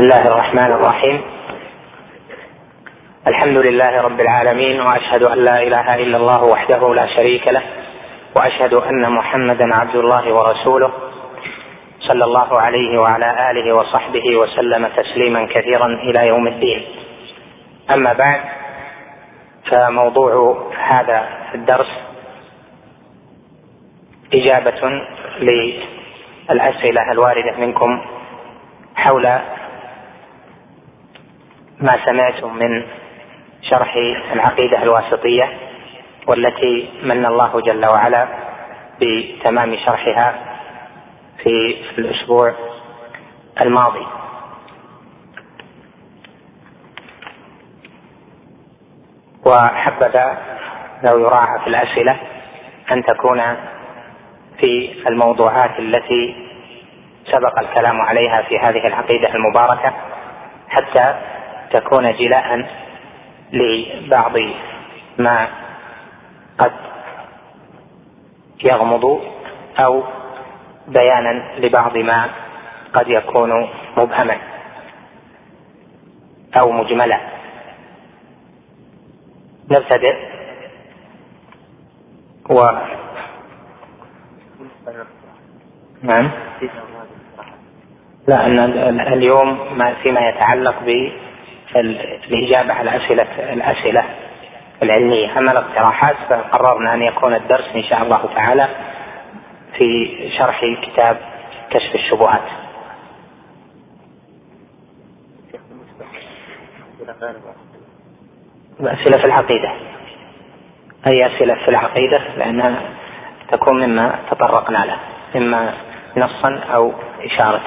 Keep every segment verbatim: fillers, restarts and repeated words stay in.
الله الرحمن الرحيم. الحمد لله رب العالمين، وأشهد أن لا إله إلا الله وحده لا شريك له، وأشهد أن محمدا عبد الله ورسوله، صلى الله عليه وعلى آله وصحبه وسلم تسليما كثيرا إلى يوم الدين. أما بعد، فموضوع هذا الدرس إجابة للأسئلة الواردة منكم حول ما سمعتم من شرح العقيدة الواسطية، والتي من الله جل وعلا بتمام شرحها في الأسبوع الماضي. وحبذا لو يراعى في الأسئلة أن تكون في الموضوعات التي سبق الكلام عليها في هذه العقيدة المباركة، حتى تكون جلاء لبعض ما قد يغمض أو بيانا لبعض ما قد يكون مبهما أو مجملا. نبتدئ. و نعم لا أن اليوم ما فيما يتعلق بالإجابة على أسئلة الأسئلة العلمية. أما الاقتراحات فقررنا أن يكون الدرس إن شاء الله تعالى في شرح كتاب كشف الشبهات. أسئلة في العقيدة، أي أسئلة في العقيدة، لأنها تكون مما تطرقنا له، إما نصا أو إشارة.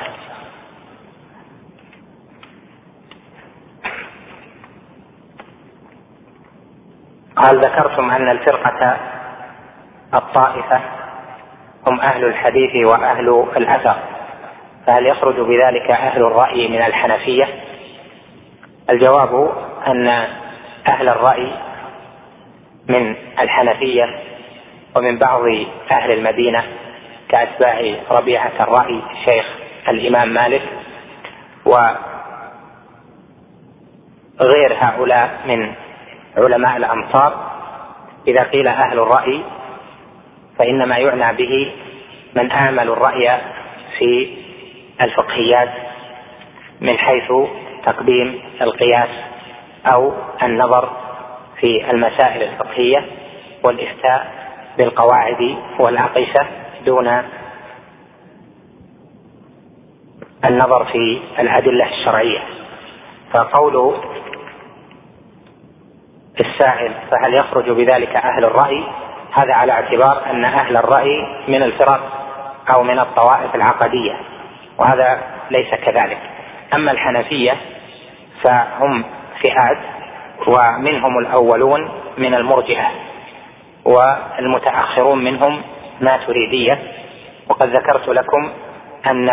قال: ذكرتم أن الفرقة الطائفة هم أهل الحديث وأهل الأثر، فهل يخرج بذلك أهل الرأي من الحنفية؟ الجواب أن أهل الرأي من الحنفية ومن بعض أهل المدينة كأتباع ربيعة الرأي شيخ الإمام مالك وغير هؤلاء من علماء الأمصار، إذا قيل أهل الرأي فإنما يعنى به من آمل الرأي في الفقهيات من حيث تقديم القياس أو النظر في المسائل الفقهية والإفتاء بالقواعد والأقيسة دون النظر في الأدلة الشرعية. فقول السائل فهل يخرج بذلك أهل الرأي، هذا على اعتبار أن أهل الرأي من الفرق أو من الطوائف العقدية، وهذا ليس كذلك. أما الحنفية فهم فئات، ومنهم الأولون من المرجئة، والمتأخرون منهم ماتريدية. وقد ذكرت لكم أن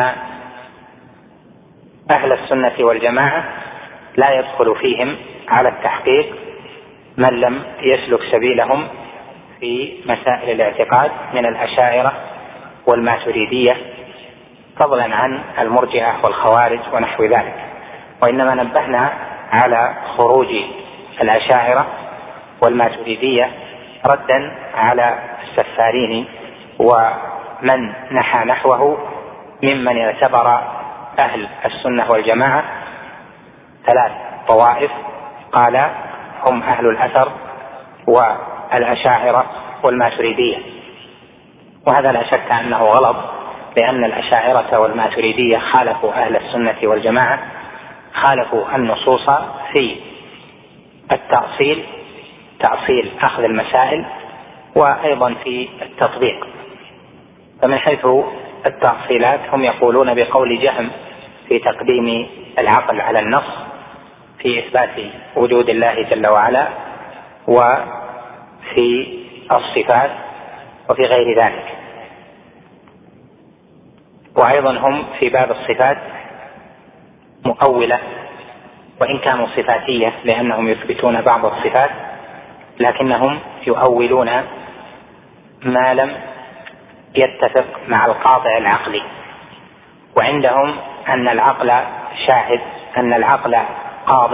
أهل السنة والجماعة لا يدخل فيهم على التحقيق من لم يسلك سبيلهم في مسائل الاعتقاد من الأشاعرة والماتريدية، فضلا عن المرجئة والخوارج ونحو ذلك. وإنما نبهنا على خروج الأشاعرة والماتريدية ردا على السفارين ومن نحى نحوه ممن يعتبر أهل السنة والجماعة ثلاث طوائف، قال هم أهل الأثر والأشاعرة والماتريدية. وهذا لا شك أنه غلط، لأن الأشاعرة والماتريدية خالفوا أهل السنة والجماعة، خالفوا النصوص في التأصيل، تأصيل أخذ المسائل، وأيضا في التطبيق. فمن حيث التأصيلات هم يقولون بقول جهم في تقديم العقل على النص في إثبات وجود الله جل وعلا وفي الصفات وفي غير ذلك. وأيضا هم في باب الصفات مؤولة، وإن كانوا صفاتية لأنهم يثبتون بعض الصفات، لكنهم يؤولون ما لم يتفق مع القاطع العقلي. وعندهم أن العقل شاهد أن العقل قاض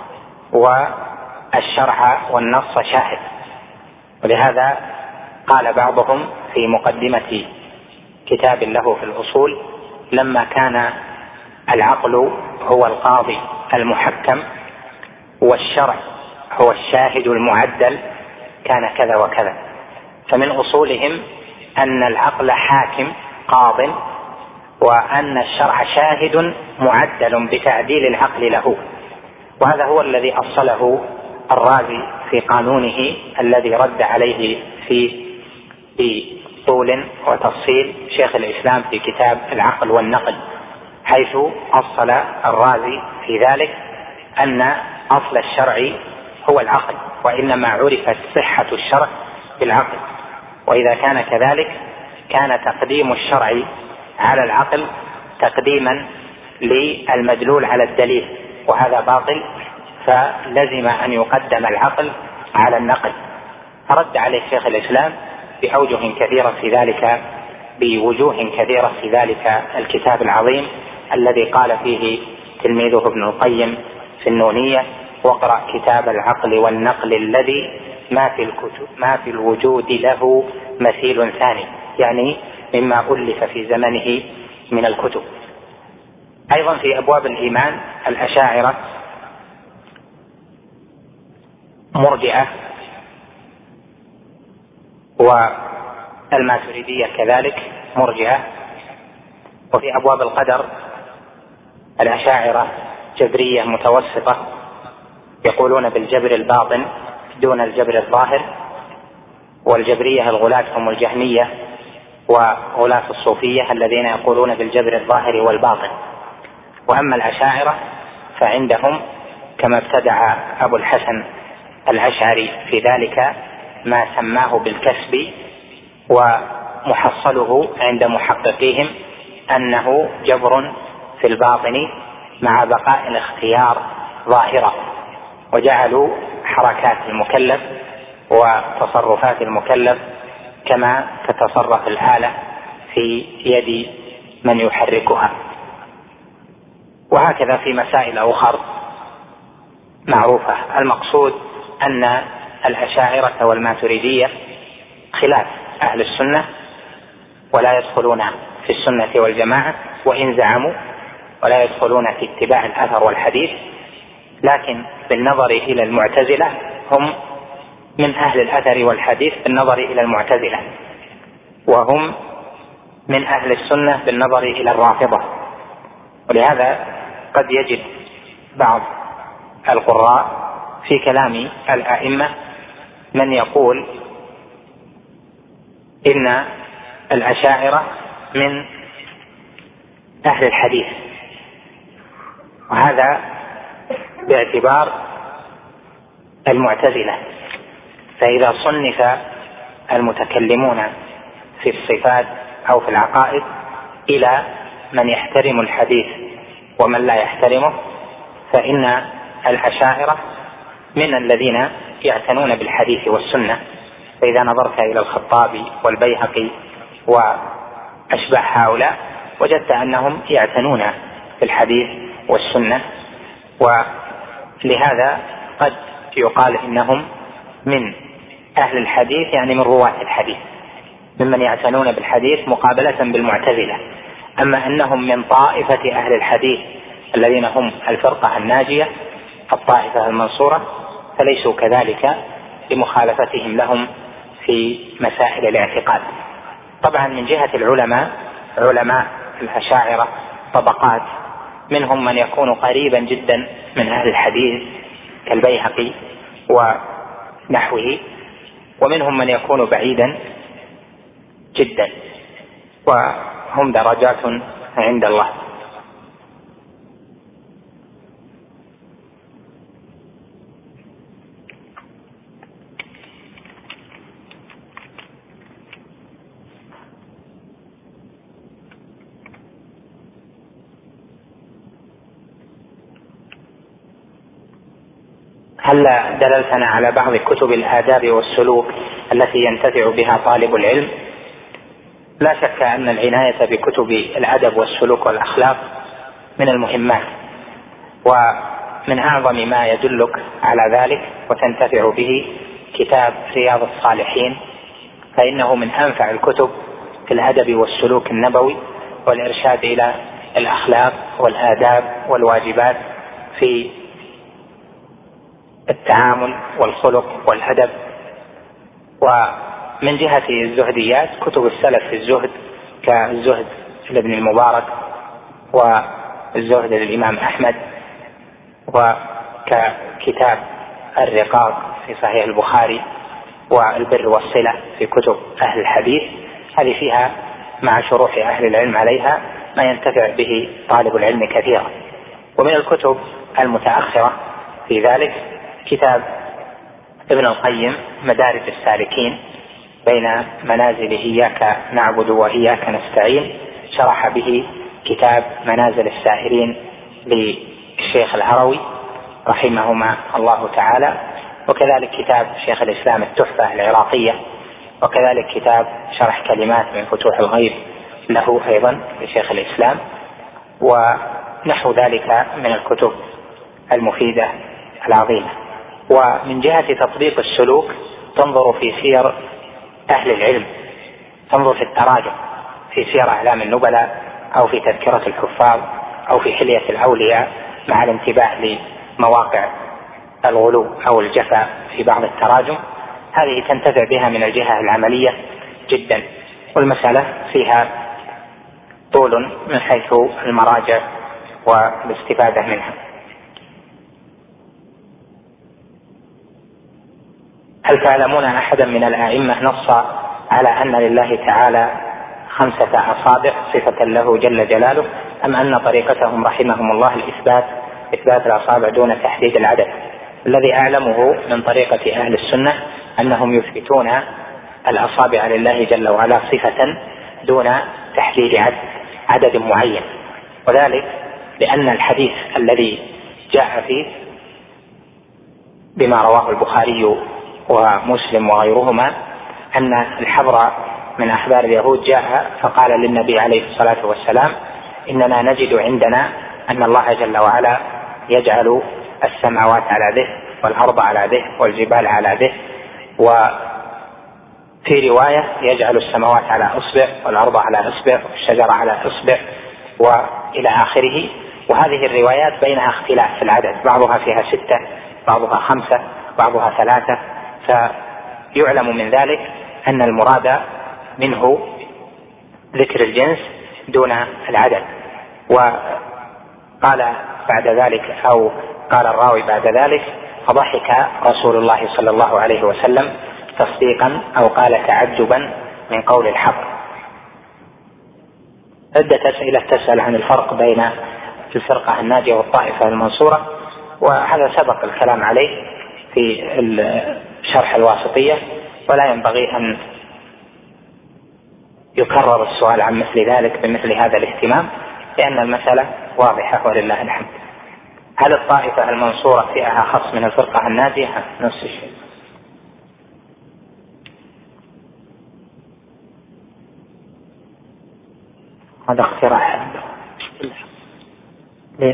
والشرع والنص شاهد. ولهذا قال بعضهم في مقدمة كتاب له في الأصول: لما كان العقل هو القاضي المحكم والشرع هو الشاهد المعدل كان كذا وكذا. فمن أصولهم أن العقل حاكم قاض، وأن الشرع شاهد معدل بتعديل العقل له. وهذا هو الذي أصله الرازي في قانونه الذي رد عليه في بطول وتفصيل شيخ الإسلام في كتاب العقل والنقل، حيث أصل الرازي في ذلك أن أصل الشرع هو العقل، وإنما عرفت صحة الشرع بالعقل. وإذا كان كذلك كان تقديم الشرع على العقل تقديما للمدلول على الدليل، وهذا باطل، فلزم أن يقدم العقل على النقل. فرد عليه شيخ الإسلام بأوجه كثيرة في ذلك بوجوه كثيرة في ذلك الكتاب العظيم الذي قال فيه تلميذه ابن القيم في النونية: واقرأ كتاب العقل والنقل الذي ما في الكتب ما في الوجود له مثيل ثاني، يعني مما ألف في زمنه من الكتب. أيضا في أبواب الإيمان الأشاعرة مرجئة والماتريدية كذلك مرجئة. وفي أبواب القدر الأشاعرة جبرية متوسطة يقولون بالجبر الباطن دون الجبر الظاهر، والجبرية الغلاة هم الجهمية وغلاة الصوفية الذين يقولون بالجبر الظاهر والباطن. وأما الأشاعرة فعندهم كما ابتدع أبو الحسن الأشعري في ذلك ما سماه بالكسب، ومحصله عند محققيهم أنه جبر في الباطن مع بقاء الاختيار ظاهرة، وجعلوا حركات المكلف وتصرفات المكلف كما تتصرف الآلة في يد من يحركها. وهكذا في مسائل أخرى معروفة. المقصود أن الأشاعرة والماتريدية خلاف أهل السنة، ولا يدخلون في السنة والجماعة وإن زعموا، ولا يدخلون في اتباع الأثر والحديث، لكن بالنظر إلى المعتزلة هم من أهل الأثر والحديث بالنظر إلى المعتزلة، وهم من أهل السنة بالنظر إلى الرافضة. ولهذا قد يجد بعض القراء في كلام الأئمة من يقول إن الأشاعرة من أهل الحديث، وهذا باعتبار المعتزلة. فإذا صنف المتكلمون في الصفات أو في العقائد إلى من يحترم الحديث ومن لا يحترمه، فإن الأشاعرة من الذين يعتنون بالحديث والسنة. فإذا نظرت إلى الخطابي والبيهقي وأشباه هؤلاء وجدت أنهم يعتنون بالحديث والسنة، ولهذا قد يقال إنهم من أهل الحديث، يعني من رواة الحديث، ممن يعتنون بالحديث مقابلة بالمعتزلة. أما أنهم من طائفة أهل الحديث الذين هم الفرقة الناجية الطائفة المنصورة فليسوا كذلك لمخالفتهم لهم في مسائل الاعتقاد. طبعا من جهة العلماء، علماء الأشاعرة طبقات، منهم من يكون قريبا جدا من أهل الحديث كالبيهقي ونحوه، ومنهم من يكون بعيدا جدا، وهم درجات عند الله. هل دللتنا على بعض كتب الآداب والسلوك التي ينتفع بها طالب العلم؟ لا شك أن العناية بكتب الأدب والسلوك والأخلاق من المهمات، ومن أعظم ما يدلك على ذلك وتنتفع به كتاب رياض الصالحين، فإنه من أنفع الكتب في الأدب والسلوك النبوي والإرشاد إلى الأخلاق والآداب والواجبات في التعامل والخلق والأدب. ومن جهة الزهديات كتب السلف في الزهد كالزهد لابن المبارك والزهد للإمام أحمد، وككتاب الرقاق في صحيح البخاري والبر والصلة في كتب أهل الحديث. هذه فيها مع شروح أهل العلم عليها ما ينتفع به طالب العلم كثيرا. ومن الكتب المتأخرة في ذلك كتاب ابن القيم مدارج السالكين بين منازل إياك نعبد وإياك نستعين، شرح به كتاب منازل السائرين للشيخ الهروي رحمهما الله تعالى، وكذلك كتاب شيخ الإسلام التحفة العراقية، وكذلك كتاب شرح كلمات من فتوح الغيب له أيضا لشيخ الإسلام، ونحو ذلك من الكتب المفيدة العظيمة. ومن جهة تطبيق السلوك تنظر في سير أهل العلم، تنظر في التراجم في سير أعلام النبلاء أو في تذكرة الحفاظ أو في حلية الأولياء، مع الانتباه لمواقع الغلو أو الجفا في بعض التراجم. هذه تنتفع بها من الجهة العملية جدا، والمسألة فيها طول من حيث المراجع والاستفادة منها. هل تعلمون أحدا من الأئمة نص على أن لله تعالى خمسة أصابع صفة له جل جلاله، أم أن طريقتهم رحمهم الله الإثبات إثبات الأصابع دون تحديد العدد؟ الذي أعلمه من طريقة أهل السنة أنهم يثبتون الأصابع لله جل وعلا صفة دون تحديد عدد معين، وذلك لأن الحديث الذي جاء فيه بما رواه البخاري ومسلم وغيرهما أن الحبر من أحبار اليهود جاء فقال للنبي عليه الصلاة والسلام: إننا نجد عندنا أن الله جل وعلا يجعل السماوات على ذه والأرض على ذه والجبال على ذه، وفي رواية يجعل السماوات على إصبع والأرض على إصبع والشجر على إصبع وإلى آخره. وهذه الروايات بينها اختلاف في العدد، بعضها فيها ستة بعضها خمسة بعضها ثلاثة، فيعلم من ذلك أن المراد منه ذكر الجنس دون العدد. وقال بعد ذلك أو قال الراوي بعد ذلك: فضحك رسول الله صلى الله عليه وسلم تصديقا أو قال تعجبا من قول الحق. عدة أسئلة تسأل عن الفرق بين الفرقة الناجية والطائفة المنصورة، وهذا سبق الكلام عليه في شرح الواسطية، ولا ينبغي أن يكرر السؤال عن مثل ذلك بمثل هذا الاهتمام، لأن المسألة واضحة ولله الحمد. هل الطائفة المنصورة فيها خص من الفرقة الناجية؟ نفس الشيء. هذا اقتراح. ليش؟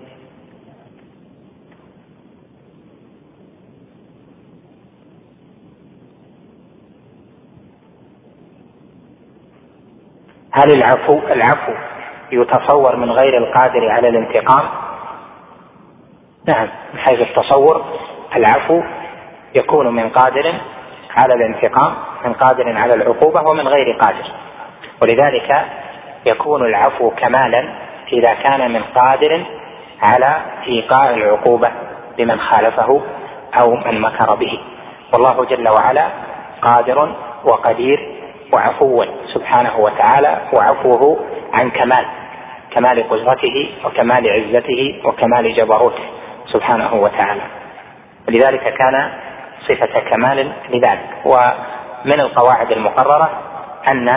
هل العفو العفو يتصور من غير القادر على الانتقام؟ نعم، من حيث التصور العفو يكون من قادر على الانتقام، من قادر على العقوبة، ومن غير قادر. ولذلك يكون العفو كمالا إذا كان من قادر على إيقاع العقوبة لمن خالفه أو من مكر به. والله جل وعلا قادر وقدير وعفو سبحانه وتعالى، وعفوه عن كمال كمال قدرته وكمال عزته وكمال جبروته سبحانه وتعالى، ولذلك كان صفة كمال لذلك. ومن القواعد المقررة أن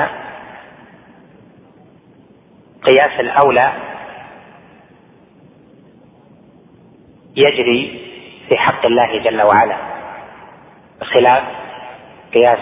قياس الأولى يجري في حق الله جل وعلا بخلاف قياس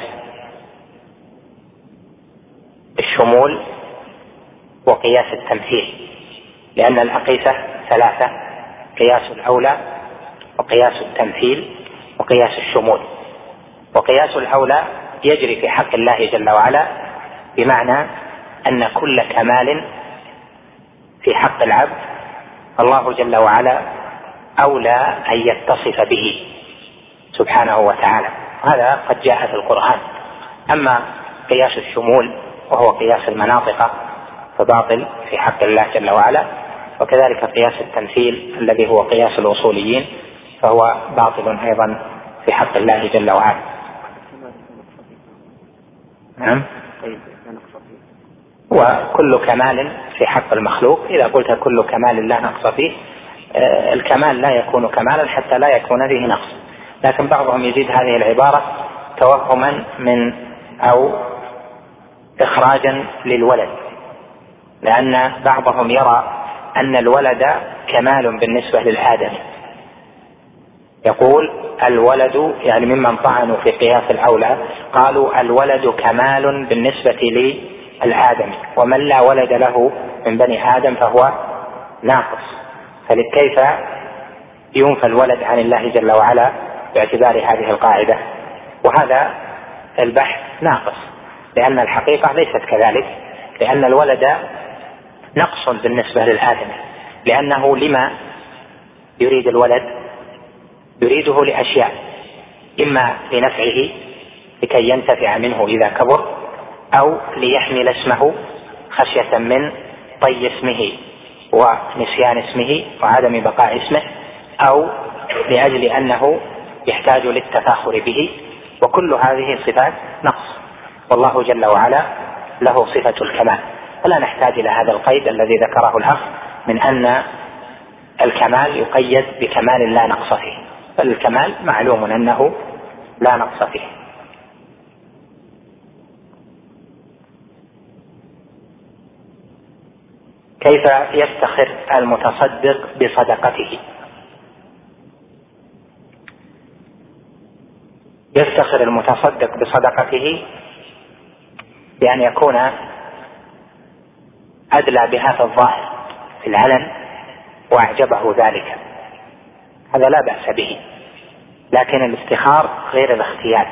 الشمول وقياس التمثيل، لأن الأقيسة ثلاثة: قياس الأولى وقياس التمثيل وقياس الشمول. وقياس الأولى يجري في حق الله جل وعلا بمعنى أن كل كمال في حق العبد الله جل وعلا أولى أن يتصف به سبحانه وتعالى، هذا قد جاء في القرآن. أما قياس الشمول وهو قياس المناطق فباطل في حق الله جل وعلا، وكذلك قياس التمثيل الذي هو قياس الأصوليين فهو باطل أيضا في حق الله جل وعلا. نعم. وكل كمال في حق المخلوق، إذا قلت كل كمال لا نقص فيه، الكمال لا يكون كمالا حتى لا يكون فيه نقص، لكن بعضهم يزيد هذه العبارة توهما من أو إخراجا للولد، لأن بعضهم يرى أن الولد كمال بالنسبة للآدم، يقول الولد يعني ممن طعنوا في قياس الأولى قالوا الولد كمال بالنسبة للآدم، ومن لا ولد له من بني آدم فهو ناقص، فكيف ينفى الولد عن الله جل وعلا باعتبار هذه القاعدة؟ وهذا البحث ناقص، لأن الحقيقة ليست كذلك، لأن الولد نقص بالنسبة للآدم، لأنه لما يريد الولد؟ يريده لأشياء، إما لنفعه لكي ينتفع منه إذا كبر، أو ليحمل اسمه خشية من طي اسمه ونسيان اسمه وعدم بقاء اسمه، أو لأجل أنه يحتاج للتفاخر به، وكل هذه صفات نقص، والله جل وعلا له صفة الكمال، فلا نحتاج إلى هذا القيد الذي ذكره الأخ من أن الكمال يقيد بكمال لا نقص فيه، بل الكمال معلوم أنه لا نقص فيه. كيف يفتخر المتصدق بصدقته؟ يفتخر المتصدق بصدقته بأن يكون أدلى بها في الظاهر في العلن وأعجبه ذلك، هذا لا بأس به، لكن الافتخار غير الاختيار.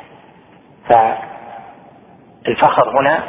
فالفخر هنا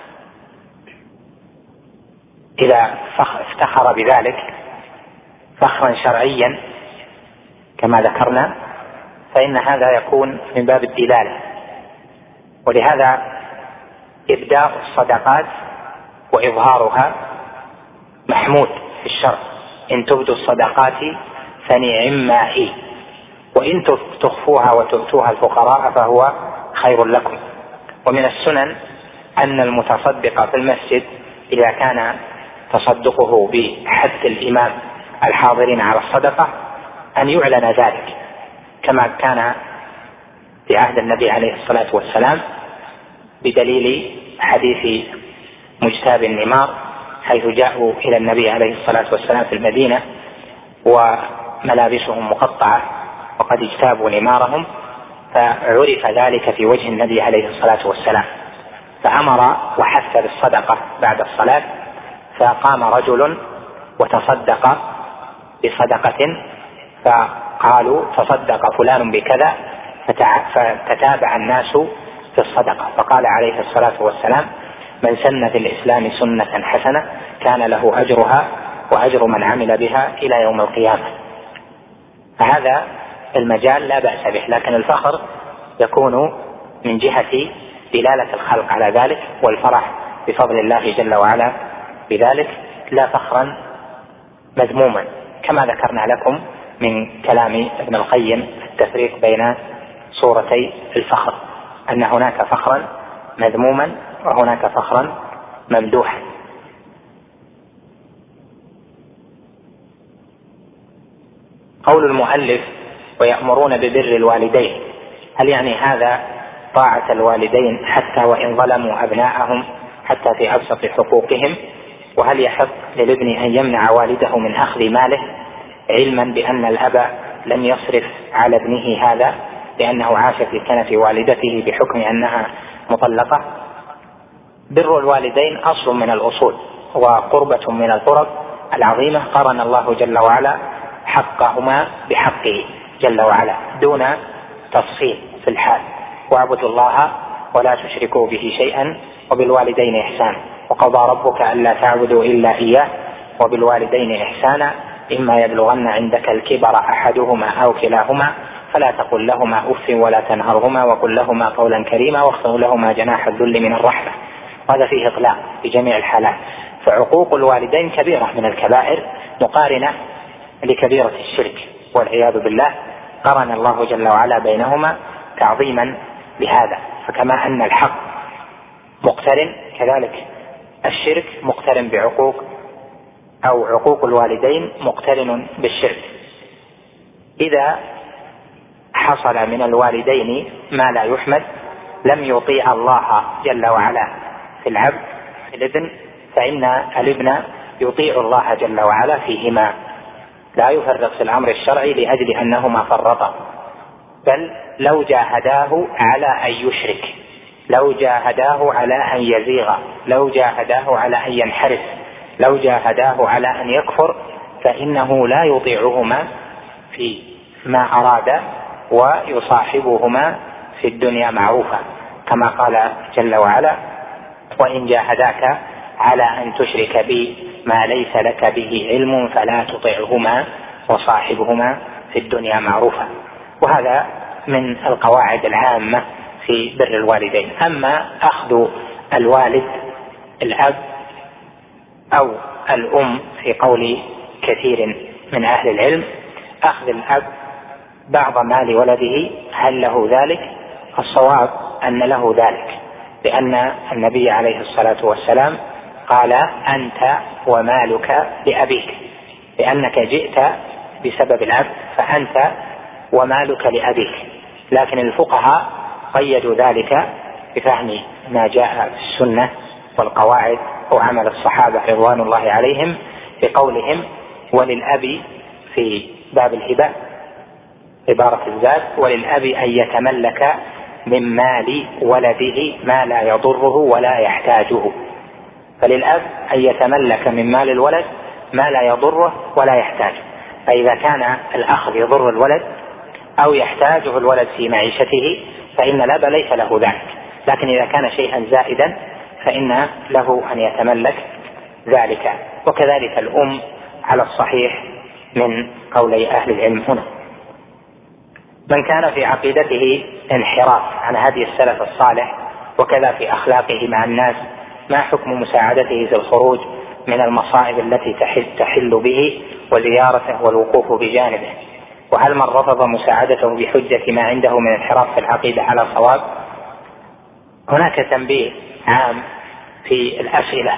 إذا افتخر بذلك فخرا شرعيا كما ذكرنا فإن هذا يكون من باب الدلالة، ولهذا إبداء الصدقات وإظهارها محمود في الشرع، إن تبدوا الصدقات فنعما هي، وإن تخفوها وتؤتوها الفقراء فهو خير لكم. ومن السنن أن المتصدق في المسجد إذا كان تصدقه بحث الإمام الحاضرين على الصدقة أن يعلن ذلك، كما كان في عهد النبي عليه الصلاة والسلام بدليل حديث مجتاب النمار، حيث جاءوا إلى النبي عليه الصلاة والسلام في المدينة وملابسهم مقطعة وقد اجتابوا نمارهم، فعرف ذلك في وجه النبي عليه الصلاة والسلام، فأمر وحث بالصدقة بعد الصلاة، فقام رجل وتصدق بصدقة، فقالوا تصدق فلان بكذا، فتتابع الناس في الصدقة، فقال عليه الصلاة والسلام من سن في الإسلام سنة حسنة كان له أجرها وأجر من عمل بها إلى يوم القيامة. فهذا المجال لا بأس به، لكن الفخر يكون من جهة دلالة الخلق على ذلك والفرح بفضل الله جل وعلا بذلك، لا فخرا مذموما، كما ذكرنا لكم من كلام ابن القيم التفريق بين صورتي الفخر، أن هناك فخرا مذموما وهناك فخرا ممدوحا. قول المؤلف ويأمرون ببر الوالدين، هل يعني هذا طاعة الوالدين حتى وإن ظلموا أبناءهم حتى في أبسط حقوقهم؟ وهل يحق للابن أن يمنع والده من أخذ ماله علما بأن الأب لم يصرف على ابنه هذا لأنه عاش في كنف والدته بحكم أنها مطلقة؟ بر الوالدين أصل من الأصول وقربة من القرب العظيمة، قرن الله جل وعلا حقهما بحقه جل وعلا دون تفصيل في الحال. واعبدوا الله ولا تشركوا به شيئا وبالوالدين إحسانا وقضى ربك ألا تعبدوا إلا إياه وبالوالدين إحسانا إما يبلغن عندك الكبر أحدهما أو كلاهما فلا تقل لهما أف ولا تنهرهما وقل لهما قولا كريما واخفض لهما جناح الذل من الرحمة. وهذا فيه إطلاق في جميع الحالات. فعقوق الوالدين كبيرة من الكبائر مقارنة لكبيرة الشرك والعياذ بالله، قرن الله جل وعلا بينهما تعظيما لهذا. فكما أن الحق مقترن كذلك الشرك مقترن بعقوق أو عقوق الوالدين مقترن بالشرك. إذا حصل من الوالدين ما لا يحمد لم يطيع الله جل وعلا في العبد في الابن، فإن الابن يطيع الله جل وعلا فيهما، لا يفرق في الأمر الشرعي لأجل أنهما فرطا، بل لو جاهداه على أن يشرك، لو جاهداه على أن يزيغ، لو جاهداه على أن ينحرف، لو جاهداه على أن يكفر، فإنه لا يطيعهما في ما أراد ويصاحبهما في الدنيا معروفا، كما قال جل وعلا: وإن جاهداك على أن تشرك بي ما ليس لك به علم فلا تطعهما وصاحبهما في الدنيا معروفا. وهذا من القواعد العامة في بر الوالدين. أما أخذ الوالد الأب أو الأم في قول كثير من أهل العلم، أخذ الأب بعض مال ولده هل له ذلك؟ الصواب أن له ذلك، لأن النبي عليه الصلاة والسلام قال: أنت ومالك لأبيك، لأنك جئت بسبب الأب فأنت ومالك لأبيك. لكن الفقهاء قيدوا ذلك بفهم ما جاء في السنة والقواعد وعمل الصحابة رضوان الله عليهم بقولهم: وللأب في باب الهبة عبارة الزاد: وللأب أن يتملك من مال ولده ما لا يضره ولا يحتاجه. فللأب أن يتملك من مال الولد ما لا يضره ولا يحتاجه، فإذا كان الأخذ يضر الولد أو يحتاجه الولد في معيشته فإن الأب ليس له ذلك، لكن إذا كان شيئا زائدا فإن له أن يتملك ذلك. وكذلك الأم على الصحيح من قولي أهل العلم هنا. من كان في عقيدته انحراف عن هدي السلف الصالح وكذا في أخلاقه مع الناس، ما حكم مساعدته في الخروج من المصائب التي تحل, تحل به وزيارته والوقوف بجانبه؟ وهل من رفض مساعدته بحجة ما عنده من انحراف في العقيدة على صواب؟ هناك تنبيه عام في الأسئلة،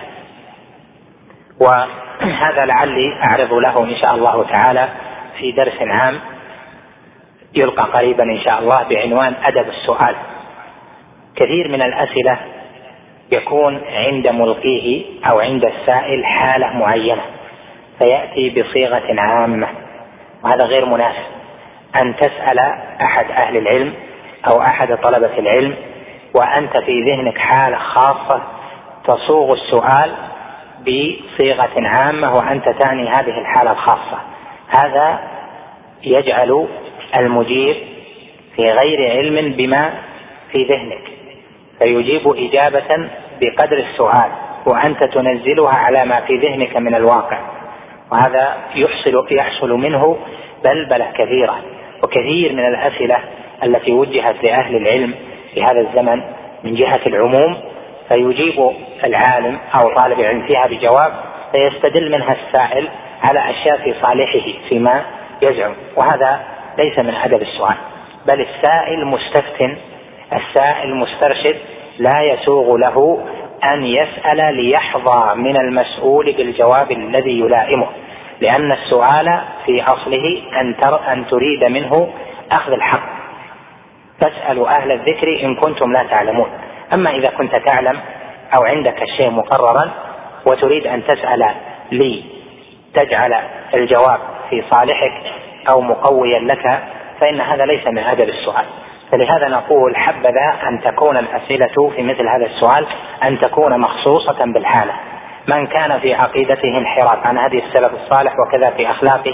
وهذا لعلي أعرض له إن شاء الله تعالى في درس عام يلقى قريبا إن شاء الله بعنوان أدب السؤال. كثير من الأسئلة يكون عند ملقيه أو عند السائل حالة معينة فيأتي بصيغة عامة، وهذا غير مناسب. أن تسأل أحد أهل العلم أو أحد طلبة العلم وأنت في ذهنك حالة خاصة تصوغ السؤال بصيغة عامة وأنت تعني هذه الحالة الخاصة، هذا يجعل المجيب في غير علم بما في ذهنك، فيجيب إجابة بقدر السؤال وأنت تنزلها على ما في ذهنك من الواقع، وهذا يحصل يحصل منه بلبلة كثيرة. وكثير من الأسئلة التي وجهت لأهل العلم في هذا الزمن من جهة العموم فيجيب العالم أو طالب العلم فيها بجواب فيستدل منها السائل على أشياء في صالحه فيما يزعم، وهذا ليس من أدب السؤال، بل السائل مستفتن، السائل مسترشد، لا يسوغ له أن يسأل ليحظى من المسؤول بالجواب الذي يلائمه، لأن السؤال في أصله أن, أن تريد منه أخذ الحق. فاسألوا أهل الذكر إن كنتم لا تعلمون. أما إذا كنت تعلم أو عندك الشيء مقررا وتريد أن تسأل لي تجعل الجواب في صالحك أو مقويا لك فإن هذا ليس من أدب السؤال. فلهذا نقول حبذا أن تكون الأسئلة في مثل هذا السؤال أن تكون مخصوصة بالحالة. من كان في عقيدته انحراف عن هدي السلف الصالح وكذا في أخلاقه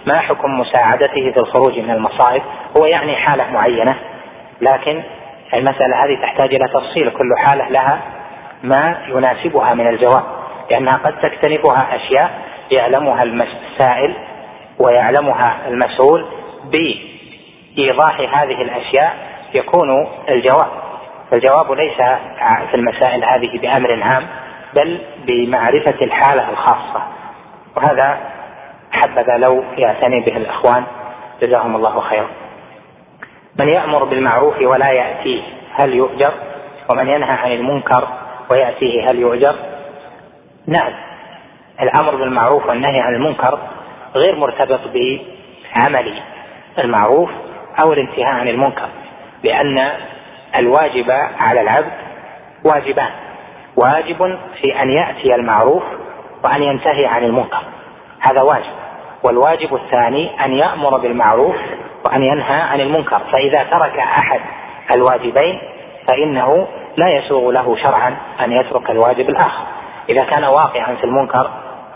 ما حكم مساعدته في الخروج من المصائب؟ هو يعني حالة معينة، لكن المسألة هذه تحتاج إلى تفصيل، كل حالة لها ما يناسبها من الجواب، لأنها قد تكتنفها أشياء يعلمها السائل ويعلمها المسؤول، بإيضاح هذه الأشياء يكون الجواب. فالجواب ليس في المسائل هذه بأمر عام، بل بمعرفة الحالة الخاصة، وهذا حبذا لو يعتني به الإخوان جزاهم الله خيرا. من يأمر بالمعروف ولا يأتيه هل يؤجر؟ ومن ينهى عن المنكر ويأتيه هل يؤجر؟ نعم، الأمر بالمعروف والنهي عن المنكر غير مرتبط بعمل المعروف أو الانتهاء عن المنكر، لأن الواجب على العبد واجبان: واجب في أن يأتي المعروف وأن ينتهي عن المنكر، هذا واجب، والواجب الثاني أن يأمر بالمعروف وأن ينهى عن المنكر. فإذا ترك أحد الواجبين فإنه لا يسوغ له شرعا أن يترك الواجب الآخر. إذا كان واقعا في المنكر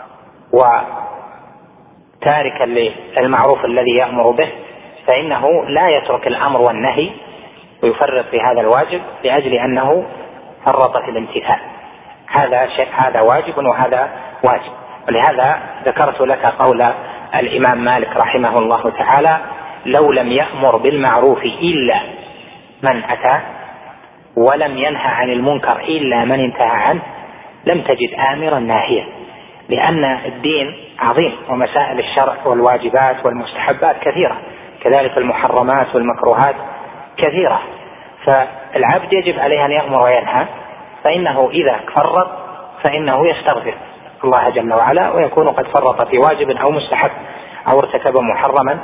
وتاركا للمعروف الذي يأمر به فإنه لا يترك الأمر والنهي ويفرط في هذا الواجب لأجل أنه فرط في الامتثال، هذا شيء، هذا واجب وهذا واجب. ولهذا ذكرت لك قول الإمام مالك رحمه الله تعالى: لو لم يأمر بالمعروف إلا من أتى ولم ينهى عن المنكر إلا من انتهى عنه لم تجد آمرا ناهيا، لأن الدين عظيم ومسائل الشرع والواجبات والمستحبات كثيرة، كذلك المحرمات والمكروهات كثيرة، فالعبد يجب عليه أن يأمر وينهى، فإنه إذا فرط فإنه يستغفر الله جل وعلا ويكون قد فرط في واجب أو مستحب أو ارتكب محرما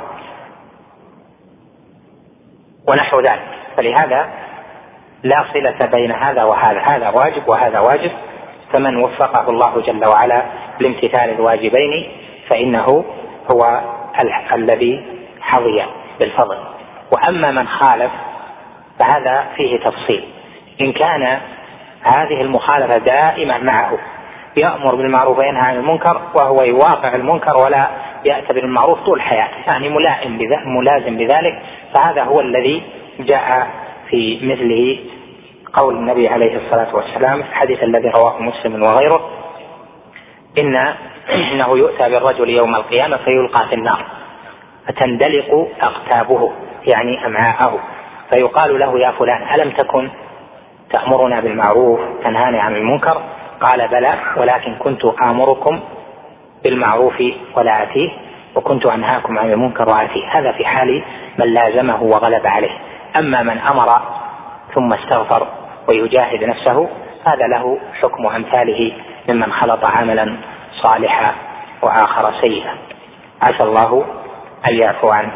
ونحو ذلك. فلهذا لا صلة بين هذا وهذا، هذا واجب وهذا واجب، فمن وفقه الله جل وعلا لامتثال الواجبين فإنه هو الذي حظي بالفضل. وأما من خالف فهذا فيه تفصيل، إن كان هذه المخالفة دائما معه، يأمر بالمعروف وينهى عن المنكر وهو يواقع المنكر ولا يأتي بالمعروف طول حياته، يعني ملائم ملازم بذلك، فهذا هو الذي جاء في مثله قول النبي عليه الصلاة والسلام في الحديث الذي رواه مسلم وغيره: إن إنه يؤتى بالرجل يوم القيامة فيلقى في النار فتندلق أقتابه يعني أمعاءه، فيقال له: يا فلان ألم تكن تأمرنا بالمعروف تنهاني عن المنكر؟ قال: بلى، ولكن كنت آمركم بالمعروف ولا آتيه وكنت أنهاكم عن المنكر وآتيه. هذا في حال من لازمه وغلب عليه. أما من أمر ثم استغفر ويجاهد نفسه هذا له حكم أمثاله ممن خلط عملا صالحا وآخر سيئا، عسى الله أن يعفو عنه.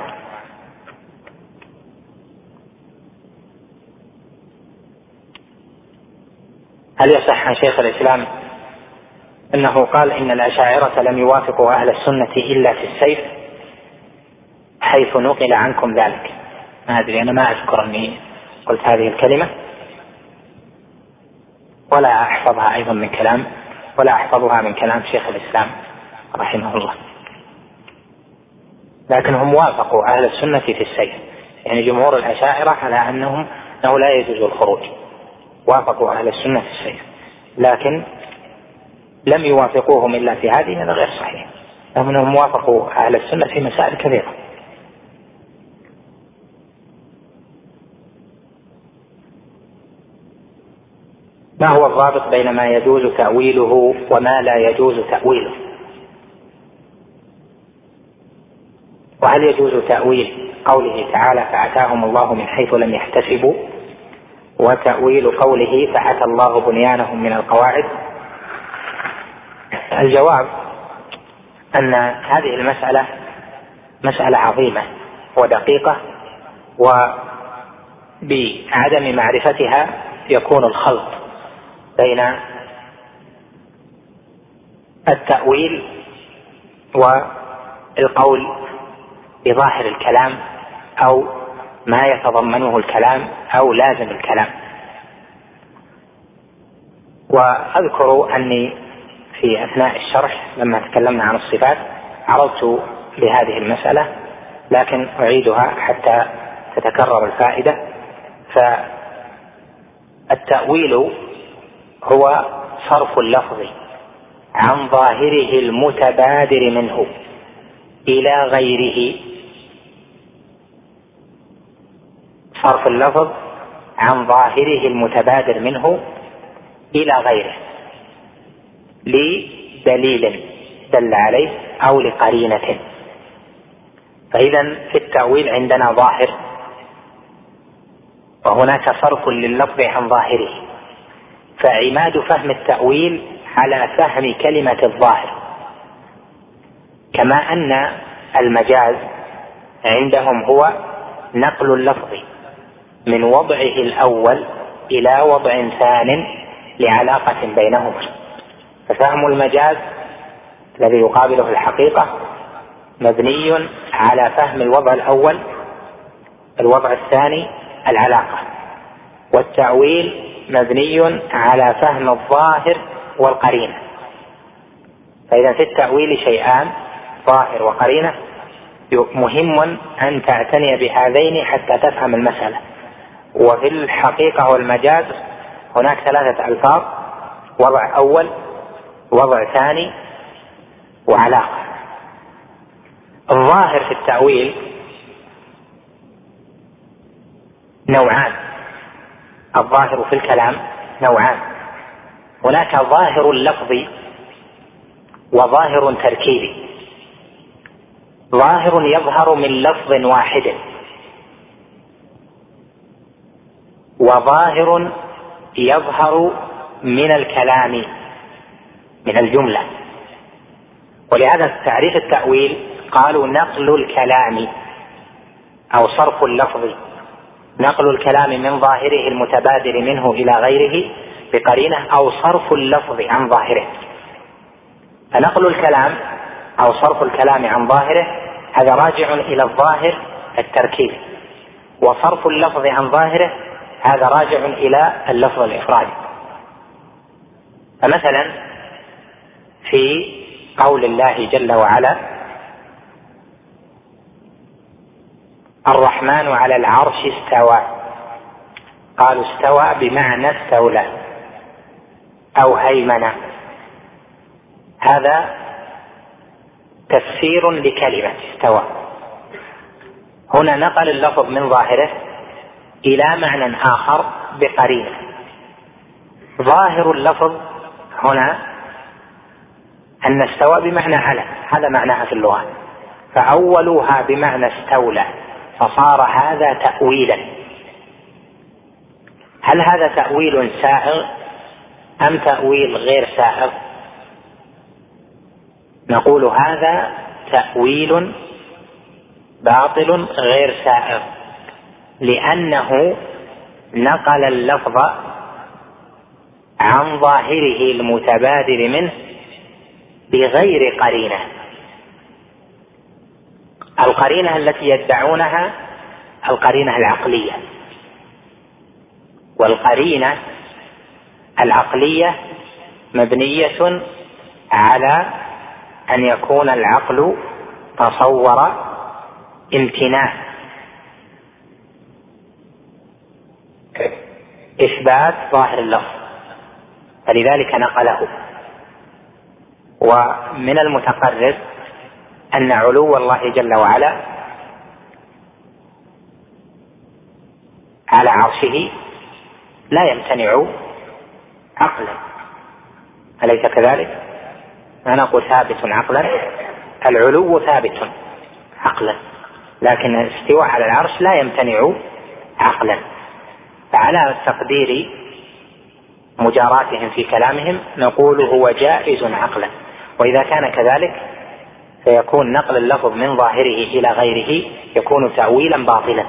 هل يصح عن شيخ الإسلام أنه قال إن الأشاعرة لم يوافقوا أهل السنة إلا في السيف، حيث نقل عنكم ذلك؟ ما أدري، أنا ما أذكر أني قلت هذه الكلمة ولا أحفظها أيضا من كلام ولا أحفظها من كلام شيخ الإسلام رحمه الله، لكنهم وافقوا أهل السنة في السيف، يعني جمهور الأشاعرة على أنهم أنه لا يجوز الخروج، وافقوا أهل السنة في السيف، لكن لم يوافقوهم إلا في هذه، هذا غير صحيح، لأنهم وافقوا أهل السنة في مسائل كثيرة. ما هو الرابط بين ما يجوز تأويله وما لا يجوز تأويله؟ وهل يجوز تأويل قوله تعالى فأتاهم الله من حيث لم يحتسبوا، وتأويل قوله فأتى الله بنيانهم من القواعد؟ الجواب أن هذه المسألة مسألة عظيمة ودقيقة، وبعدم معرفتها يكون الخلط بين التأويل والقول بظاهر الكلام أو ما يتضمنه الكلام أو لازم الكلام. وأذكر أني في أثناء الشرح لما تكلمنا عن الصفات عرضت لهذه المسألة، لكن أعيدها حتى تتكرر الفائدة. فالتأويل هو صرف اللفظ عن ظاهره المتبادر منه إلى غيره، صرف اللفظ عن ظاهره المتبادر منه إلى غيره لدليل دل عليه أو لقرينة. فإذا في التأويل عندنا ظاهر، وهناك صرف لللفظ عن ظاهره، فعماد فهم التأويل على فهم كلمة الظاهر، كما أن المجاز عندهم هو نقل اللفظ من وضعه الأول إلى وضع ثان لعلاقة بينهما. ففهم المجاز الذي يقابله الحقيقة مبني على فهم الوضع الأول، الوضع الثاني العلاقة، والتأويل مبني على فهم الظاهر والقرينة. فإذا في التأويل شيئان، ظاهر وقرينة، مهم أن تعتني بهذين حتى تفهم المسألة. وفي الحقيقة والمجاز هناك ثلاثة ألفاظ: وضع أول، وضع ثاني، وعلاقة. الظاهر في التأويل نوعان، الظاهر في الكلام نوعان: هناك ظاهر لفظي وظاهر تركيبي. ظاهر يظهر من لفظ واحد، وظاهر يظهر من الكلام من الجملة. ولهذا تعريف التأويل قالوا نقل الكلام أو صرف اللفظ، نقل الكلام من ظاهره المتبادر منه إلى غيره بقرينة، أو صرف اللفظ عن ظاهره. فنقل الكلام أو صرف الكلام عن ظاهره هذا راجع إلى الظاهر التركيب، وصرف اللفظ عن ظاهره هذا راجع إلى اللفظ الإفرادي. فمثلا في قول الله جل وعلا: الرحمن على العرش استوى، قالوا استوى بمعنى استولى أو هيمن. هذا تفسير لكلمة استوى. هنا نقل اللفظ من ظاهره إلى معنى آخر بقرينة. ظاهر اللفظ هنا أن استوى بمعنى على، هذا معناها في اللغة، فأولوها بمعنى استولى، فصار هذا تأويلا. هل هذا تأويل سائغ أم تأويل غير سائغ؟ نقول هذا تأويل باطل غير سائغ، لأنه نقل اللفظ عن ظاهره المتبادر منه بغير قرينة. القرينة التي يدعونها القرينة العقلية، والقرينة العقلية مبنية على أن يكون العقل تصور امتناع إثبات ظاهر اللفظ، فلذلك نقله. ومن المتقرر أن علو الله جل وعلا على عرشه لا يمتنع عقلا، أليس كذلك؟ لا نقول ثابت عقلا، العلو ثابت عقلا، لكن الاستواء على العرش لا يمتنع عقلا. فعلى تقدير مجاراتهم في كلامهم نقول هو جائز عقلا. وإذا كان كذلك فيكون نقل اللفظ من ظاهره إلى غيره يكون تأويلا باطلا.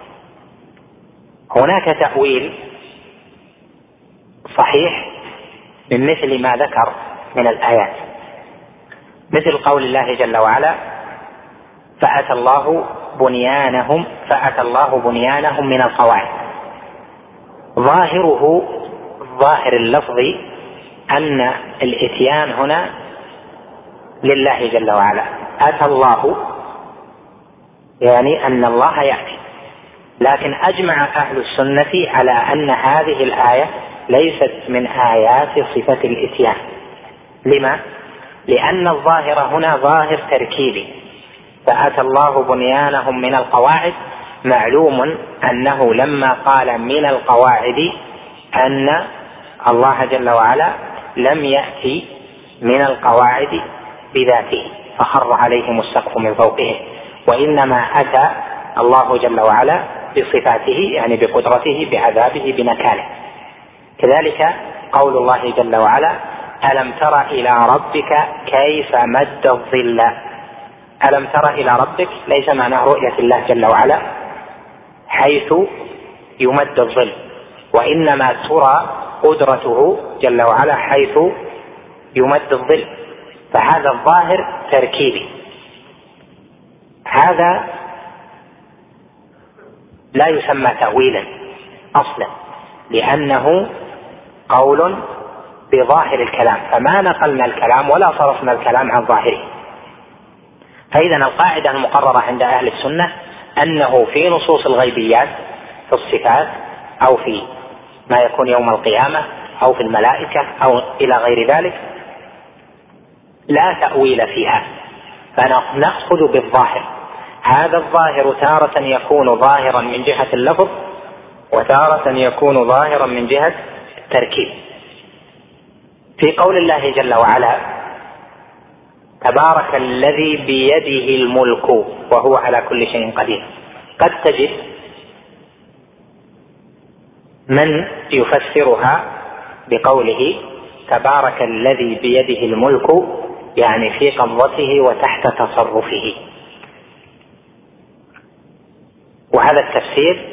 هناك تأويل صحيح من مثل ما ذكر من الآيات، مثل قول الله جل وعلا: فأتى الله بنيانهم فأتى الله بنيانهم من القواعد. ظاهره ظاهر اللفظ أن الإتيان هنا لله جل وعلا، أتى الله يعني أن الله يأتي. لكن أجمع أهل السنة على أن هذه الآية ليست من آيات صفة الإتيان. لما؟ لأن الظاهر هنا ظاهر تركيبي، فأتى الله بنيانهم من القواعد. معلوم أنه لما قال من القواعد أن الله جل وعلا لم يأتي من القواعد بذاته فخر عليهم السقف من فوقهم، وإنما أتى الله جل وعلا بصفاته، يعني بقدرته، بعذابه، بنكاله. كذلك قول الله جل وعلا ألم تر إلى ربك كيف مد الظل. ألم تر إلى ربك ليس معناه رؤية الله جل وعلا حيث يمد الظل، وإنما ترى قدرته جل وعلا حيث يمد الظل. فهذا الظاهر تركيبي، هذا لا يسمى تأويلا أصلا، لأنه قول بظاهر الكلام، فما نقلنا الكلام ولا صرفنا الكلام عن ظاهره. فإذا القاعدة المقررة عند أهل السنة أنه في نصوص الغيبيات في الصفات أو في ما يكون يوم القيامة أو في الملائكة أو إلى غير ذلك لا تأويل فيها، فنأخذ بالظاهر. هذا الظاهر تارة يكون ظاهرا من جهة اللفظ، وتارة يكون ظاهرا من جهة التركيب. في قول الله جل وعلا تبارك الذي بيده الملك وهو على كل شيء قدير، قد تجد من يفسرها بقوله تبارك الذي بيده الملك، يعني في قبضته وتحت تصرفه. وهذا التفسير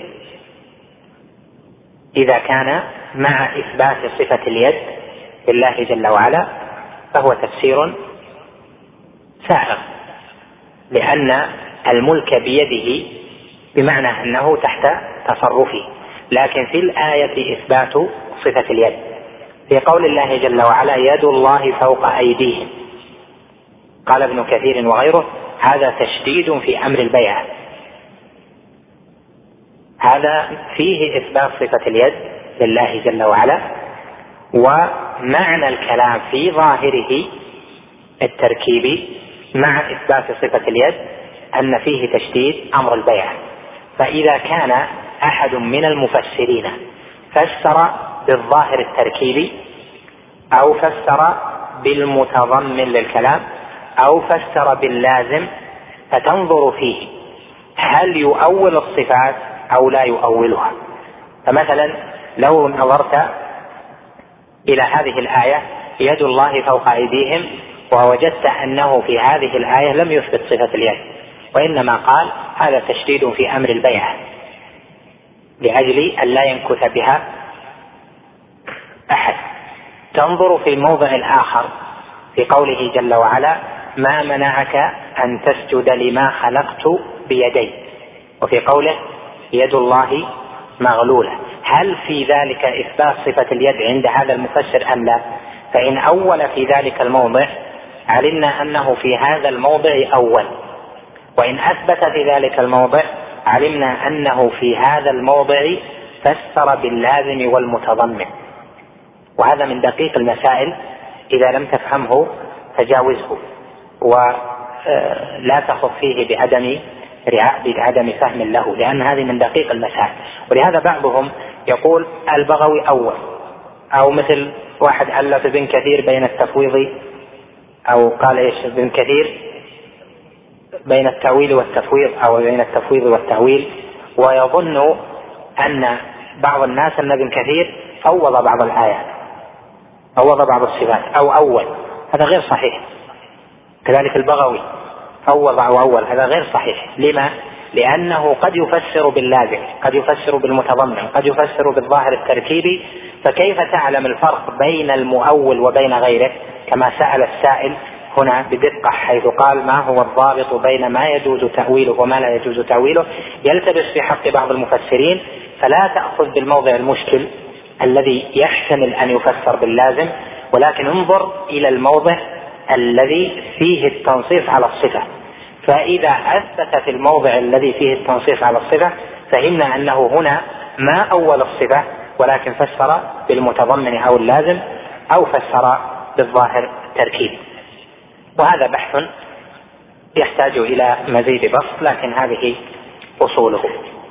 إذا كان مع إثبات صفة اليد لله جل وعلا فهو تفسير سائغ، لأن الملك بيده بمعنى أنه تحت تصرفه. لكن في الآية إثبات صفة اليد. في قول الله جل وعلا يد الله فوق أيديهم، قال ابن كثير وغيره هذا تشديد في أمر البيعة، هذا فيه إثبات صفة اليد لله جل وعلا. ومعنى الكلام في ظاهره التركيبي مع إثبات صفة اليد أن فيه تشديد أمر البيعة. فإذا كان أحد من المفسرين فسر بالظاهر التركيبي أو فسر بالمتضمن للكلام أو فسر باللازم، فتنظر فيه هل يؤول الصفات أو لا يؤولها. فمثلا لو نظرت إلى هذه الآية يد الله فوق أيديهم ووجدت أنه في هذه الآية لم يثبت صفة اليد، وإنما قال هذا تشديد في أمر البيعة لأجل أن لا ينكث بها أحد. تنظر في الموضع الآخر في قوله جل وعلا ما منعك أن تسجد لما خلقت بيدي، وفي قوله يد الله مغلولة، هل في ذلك إثبات صفة اليد عند هذا المفسر أم لا؟ فإن أول في ذلك الموضع علمنا أنه في هذا الموضع أول، وإن أثبت في ذلك الموضع علمنا أنه في هذا الموضع فسر باللازم والمتضمن. وهذا من دقيق المسائل، إذا لم تفهمه تجاوزه ولا تخض فيه بعدم بعدم فهم له، لأن هذه من دقيق المسائل. ولهذا بعضهم يقول البغوي أول، أو مثل واحد ألف ابن كثير بين التفويض، أو قال إيش ابن كثير بين التأويل والتفويض أو بين التفويض والتأويل، ويظن أن بعض الناس أن ابن كثير فوض بعض الآيات، فوض بعض الصفات أو أول، هذا غير صحيح. كذلك البغوي فوض أو أول، هذا غير صحيح. لما؟ لأنه قد يفسر باللازم، قد يفسر بالمتضمن، قد يفسر بالظاهر التركيبي، فكيف تعلم الفرق بين المؤول وبين غيره؟ كما سأل السائل هنا بدقة حيث قال ما هو الضابط بين ما يجوز تأويله وما لا يجوز تأويله، يلتبس في حق بعض المفسرين. فلا تأخذ بالموضع المشكل الذي يحتمل أن يفسر باللازم، ولكن انظر إلى الموضع الذي فيه التنصيص على الصفة، فإذا أثبت في الموضع الذي فيه التنصيص على الصفة فهمنا أنه هنا ما أول الصفة، ولكن فسر بالمتضمن أو اللازم، أو فسر بالظاهر التركيب. وهذا بحث يحتاج إلى مزيد بسط، لكن هذه أصوله.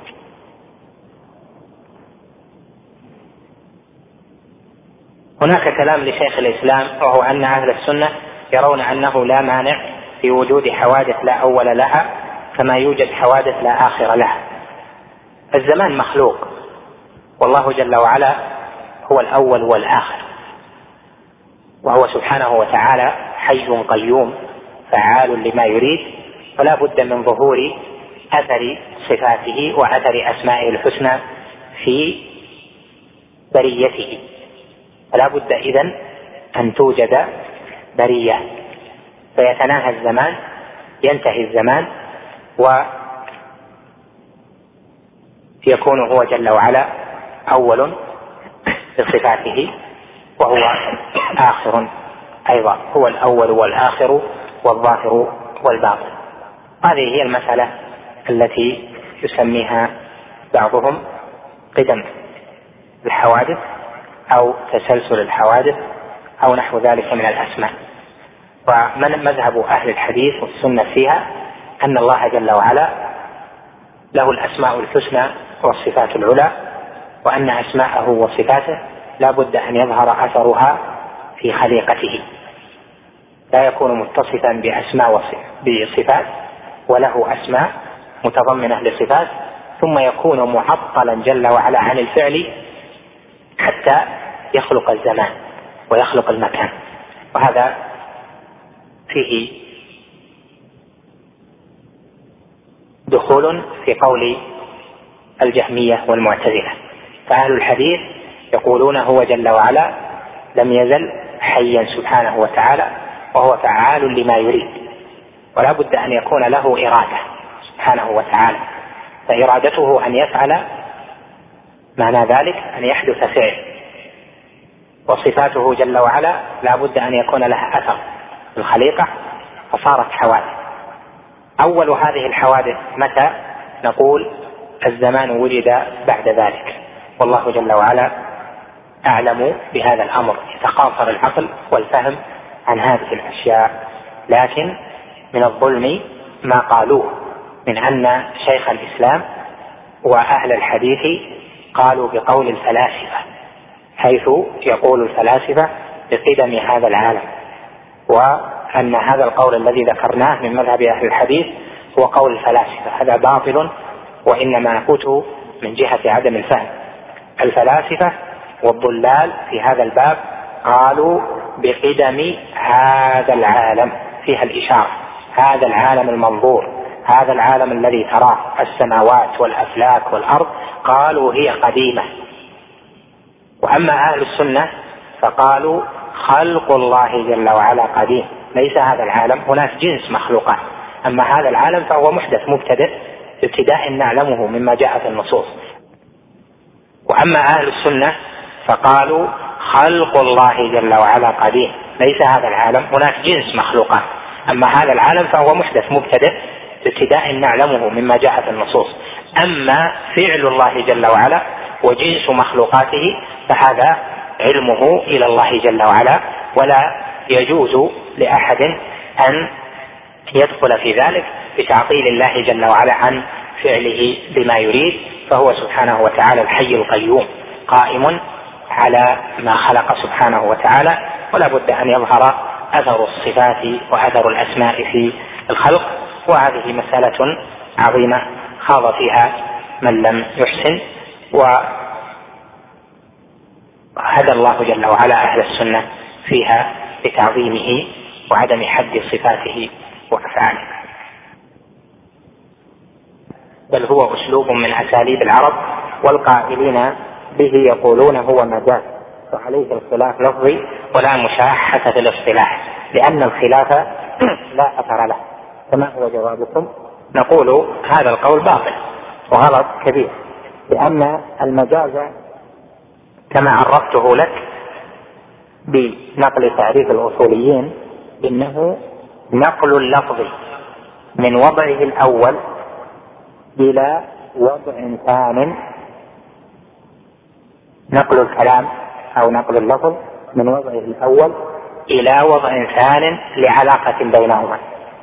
هناك كلام لشيخ الإسلام، وهو أن أهل السنة يرون أنه لا مانع في وجود حوادث لا أول لها كما يوجد حوادث لا آخر لها. الزمان مخلوق، والله جل وعلا هو الأول والآخر، وهو سبحانه وتعالى حي قيوم فعال لما يريد، فلا بد من ظهور أثر صفاته وأثر أسمائه الحسنى في بريته، فلا بد إذن أن توجد برية، فيتناهى الزمان، ينتهي الزمان، ويكون هو جل وعلا أول بصفاته، وهو آخر أيضا، هو الأول والآخر والظاهر والباطن. هذه هي المسألة التي يسميها بعضهم قدم الحوادث أو تسلسل الحوادث أو نحو ذلك من الأسماء. ومن مذهب أهل الحديث والسنة فيها أن الله جل وعلا له الأسماء الحسنى والصفات العلى، وأن أسماءه وصفاته لا بد أن يظهر أثرها في خليقته، لا يكون متصفا بأسماء بصفات وله أسماء متضمنة لصفات ثم يكون معطلا جل وعلا عن الفعل حتى يخلق الزمان ويخلق المكان. وهذا فيه دخول في قول الجهمية والمعتزلة. فأهل الحديث يقولون هو جل وعلا لم يزل حيا سبحانه وتعالى، وهو فعال لما يريد، ولا بد أن يكون له إرادة سبحانه وتعالى، فإرادته أن يفعل معنى ذلك أن يحدث فعل، وصفاته جل وعلا لا بد أن يكون لها أثر في الخليقة، فصارت حوادث. أول هذه الحوادث متى؟ نقول الزمان وجد بعد ذلك، والله جل وعلا أعلم بهذا الأمر، يتقاصر العقل والفهم عن هذه الأشياء. لكن من الظلم ما قالوه من أن شيخ الإسلام وأهل الحديث قالوا بقول الفلاسفة، حيث يقول الفلاسفة بقدم هذا العالم، وأن هذا القول الذي ذكرناه من مذهب أهل الحديث هو قول الفلاسفة. هذا باطل، وإنما نقوله من جهة عدم الفهم. الفلاسفة والضلال في هذا الباب قالوا بقدم هذا العالم، فيها الإشارة، هذا العالم المنظور، هذا العالم الذي تراه السماوات والأفلاك والأرض، قالوا هي قديمة. وأما أهل السنة فقالوا خلق الله جل وعلا قديم، ليس هذا العالم، هناك جنس مخلوقات، أما هذا العالم فهو محدث مبتدئ ابتداء نعلمه مما جاء في النصوص. وأما أهل السنة فقالوا خلق الله جل وعلا قديم، ليس هذا العالم، هناك جنس مخلوقات، أما هذا العالم فهو محدث مبتدئ ابتداء نعلمه مما جاء في النصوص. أما فعل الله جل وعلا وجنس مخلوقاته فهذا علمه إلى الله جل وعلا، ولا يجوز لأحد أن يدخل في ذلك بتعطيل الله جل وعلا عن فعله بما يريد، فهو سبحانه وتعالى الحي القيوم قائم على ما خلق سبحانه وتعالى، ولا بد أن يظهر أثر الصفات وأثر الأسماء في الخلق. وهذه مسألة عظيمة خاض فيها من لم يحسن، وهدى الله جل وعلا أهل السنة فيها بتعظيمه وعدم حد صفاته وأفعاله. بل هو أسلوب من أساليب العرب، والقائلين به يقولون هو مجاز، وعليه الخلاف لفظي ولا مشاحة في الاصطلاح، لأن الخلاف لا أثر له. فما هو جوابكم؟ نقول هذا القول باطل وغلط كبير، لأن المجاز كما عرفته لك بنقل تعريف الأصوليين إنه نقل اللفظ من وضعه الأول إلى وضع ثان، نقل الكلام أو نقل اللفظ من وضعه الأول إلى وضع ثان لعلاقة بينهما.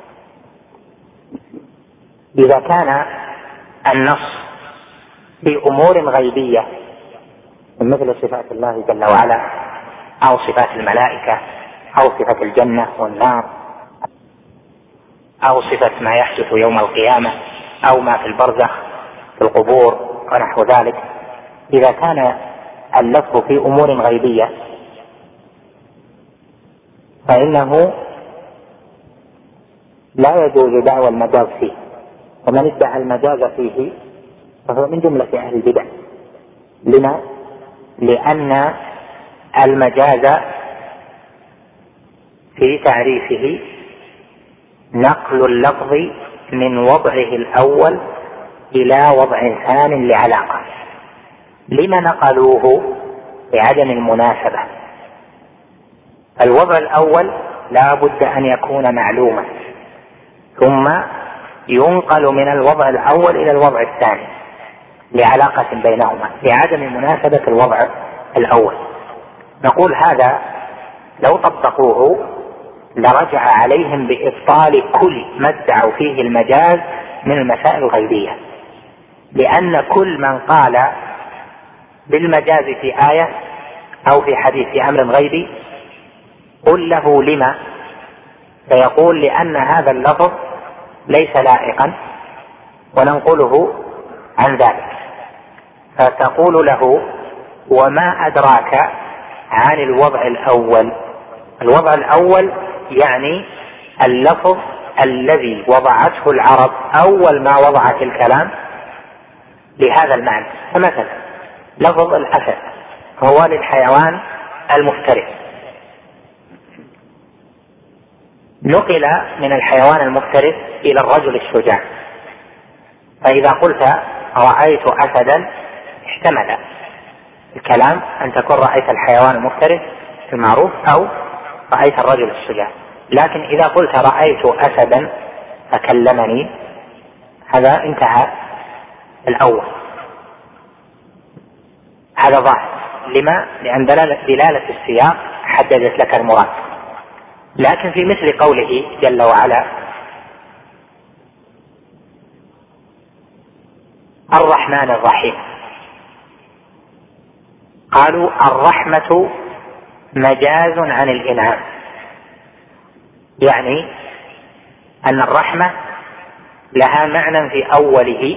إذا كان النص في أمور غيبية مثل صفات الله جل وعلا أو صفات الملائكة أو صفة الجنة والنار أو صفة ما يحدث يوم القيامة أو ما في البرزخ في القبور ونحو ذلك، إذا كان اللفظ في أمور غيبية فإنه لا يجوز دعوى المجاز فيه، ومن ادعى المجاز فيه فهو من جملة أهل البدع. لما؟ لأن المجاز في تعريفه نقل اللفظ من وضعه الأول إلى وضع ثان لعلاقة. لما نقلوه؟ لعدم المناسبة. الوضع الأول لا بد أن يكون معلوما، ثم ينقل من الوضع الأول إلى الوضع الثاني لعلاقة بينهما لعدم مناسبة الوضع الأول. نقول هذا لو طبقوه لرجع عليهم بإبطال كل ما ادعوا فيه المجاز من المسائل الغيبية، لأن كل من قال بالمجاز في آية أو في حديث في أمر غيبي قل له لما، فيقول لأن هذا اللفظ ليس لائقا وننقله عن ذلك. فتقول له وما أدراك عن الوضع الأول؟ الوضع الأول يعني اللفظ الذي وضعته العرب أول ما وضعت الكلام لهذا المعنى. فمثلا لفظ الأسد هو للحيوان المفترس، نقل من الحيوان المفترس إلى الرجل الشجاع، فإذا قلت رأيت أسدا احتمل الكلام أن تكون رأيت الحيوان المفترس المعروف أو رأيت الرجل الشجاع. لكن إذا قلت رأيت أسدا فكلمني هذا انتهى الأول، هذا ظاهر. لما؟ لأن دلالة السياق حددت لك المراد. لكن في مثل قوله جل وعلا الرحمن الرحيم، قالوا الرحمة مجاز عن الإنعام، يعني أن الرحمة لها معنى في أوله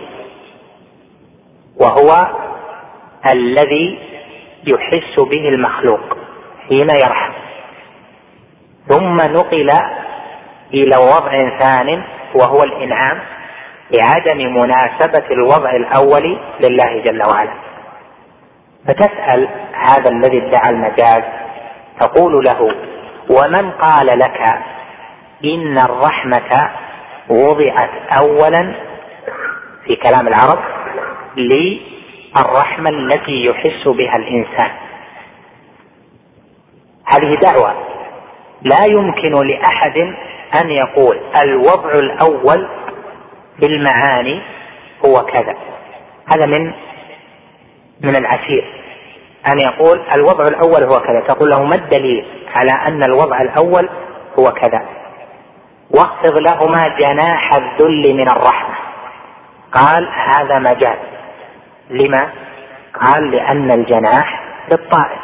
وهو الذي يحس به المخلوق حين يرحم، ثم نقل إلى وضع ثان وهو الإنعام لعدم مناسبة الوضع الأول لله جل وعلا. فتسأل هذا الذي ادعى المجاز تقول له ومن قال لك إن الرحمة وضعت أولا في كلام العرب للرحمة التي يحس بها الإنسان؟ هذه دعوة لا يمكن لأحد أن يقول الوضع الأول في المعاني هو كذا. هذا من من العسير أن يقول الوضع الأول هو كذا. تقول له ما الدليل على أن الوضع الأول هو كذا؟ واخفض لهما جناح الذل من الرحمة. قال هذا مجاز. لما؟ قال لأن الجناح للطائر،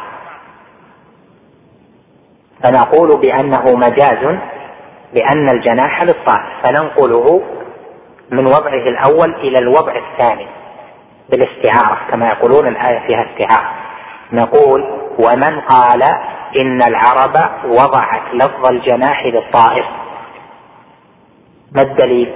فنقول بأنه مجاز لأن الجناح للطائر، فننقله من وضعه الأول إلى الوضع الثاني بالاستعارة، كما يقولون الآية فيها استعارة. نقول ومن قال إن العرب وضعت لفظ الجناح للطائر، ما الدليل؟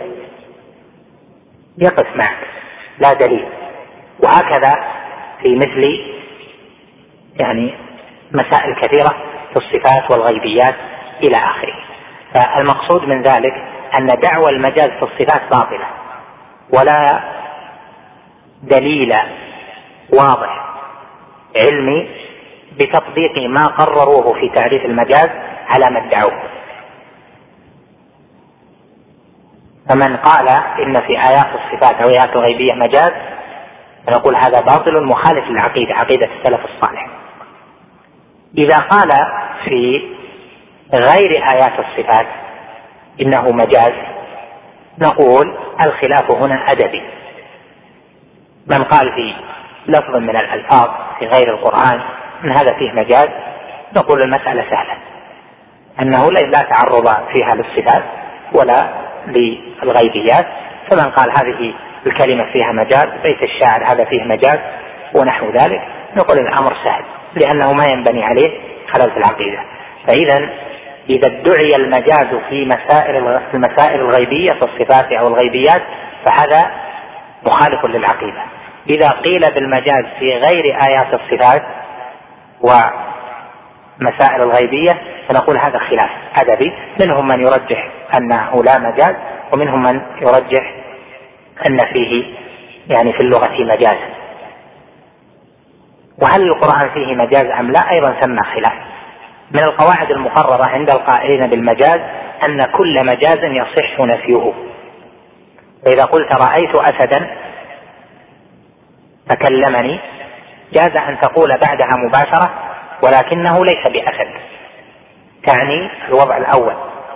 يقف معك لا دليل. وهكذا في مثل يعني مسائل كثيرة في الصفات والغيبيات إلى آخره. فالمقصود من ذلك أن دعوى المجاز في الصفات باطلة، ولا دليل واضح علمي بتطبيق ما قرروه في تعريف المجاز على ما ادعوه. فمن قال إن في آيات الصفات أو آيات الغيبية مجاز فنقول هذا باطل مخالف للعقيدة، عقيدة السلف الصالح. إذا قال في غير آيات الصفات إنه مجاز نقول الخلاف هنا أدبي. من قال في لفظ من الألفاظ في غير القرآن أن هذا فيه مجاز نقول المسألة سهلة، أنه لا تعرض فيها للصفات ولا للغيبيات. فمن قال هذه الكلمة فيها مجاز، بيت الشاعر هذا فيه مجاز ونحو ذلك، نقول الأمر سهل لأنه ما ينبني عليه خلل في العقيدة. فإذا إذا ادعي المجاز في مسائل المسائل الغيبية في الصفات أو الغيبيات فهذا مخالف للعقيدة. إذا قيل بالمجاز في غير آيات الصفات ومسائل الغيبية فنقول هذا خلاف أدبي، منهم من يرجح أنه لا مجاز ومنهم من يرجح أن فيه يعني في اللغة مجاز. وهل القرآن فيه مجاز أم لا أيضا ثم خلاف. من القواعد المقررة عند القائلين بالمجاز أن كل مجاز يصح نفيه. فإذا قلت رأيت أسدا فكلمني جاز أن تقول بعدها مباشرة ولكنه ليس بأسد، تعني الوضع الأول.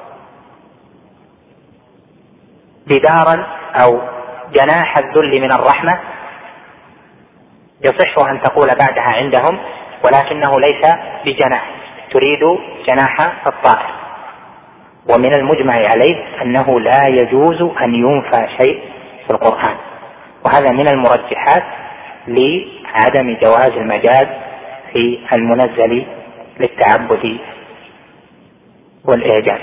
جدارا أو جناح الذل من الرحمة يصح أن تقول بعدها عندهم ولكنه ليس بجناح، تريد جناح الطائر. ومن المجمع عليه أنه لا يجوز أن ينفى شيء في القرآن، وهذا من المرجحات لعدم جواز المجاز في المنزل للتعبد والإعجاز.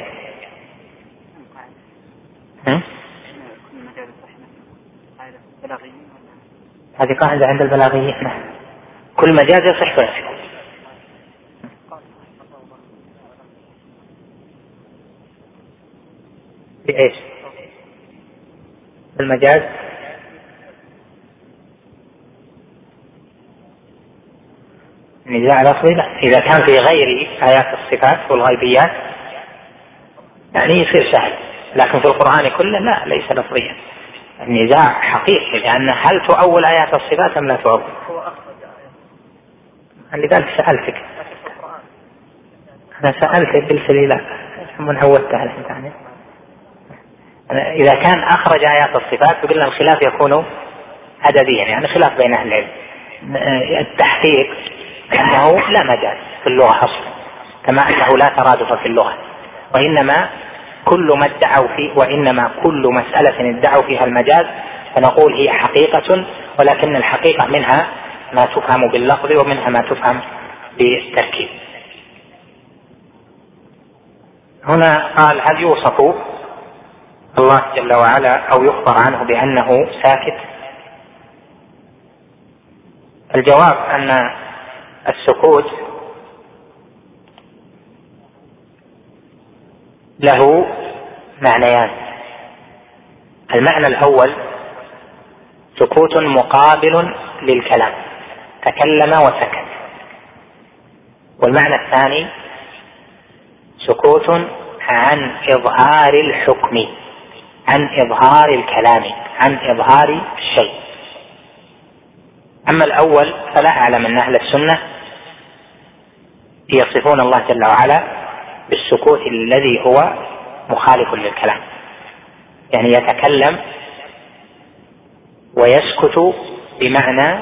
هذه قاعدة عند البلاغيين، كل مجاز يصح ويصح. بإيش؟ المجاز نزاع لفظي لا، إذا كان في غير آيات الصفات والغيبيات يعني يصير سهل، لكن في القرآن كله لا، ليس لفظيا، النزاع حقيقي. لأن هل تؤول آيات الصفات أم لا تؤول؟ لذلك سألتك، أنا سألتك قلت لي لا، من هوتها الآن. إذا كان أخرج آيات الصفات فقلنا الخلاف يكون أدبيا، يعني خلاف بين أهل العلم. التحقيق أنه لا مجاز في اللغة أصلا، كما أنه لا ترادف في اللغة، وإنما كل ما ادعوا فيه وإنما كل مسألة ادعوا فيها المجاز فنقول هي حقيقة، ولكن الحقيقة منها ما تفهم باللفظ ومنها ما تفهم بالتركيب. هنا قال هل يوصف الله جل وعلا أو يخبر عنه بأنه ساكت؟ الجواب أن السكوت له معنيان. المعنى الأول سكوت مقابل للكلام، تكلم وسكت. والمعنى الثاني سكوت عن إظهار الحكم، عن إظهار الكلام، عن إظهار الشيء. أما الأول فلا أعلم أن أهل السنة يصفون الله جل وعلا بالسكوت الذي هو مخالف للكلام، يعني يتكلم ويسكت بمعنى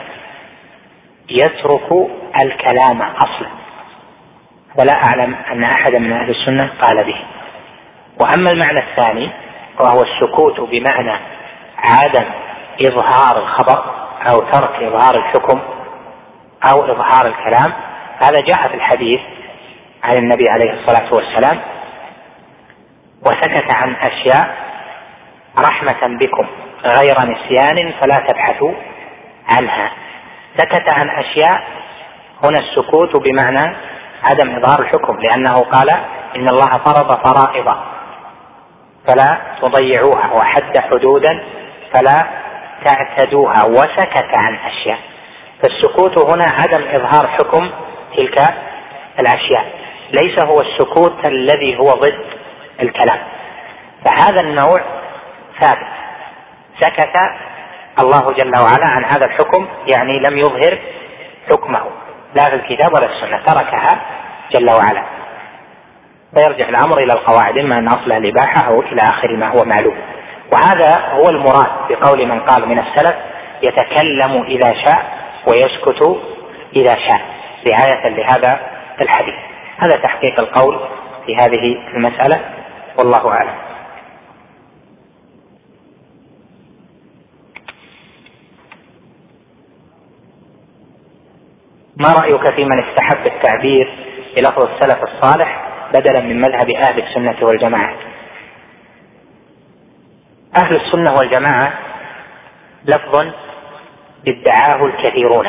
يترك الكلام أصلا، فلا أعلم أن أحدا من أهل السنة قال به. وأما المعنى الثاني وهو السكوت بمعنى عدم إظهار الخبر أو ترك إظهار الحكم أو إظهار الكلام، هذا جاء في الحديث عن النبي عليه الصلاة والسلام: وسكت عن أشياء رحمة بكم غير نسيان فلا تبحثوا عنها. سكت عن أشياء، هنا السكوت بمعنى عدم إظهار الحكم، لأنه قال إن الله فرض فرائض فلا تضيعوها وحد حدودا فلا تعتدوها، وسكت عن أشياء. فالسكوت هنا عدم إظهار حكم تلك الأشياء، ليس هو السكوت الذي هو ضد الكلام. فهذا النوع ثابت، سكت الله جل وعلا عن هذا الحكم، يعني لم يظهر حكمه لا في الكتاب ولا السنة، تركها جل وعلا. فيرجع الأمر إلى القواعد، إما أن أصلها الإباحة أو إلى آخر ما هو معلوم. وهذا هو المراد بقول من قال من السلف: يتكلم إذا شاء ويسكت إذا شاء، رعاية لهذا الحديث. هذا تحقيق القول في هذه المسألة، والله أعلم. ما رأيك في من استحب التعبير بلفظ السلف الصالح بدلا من مذهب أهل السنة والجماعة؟ أهل السنة والجماعة لفظ ادعاه الكثيرون،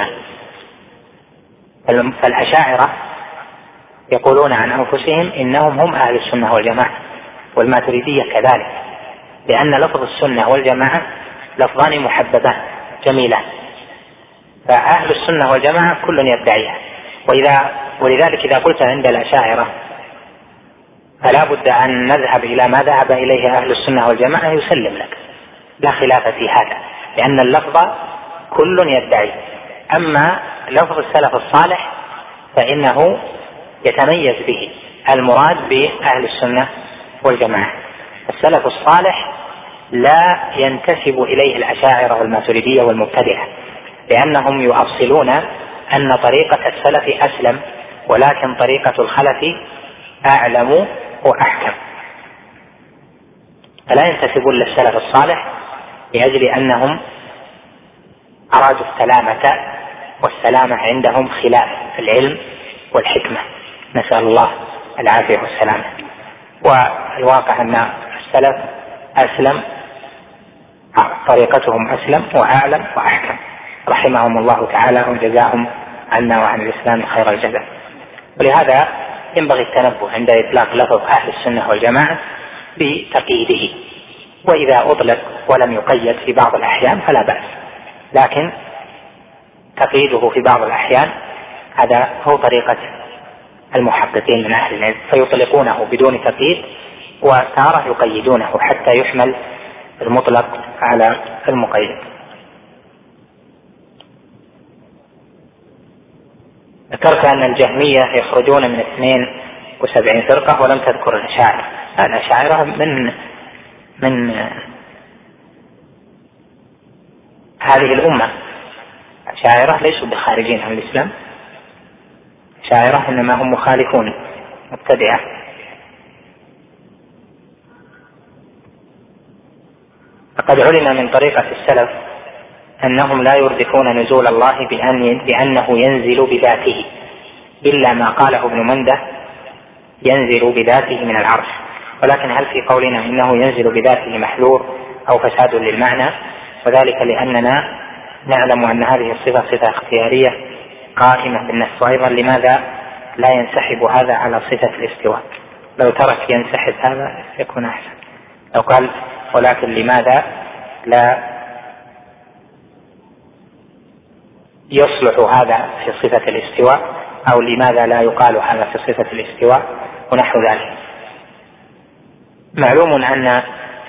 فالأشاعرة يقولون عن أنفسهم إنهم هم أهل السنة والجماعة، والماتريدية كذلك، لأن لفظ السنة والجماعة لفظان محببان جميلان، فأهل السنة والجماعة كل يدعيها. وإذا ولذلك إذا قلت عند الأشاعرة فلا بد أن نذهب إلى ما ذهب إليه أهل السنة والجماعة يسلم لك، لا خلاف في هذا، لأن اللفظ كل يدعي. أما لفظ السلف الصالح فإنه يتميز به المراد بأهل السنة والجماعة. السلف الصالح لا ينتسب إليه الأشاعرة والماتريدية والمبتدعة، لأنهم يؤصلون أن طريقة السلف أسلم، ولكن طريقة الخلف أعلم وأحكم. فلا ينتسبون للسلف الصالح لأجل أنهم أرادوا السلامة، والسلامة عندهم خلاف العلم والحكمة، نسأل الله العافية والسلامة. والواقع أن السلف أسلم، طريقتهم أسلم وأعلم وأحكم، رحمهم الله تعالى وجزاهم عنا وعن الإسلام خير الجزاء. ولهذا ينبغي التنبه عند إطلاق لفظ أهل السنة والجماعة بتقييده، وإذا أطلق ولم يقيد في بعض الأحيان فلا بأس، لكن تقييده في بعض الأحيان هذا هو طريقة المحققين من أهل العلم، فيطلقونه بدون تقييد، وتارة يقيدونه حتى يحمل المطلق على المقيد. ذكرت أن الجهمية يخرجون من اثنين وسبعين فرقة ولم تذكر الأشاعرة. الأشاعرة من من هذه الأمة، الأشاعرة ليسوا بخارجين عن الإسلام، الأشاعرة إنما هم مخالفون مبتدعة. فقد علم من طريقة السلف أنهم لا يردفون نزول الله بأن بأنه ينزل بذاته، إلا ما قاله ابن منده ينزل بذاته من العرش، ولكن هل في قولنا إنه ينزل بذاته محذور أو فساد للمعنى؟ وذلك لأننا نعلم أن هذه الصفة صفة اختيارية قائمة بالنص. وأيضا لماذا لا ينسحب هذا على صفة الاستواء؟ لو ترك ينسحب هذا يكون أحسن. لو قال ولكن لماذا لا يصلح هذا في صفة الاستواء، أو لماذا لا يقال هذا في صفة الاستواء ونحو ذلك. معلوم أن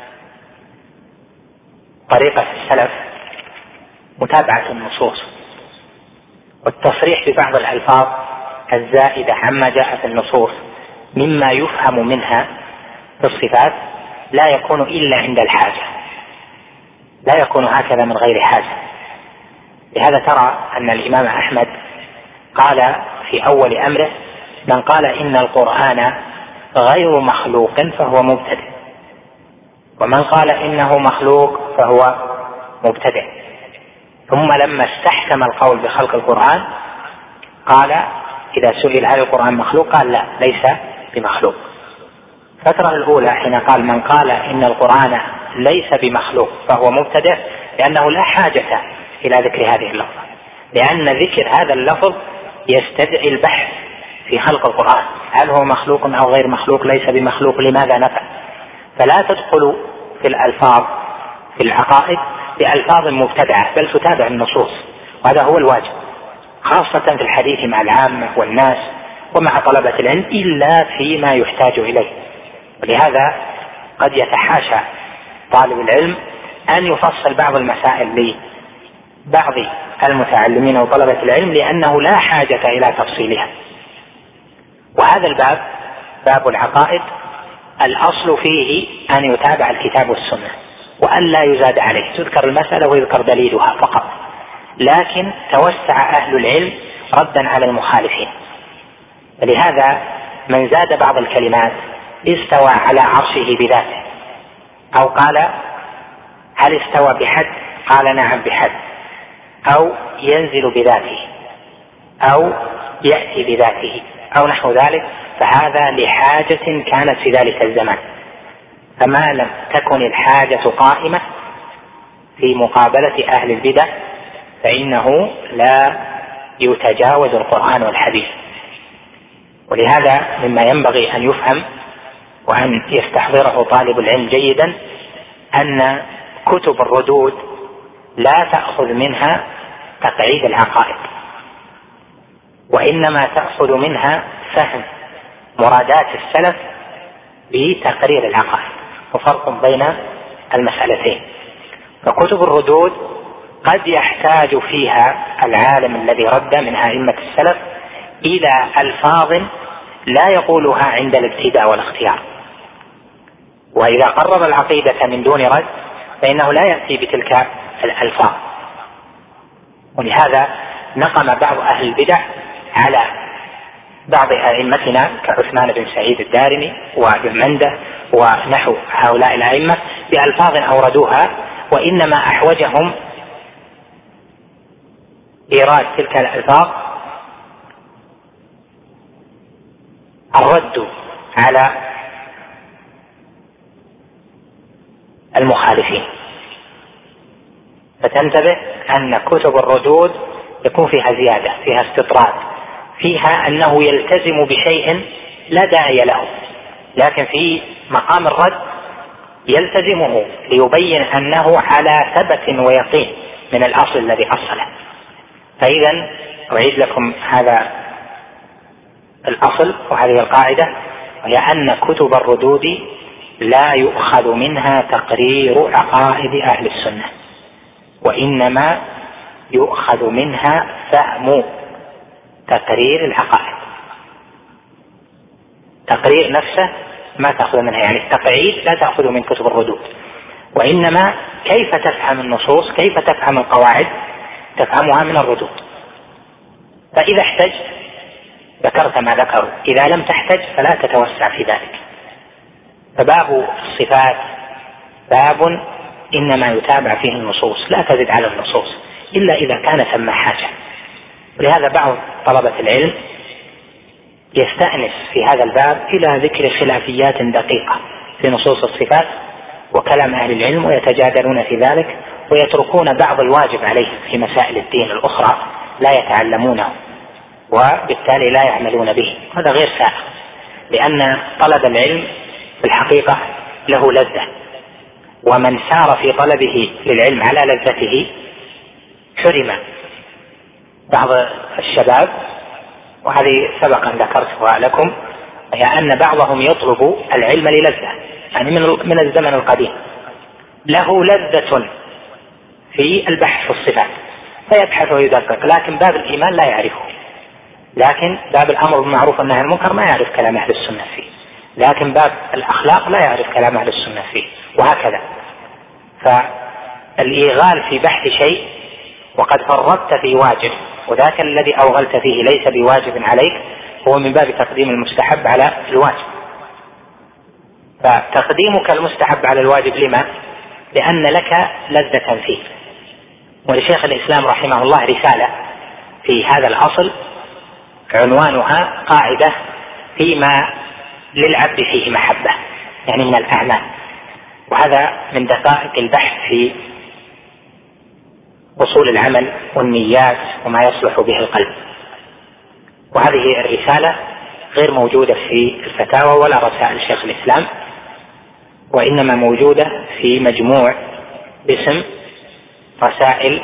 طريقة السلف متابعة النصوص والتصريح ببعض الألفاظ الزائدة عما جاء في النصوص مما يفهم منها في الصفات لا يكون إلا عند الحاجة، لا يكون هكذا من غير حاجة. لهذا ترى أن الإمام أحمد قال في أول أمره: من قال إن القرآن غير مخلوق فهو مبتدع، ومن قال إنه مخلوق فهو مبتدع. ثم لما استحكم القول بخلق القرآن قال إذا سئل هل القرآن مخلوق قال لا، ليس بمخلوق. الفترة الأولى حين قال من قال إن القرآن ليس بمخلوق فهو مبتدع، لأنه لا حاجة إلى ذكر هذه اللفظة، لأن ذكر هذا اللفظ يستدعي البحث في خلق القرآن، هل هو مخلوق أو غير مخلوق، ليس بمخلوق، لماذا نفع. فلا تدخل في الألفاظ في العقائد بألفاظ مبتدعة، بل تتابع النصوص، وهذا هو الواجب، خاصة في الحديث مع العامة والناس ومع طلبة العلم، إلا فيما يحتاج إليه. ولهذا قد يتحاشى طالب العلم أن يفصل بعض المسائل لبعض المتعلمين وطلبة العلم، لأنه لا حاجة إلى تفصيلها. وهذا الباب باب العقائد الأصل فيه أن يتابع الكتاب والسنة وأن لا يزاد عليه، تذكر المسألة ويذكر دليلها فقط. لكن توسع أهل العلم ردا على المخالفين، لهذا من زاد بعض الكلمات استوى على عرشه بذاته، أو قال هل استوى بحد؟ قال نعم بحد، أو ينزل بذاته، أو يأتي بذاته، أو نحو ذلك، فهذا لحاجة كانت في ذلك الزمان. فما لم تكن الحاجة قائمة في مقابلة أهل البدع فإنه لا يتجاوز القرآن والحديث. ولهذا مما ينبغي أن يفهم وأن يستحضره طالب العلم جيدا أن كتب الردود لا تأخذ منها تقعيد العقائد، وإنما تأخذ منها فهم مرادات السلف بتقرير العقائد، وفرق بين المسألتين. فكتب الردود قد يحتاج فيها العالم الذي رد من أئمة السلف إلى ألفاظ لا يقولها عند الابتداء والاختيار، وإذا قرر العقيدة من دون رد فإنه لا يأتي بتلك الألفاظ. ولهذا نقم بعض أهل البدع على بعض أئمتنا كعثمان بن سعيد الدارمي وابن منده ونحو هؤلاء الأئمة بألفاظ أوردوها، وإنما أحوجهم إيراد تلك الألفاظ الرد على المخالفين. فتنتبه أن كتب الردود يكون فيها زيادة، فيها استطراد، فيها أنه يلتزم بشيء لا داعي له، لكن في مقام الرد يلتزمه ليبين أنه على ثبت ويقين من الأصل الذي أصله. فإذا أعيد لكم هذا الأصل وهذه القاعدة، وهي أن كتب الردود لا يؤخذ منها تقرير عقائد أهل السنة، وإنما يؤخذ منها فهم تقرير العقائد. تقرير نفسه ما تأخذ منها، يعني التقعيد لا تأخذ من كتب الردود، وإنما كيف تفهم النصوص، كيف تفهم القواعد، تفهمها من الردود. فإذا احتجت ذكرت ما ذكروا، إذا لم تحتج فلا تتوسع في ذلك. فباب الصفات باب إنما يتابع فيه النصوص، لا تزد على النصوص إلا إذا كان ثم حاجة. ولهذا بعض طلبة العلم يستأنس في هذا الباب إلى ذكر خلافيات دقيقة في نصوص الصفات وكلام أهل العلم، ويتجادلون في ذلك ويتركون بعض الواجب عليهم في مسائل الدين الأخرى لا يتعلمونه، وبالتالي لا يعملون به. هذا غير سائغ، لأن طلب العلم في الحقيقة له لذة، ومن سار في طلبه للعلم على لذته حرم. بعض الشباب، وهذه سبقا ذكرتها لكم، هي أن بعضهم يطلب العلم للذة، يعني من الزمن القديم له لذة في البحث في الصفات فيبحث ويدقق، لكن باب الإيمان لا يعرفه، لكن باب الأمر بالمعروف والنهي عن المنكر ما يعرف كلام أهل السنة فيه، لكن باب الأخلاق لا يعرف كلام أهل السنة فيه، وهكذا. فالإيغال في بحث شيء وقد فرطت في واجب، وذاك الذي أوغلت فيه ليس بواجب عليك، هو من باب تقديم المستحب على الواجب. فتقديمك المستحب على الواجب لما؟ لأن لك لذة فيه. ولشيخ الإسلام رحمه الله رسالة في هذا الأصل عنوانها قاعدة فيما للعبد فيه محبة، يعني من الأعمال، وهذا من دقائق البحث في أصول العمل والنيات وما يصلح به القلب. وهذه الرسالة غير موجودة في الفتاوى ولا رسائل شيخ الإسلام، وإنما موجودة في مجموع باسم رسائل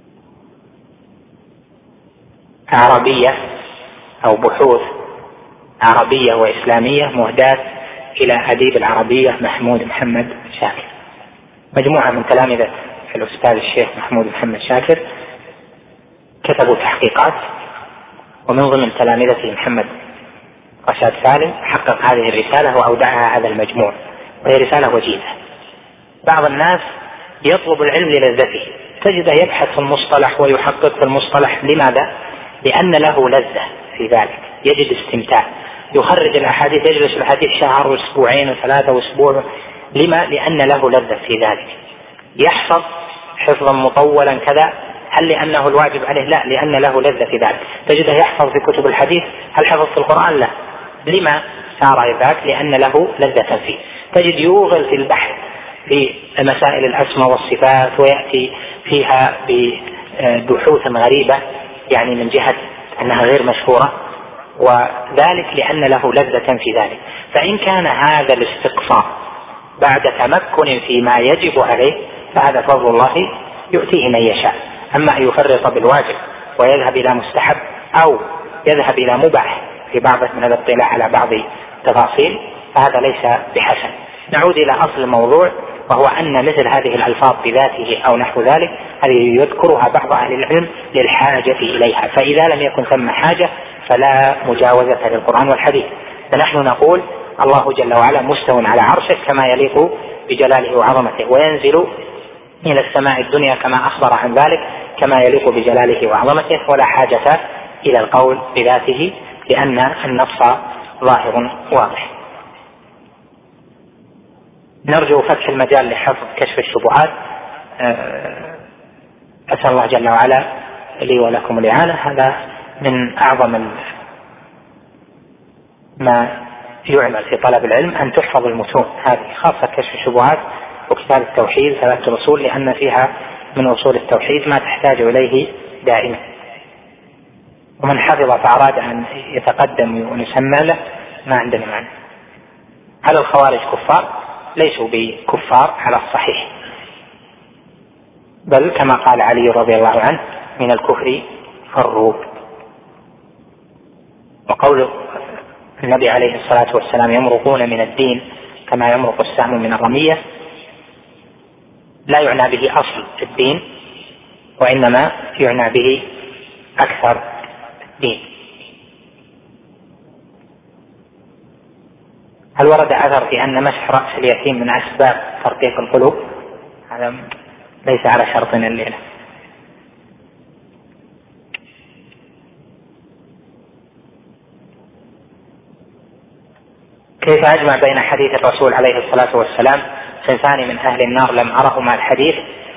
عربية أو بحوث عربية وإسلامية مهداة إلى أديب العربية محمود محمد شاكر. مجموعة من تلامذة الأستاذ الشيخ محمود محمد شاكر كتبوا تحقيقات، ومن ضمن تلامذته محمد رشاد سالم حقق هذه الرسالة وأودعها هذا المجموع، وهي رسالة وجيزة. بعض الناس يطلب العلم للذته، تجده يبحث في المصطلح ويحقق في المصطلح. لماذا؟ لأن له لذة في ذلك، يجد استمتاع، يخرج الأحاديث، يجلس الحديث شهر وأسبوعين وثلاثة وأسبوع. لما؟ لأن له لذة في ذلك. يحفظ حفظا مطولا كذا، هل لأنه الواجب عليه؟ لا، لأن له لذة في ذلك. تجده يحفظ في كتب الحديث، هل حفظ في القرآن؟ لا. لما صار ذاك؟ لأن له لذة فيه. تجد يوغل في البحث في مسائل الأسماء والصفات، ويأتي فيها ببحوث غريبة يعني من جهة أنها غير مشهورة، وذلك لأن له لذة في ذلك. فإن كان هذا الاستقصاء بعد تمكن فيما يجب عليه فهذا فضل الله يؤتيه من يشاء. أما أن يفرط بالواجب ويذهب إلى مستحب أو يذهب إلى مباح في بعض من الاطلاع على بعض التفاصيل فهذا ليس بحسن. نعود إلى أصل الموضوع، وهو أن مثل هذه الألفاظ بذاته أو نحو ذلك هذه يذكرها بعض أهل العلم للحاجة إليها، فإذا لم يكن ثم حاجة فلا مجاوزة للقرآن والحديث. فنحن نقول الله جل وعلا مستو على عرشه كما يليق بجلاله وعظمته، وينزل إلى السماء الدنيا كما أخبر عن ذلك كما يليق بجلاله وعظمته، ولا حاجة إلى القول بذاته لأن النص ظاهر واضح. نرجو فتح المجال لحفظ كشف الشبهات. أسأل الله جل وعلا لي ولكم الإعانة. هذا من أعظم ما يعمل في طلب العلم، أن تحفظ المتون هذه، خاصة كشف الشبهات وكتاب التوحيد ثلاثة الأصول، لأن فيها من أصول التوحيد ما تحتاج إليه دائما. ومن حفظ فأراد أن يتقدم ونسمى له ما عندنا معنى. هل الخوارج كفار؟ ليسوا بكفار على الصحيح، بل كما قال علي رضي الله عنه من الكفر فروا. وقول النبي عليه الصلاة والسلام يمرقون من الدين كما يمرق السهم من الرمية لا يعنى به أصل الدين، وإنما يعنى به أكثر الدين. هل ورد أثر في أن مسح رأس اليتيم من أسباب ترقيق القلوب؟ هذا ليس على شرطنا الليلة. كيف أجمع بين حديث الرسول عليه الصلاة والسلام صنفان من أهل النار لم أرهما الحديث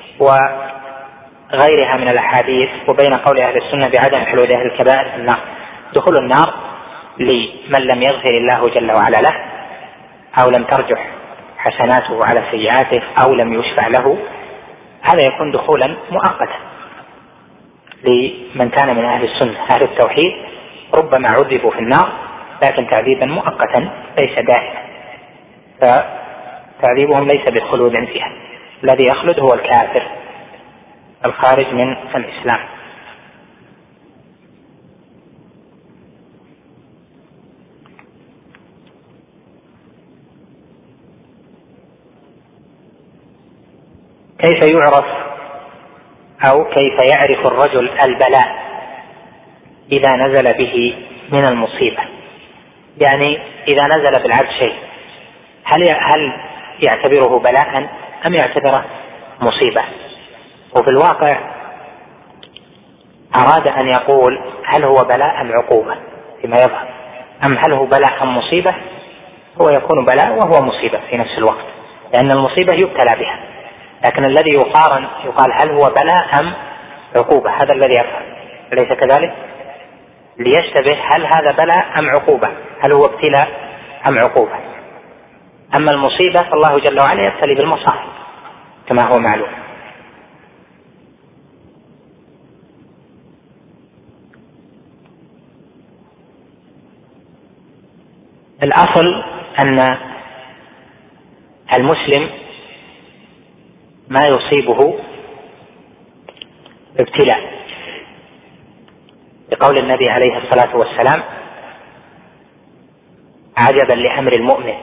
وغيرها من الأحاديث، وبين قول أهل السنة بعدم حلول أهل الكبائر في النار؟ دخول النار لمن لم يغفر الله جل وعلا له، أو لم ترجح حسناته على سيئاته، أو لم يشفع له، هذا يكون دخولا مؤقتا لمن كان من أهل السنة. أهل التوحيد ربما عذبوا في النار لكن تعذيبا مؤقتا ليس دائما، فتعذيبهم ليس بالخلود فيها. الذي يخلد هو الكافر الخارج من الإسلام. كيف يعرف أو كيف يعرف الرجل البلاء إذا نزل به من المصيبة؟ يعني إذا نزل بالعبد شيء هل هل يعتبره بلاء أم يعتبره مصيبة؟ وفي الواقع أراد أن يقول هل هو بلاء أم عقوبة فيما يظهر، أم هل هو بلاء أم مصيبة؟ هو يكون بلاء وهو مصيبة في نفس الوقت، لأن المصيبة يبتلى بها، لكن الذي يقارن يقال هل هو بلاء أم عقوبة، هذا الذي يفهم، أليس كذلك؟ ليشتبه هل هذا بلاء أم عقوبة، هل هو ابتلاء أم عقوبة. أما المصيبة فالله جل وعلا يبتلي بالمصائب كما هو معلوم. الأصل أن المسلم ما يصيبه ابتلاء، لقول النبي عليه الصلاة والسلام عجبا لأمر المؤمن،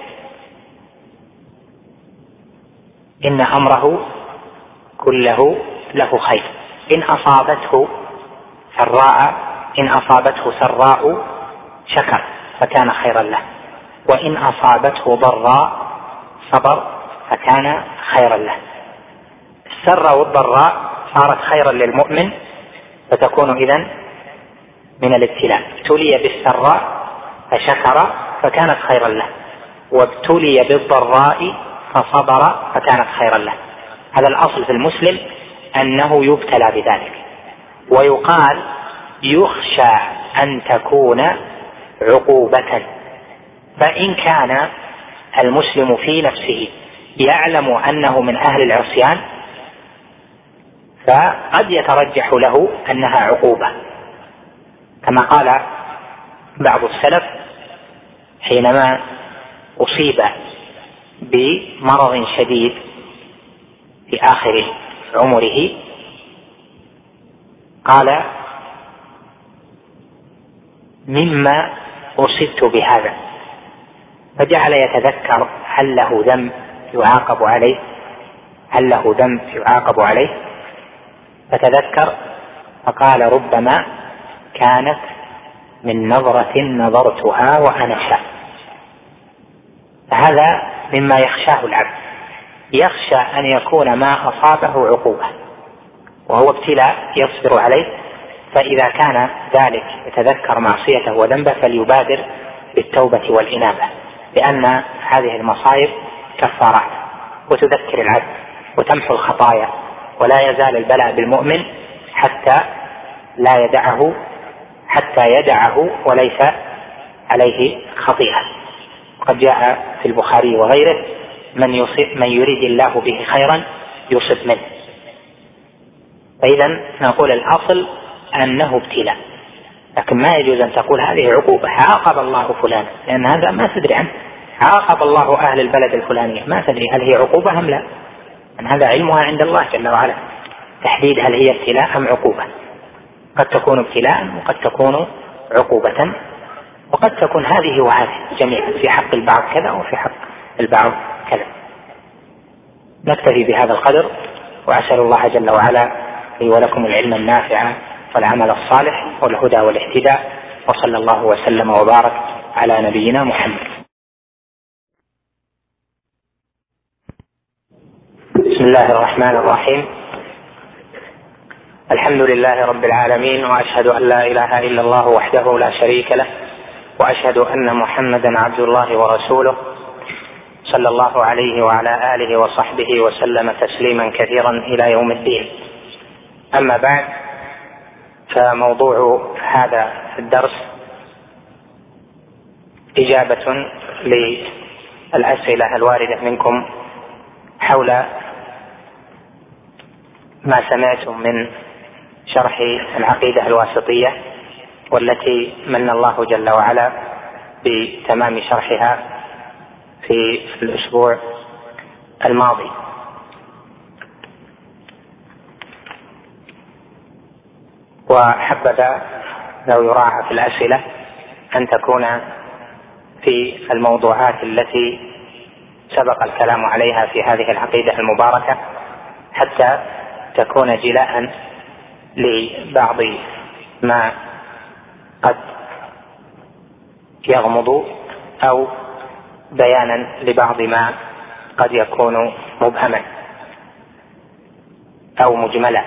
إن أمره كله له خير، إن أصابته سراء إن أصابته سراء شكر فكان خيرا له، وإن أصابته ضراء صبر فكان خيرا له. السراء والضراء صارت خيرا للمؤمن فتكون إذن من الابتلاء. ابتلي بالسراء فشكر فكانت خيرا له، وابتلي بالضراء فصبر فكانت خيرا له. هذا الأصل في المسلم أنه يبتلى بذلك. ويقال يخشى أن تكون عقوبة، فإن كان المسلم في نفسه يعلم أنه من أهل العصيان فقد يترجح له أنها عقوبة، كما قال بعض السلف حينما أصيب بمرض شديد في آخر عمره قال: مما أصبت بهذا، فجعل يتذكر هل له ذنب يعاقب عليه هل له ذنب يعاقب عليه فتذكر فقال: ربما كانت من نظرة نظرتها وأنا شاب. فهذا مما يخشاه العبد، يخشى أن يكون ما أصابه عقوبة وهو ابتلاء يصبر عليه، فإذا كان ذلك يتذكر معصيته وذنبه فليبادر بالتوبة والإنابة، لأن هذه المصائب كفارات وتذكر العبد وتمحو الخطايا، ولا يزال البلاء بالمؤمن حتى لا يدعه حتى يدعه وليس عليه خطيئة. وقد جاء في البخاري وغيره: من, يصيب من يريد الله به خيرا يصب منه. فإذا نقول الأصل أنه ابتلاء، لكن ما يجوز أن تقول هذه عقوبة عاقب الله فلان، لأن هذا ما تدري عنه. عاقب الله أهل البلد الفلانية، ما تدري هل هي عقوبة أم لا، أن هذا علمها عند الله جل وعلا، تحديد هل هي ابتلاء أم عقوبة. قد تكون ابتلاء وقد تكون عقوبة، وقد تكون هذه وهذه جميعا، في حق البعض كذا وفي حق البعض كذا. نكتفي بهذا القدر، وأسأل الله جل وعلا لي ولكم العلم النافع والعمل الصالح والهدى والاهتداء، وصلى الله وسلم وبارك على نبينا محمد. بسم الله الرحمن الرحيم. الحمد لله رب العالمين، وأشهد أن لا إله إلا الله وحده لا شريك له، وأشهد أن محمدا عبد الله ورسوله، صلى الله عليه وعلى آله وصحبه وسلم تسليما كثيرا إلى يوم الدين. أما بعد، فموضوع هذا الدرس إجابة للأسئلة الواردة منكم حول ما سمعتم من شرح العقيدة الواسطية، والتي من الله جل وعلا بتمام شرحها في الأسبوع الماضي. وحبذا لو يراعى في الأسئلة أن تكون في الموضوعات التي سبق الكلام عليها في هذه العقيدة المباركة، حتى تكون جلاء لبعض ما قد يغمض أو بيانا لبعض ما قد يكون مبهما أو مجملا.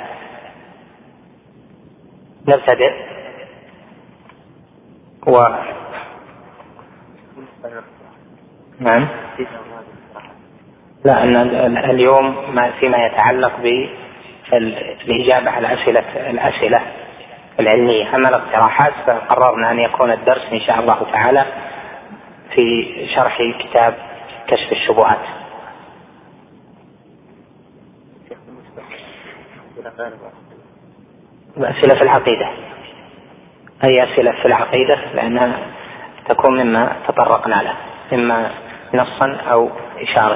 نبتدئ. و نعم لا أن اليوم ما فيما يتعلق بالإجابة على أسئلة الأسئلة العلمية. أما الاقتراحات فقررنا أن يكون الدرس إن شاء الله تعالى في شرح كتاب كشف الشبهات. أسئلة في العقيدة، أي أسئلة في العقيدة، لأنها تكون مما تطرقنا له إما نصا أو إشارة.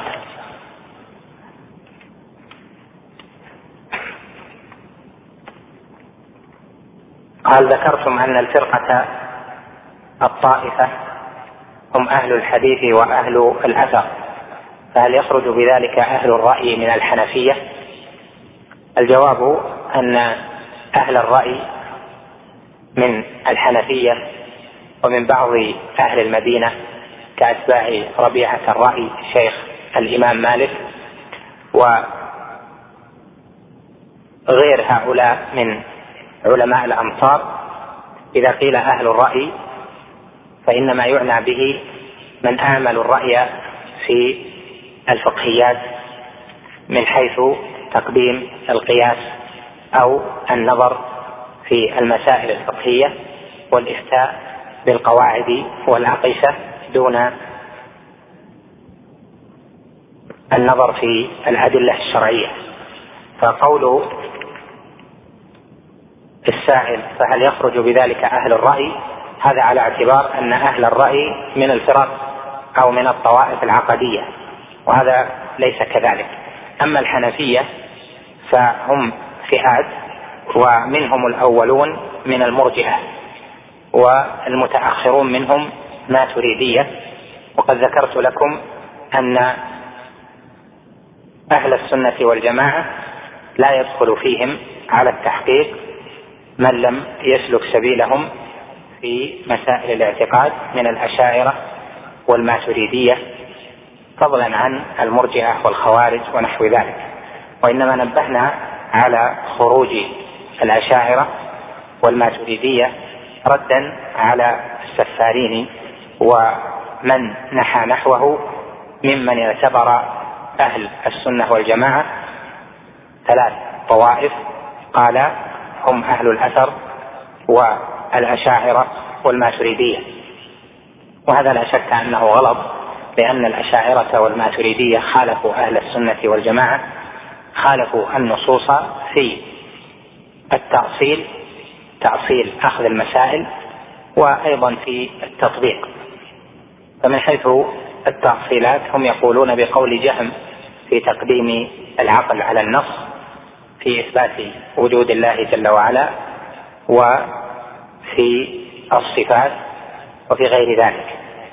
قال: ذكرتم أن الفرقة الطائفة هم أهل الحديث وأهل الأثر، فهل يخرج بذلك أهل الرأي من الحنفية؟ الجواب أن أهل الرأي من الحنفية ومن بعض أهل المدينة كأتباع ربيعة الرأي شيخ الإمام مالك وغير هؤلاء من علماء الأمصار، إذا قيل أهل الرأي فإنما يعنى به من آمل الرأي في الفقهيات من حيث تقديم القياس أو النظر في المسائل الفقهية والإفتاء بالقواعد والأقيسة دون النظر في الأدلة الشرعية. فقول السائل فهل يخرج بذلك أهل الرأي، هذا على اعتبار أن أهل الرأي من الفرق أو من الطوائف العقدية، وهذا ليس كذلك. أما الحنفية فهم فئات، ومنهم الأولون من المرجئة والمتأخرون منهم ماتريدية. وقد ذكرت لكم أن أهل السنة والجماعة لا يدخل فيهم على التحقيق من لم يسلك سبيلهم في مسائل الاعتقاد من الأشاعرة والماتريدية، فضلا عن المرجئة والخوارج ونحو ذلك. وإنما نبهنا على خروج الأشاعرة والماتريدية ردا على السفارين ومن نحى نحوه ممن اعتبر أهل السنة والجماعة ثلاث طوائف، قال هم أهل الأثر والأشاعرة والماتريدية، وهذا لا شك أنه غلط، لأن الأشاعرة والماتريدية خالفوا أهل السنة والجماعة، خالفوا النصوص في التأصيل تأصيل أخذ المسائل وأيضا في التطبيق. فمن حيث التأصيلات هم يقولون بقول جهم في تقديم العقل على النص في إثبات وجود الله جل وعلا وفي الصفات وفي غير ذلك.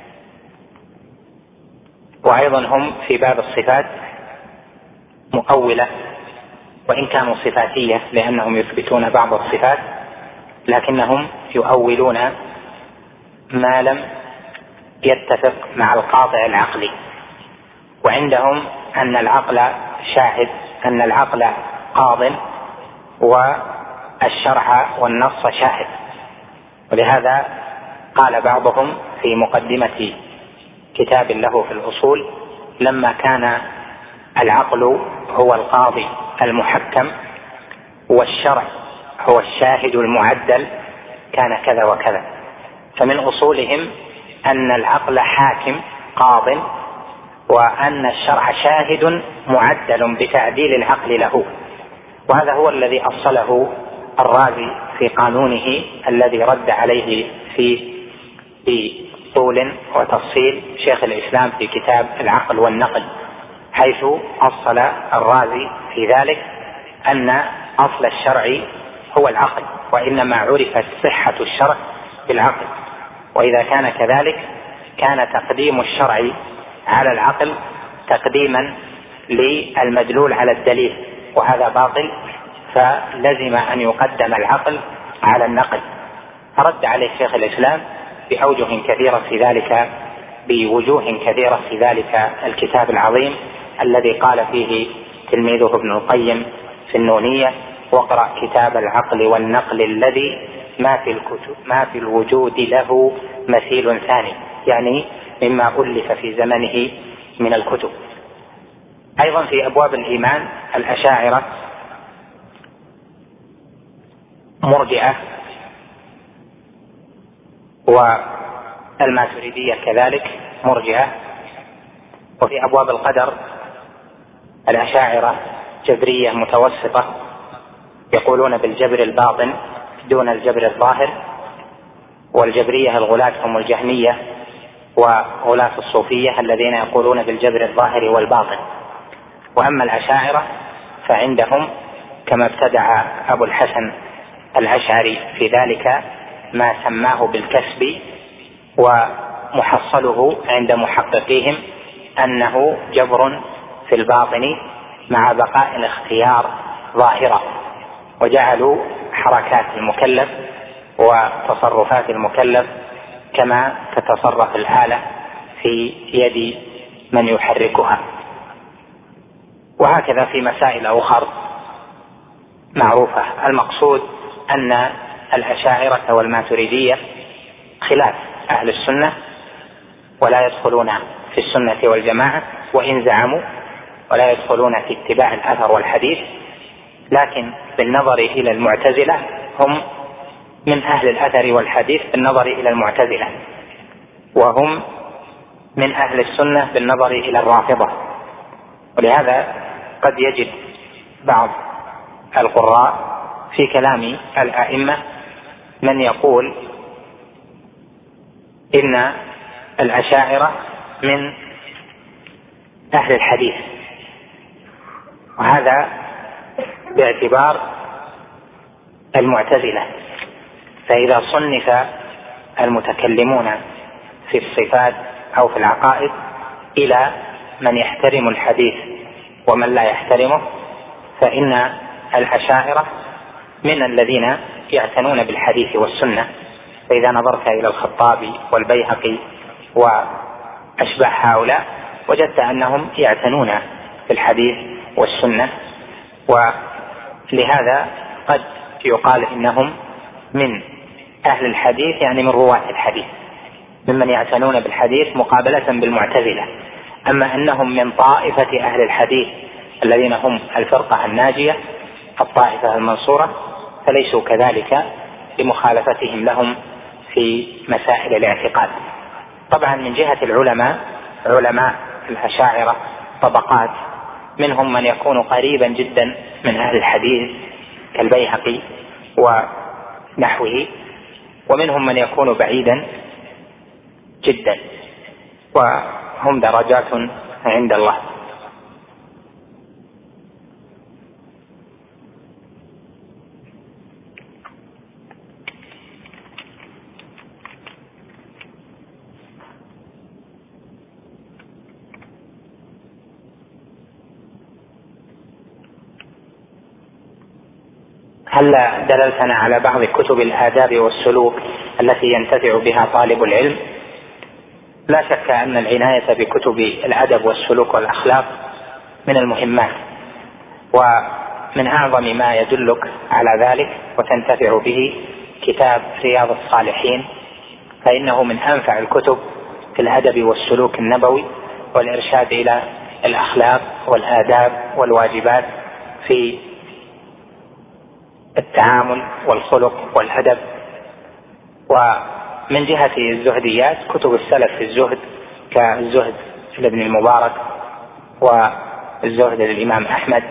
وأيضا هم في باب الصفات مؤولة، وإن كانوا صفاتية لأنهم يثبتون بعض الصفات، لكنهم يؤولون ما لم يتفق مع القاطع العقلي. وعندهم أن العقل شاهد، أن العقل قاض والشرع والنص شاهد. ولهذا قال بعضهم في مقدمة كتاب له في الأصول: لما كان العقل هو القاضي المحكم والشرع هو الشاهد المعدل كان كذا وكذا. فمن أصولهم أن العقل حاكم قاض، وأن الشرع شاهد معدل بتعديل العقل له. وهذا هو الذي أصله الرازي في قانونه الذي رد عليه فيه بطول وتفصيل شيخ الإسلام في كتاب العقل والنقل، حيث أصل الرازي في ذلك أن أصل الشرع هو العقل، وإنما عرفت صحة الشرع بالعقل. وإذا كان كذلك كان تقديم الشرع على العقل تقديما للمدلول على الدليل، وهذا باطل، فلزم أن يقدم العقل على النقل. فرد عليه شيخ الإسلام بأوجه كثيرة في ذلك بوجوه كثيرة في ذلك الكتاب العظيم الذي قال فيه تلميذه ابن القيم في النونية: واقرأ كتاب العقل والنقل الذي ما في الكتب ما في الوجود له مثيل ثاني، يعني مما ألف في زمنه من الكتب. أيضا في أبواب الإيمان الأشاعرة مرجئة والماتريدية كذلك مرجئة. وفي أبواب القدر الأشاعرة جبرية متوسطة يقولون بالجبر الباطن دون الجبر الظاهر، والجبرية الغلاة هم الجهمية وغلاة الصوفية الذين يقولون بالجبر الظاهر والباطن. وأما الأشاعرة فعندهم كما ابتدع أبو الحسن الأشعري في ذلك ما سماه بالكسب ومحصله عند محققيهم أنه جبر في الباطن مع بقاء الاختيار ظاهرا، وجعلوا حركات المكلف وتصرفات المكلف كما تتصرف الآلة في يد من يحركها. وهكذا في مسائل أخرى معروفة. المقصود أن الأشاعرة والماتريدية خلاف أهل السنة ولا يدخلون في السنة والجماعة وإن زعموا، ولا يدخلون في اتباع الأثر والحديث، لكن بالنظر إلى المعتزلة هم من أهل الأثر والحديث بالنظر إلى المعتزلة، وهم من أهل السنة بالنظر إلى الرافضة. ولهذا قد يجد بعض القراء في كلام الأئمة من يقول إن الأشاعرة من أهل الحديث، وهذا باعتبار المعتزلة. فإذا صنف المتكلمون في الصفات أو في العقائد إلى من يحترم الحديث ومن لا يحترمه، فإن الأشاعرة من الذين يعتنون بالحديث والسنة. فإذا نظرت إلى الخطابي والبيهقي وأشباه هؤلاء وجدت أنهم يعتنون بالحديث والسنة، ولهذا قد يقال إنهم من أهل الحديث، يعني من رواة الحديث، ممن يعتنون بالحديث مقابلة بالمعتزلة. أما أنهم من طائفة أهل الحديث الذين هم الفرقة الناجية الطائفة المنصورة فليسوا كذلك لمخالفتهم لهم في مسائل الاعتقاد. طبعا من جهة العلماء، علماء الأشاعرة طبقات، منهم من يكون قريبا جدا من أهل الحديث كالبيهقي ونحوه، ومنهم من يكون بعيدا جدا، وهم درجات عند الله. هل دللتنا على بعض كتب الآداب والسلوك التي ينتفع بها طالب العلم؟ لا شك أن العناية بكتب الأدب والسلوك والأخلاق من المهمات، ومن أعظم ما يدلك على ذلك وتنتفع به كتاب رياض الصالحين، فإنه من أنفع الكتب في الأدب والسلوك النبوي والإرشاد إلى الأخلاق والآداب والواجبات في التعامل والخلق والأدب. ومن جهة الزهديات كتب السلف في الزهد كالزهد لابن المبارك والزهد للإمام أحمد،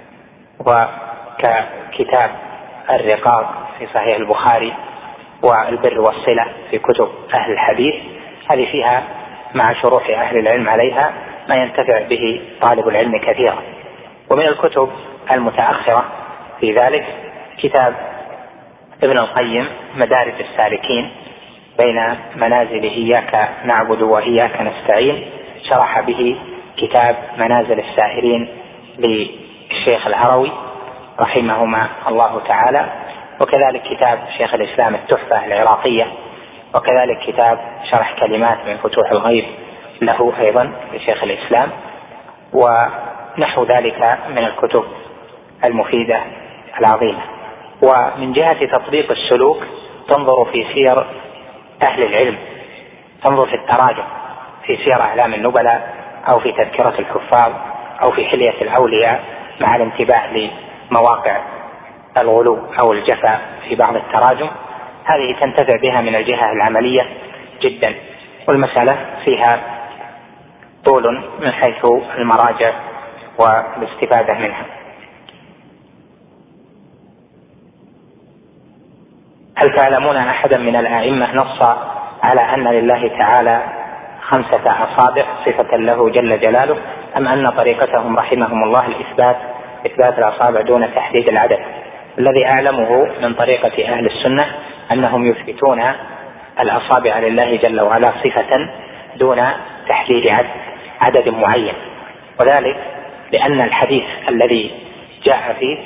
وككتاب الرقاق في صحيح البخاري والبر والصلة في كتب أهل الحديث. هذه فيها مع شروح أهل العلم عليها ما ينتفع به طالب العلم كثيرا. ومن الكتب المتأخرة في ذلك كتاب ابن القيم مدارج السالكين بين منازل إياك نعبد وإياك نستعين، شرح به كتاب منازل السائرين للشيخ الهروي رحمهما الله تعالى، وكذلك كتاب شيخ الإسلام التحفة العراقية، وكذلك كتاب شرح كلمات من فتوح الغيب له أيضا لشيخ الإسلام، ونحو ذلك من الكتب المفيدة العظيمة. ومن جهة تطبيق السلوك تنظر في سير أهل العلم، تنظر في التراجم في سير أعلام النبلاء أو في تذكرة الحفاظ أو في حلية الأولياء، مع الانتباه لمواقع الغلو أو الجفا في بعض التراجم. هذه تنتفع بها من الجهة العملية جدا، والمسألة فيها طول من حيث المراجع والاستفادة منها. هل تعلمون أحدا من الأئمة نص على أن لله تعالى خمسة أصابع صفة له جل جلاله، أم أن طريقتهم رحمهم الله الإثبات إثبات الأصابع دون تحديد العدد؟ الذي أعلمه من طريقة أهل السنة أنهم يثبتون الأصابع لله جل وعلا صفة دون تحديد عدد, عدد معين، وذلك لأن الحديث الذي جاء فيه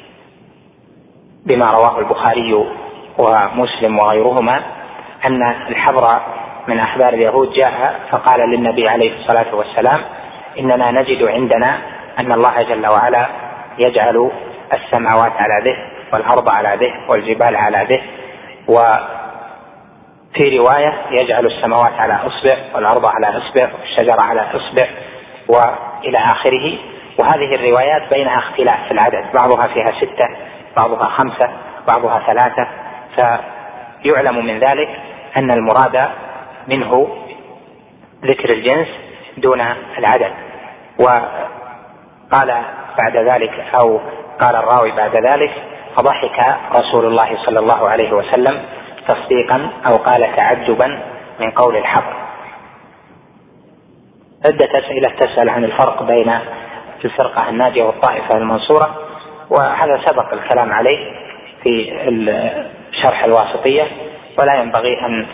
بما رواه البخاري ومسلم وغيرهما أن الحبر من أحبار اليهود جاء فقال للنبي عليه الصلاة والسلام: إننا نجد عندنا أن الله جل وعلا يجعل السماوات على ذه والأرض على ذه والجبال على ذه، وفي رواية يجعل السماوات على إصبع والأرض على إصبع والشجر على إصبع وإلى آخره. وهذه الروايات بينها اختلاف في العدد، بعضها فيها ستة بعضها خمسة بعضها ثلاثة، فيعلم من ذلك أن المراد منه ذكر الجنس دون العدد. وقال بعد ذلك أو قال الراوي بعد ذلك: فضحك رسول الله صلى الله عليه وسلم تصديقا أو قال تعجبا من قول الحبر. عدة أسئلة تسأل عن الفرق بين الفرقة الناجية والطائفة المنصورة، وهذا سبق الكلام عليه في شرح الواسطية، ولا ينبغي أن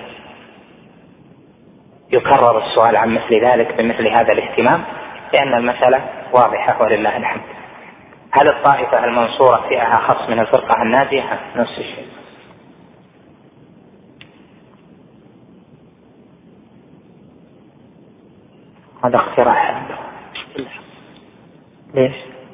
يكرر السؤال عن مثل ذلك بمثل هذا الاهتمام، لأن المسألة واضحة ولله الحمد. هل الطائفة المنصورة فئة أخص من الفرقة الناجية؟ نفس الشيء. هذا اقتراح. ليش؟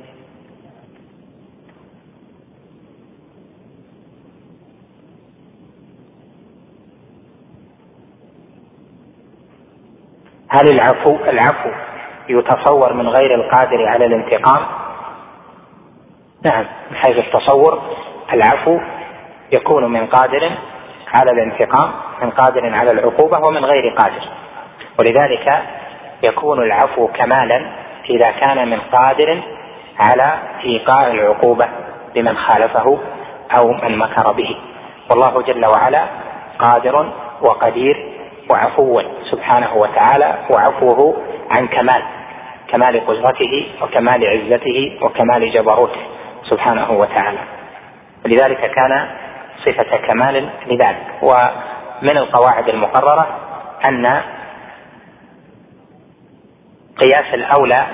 هل العفو العفو يتصور من غير القادر على الانتقام؟ نعم، من حيث التصور العفو يكون من قادر على الانتقام، من قادر على العقوبة، ومن غير قادر. ولذلك يكون العفو كمالا إذا كان من قادر على إيقاع العقوبة لمن خالفه أو من مكر به. والله جل وعلا قادر وقدير وعفو سبحانه وتعالى، وعفوه عن كمال كمال قدرته وكمال عزته وكمال جبروته سبحانه وتعالى، ولذلك كان صفة كمال لذلك. ومن القواعد المقررة أن قياس الأولى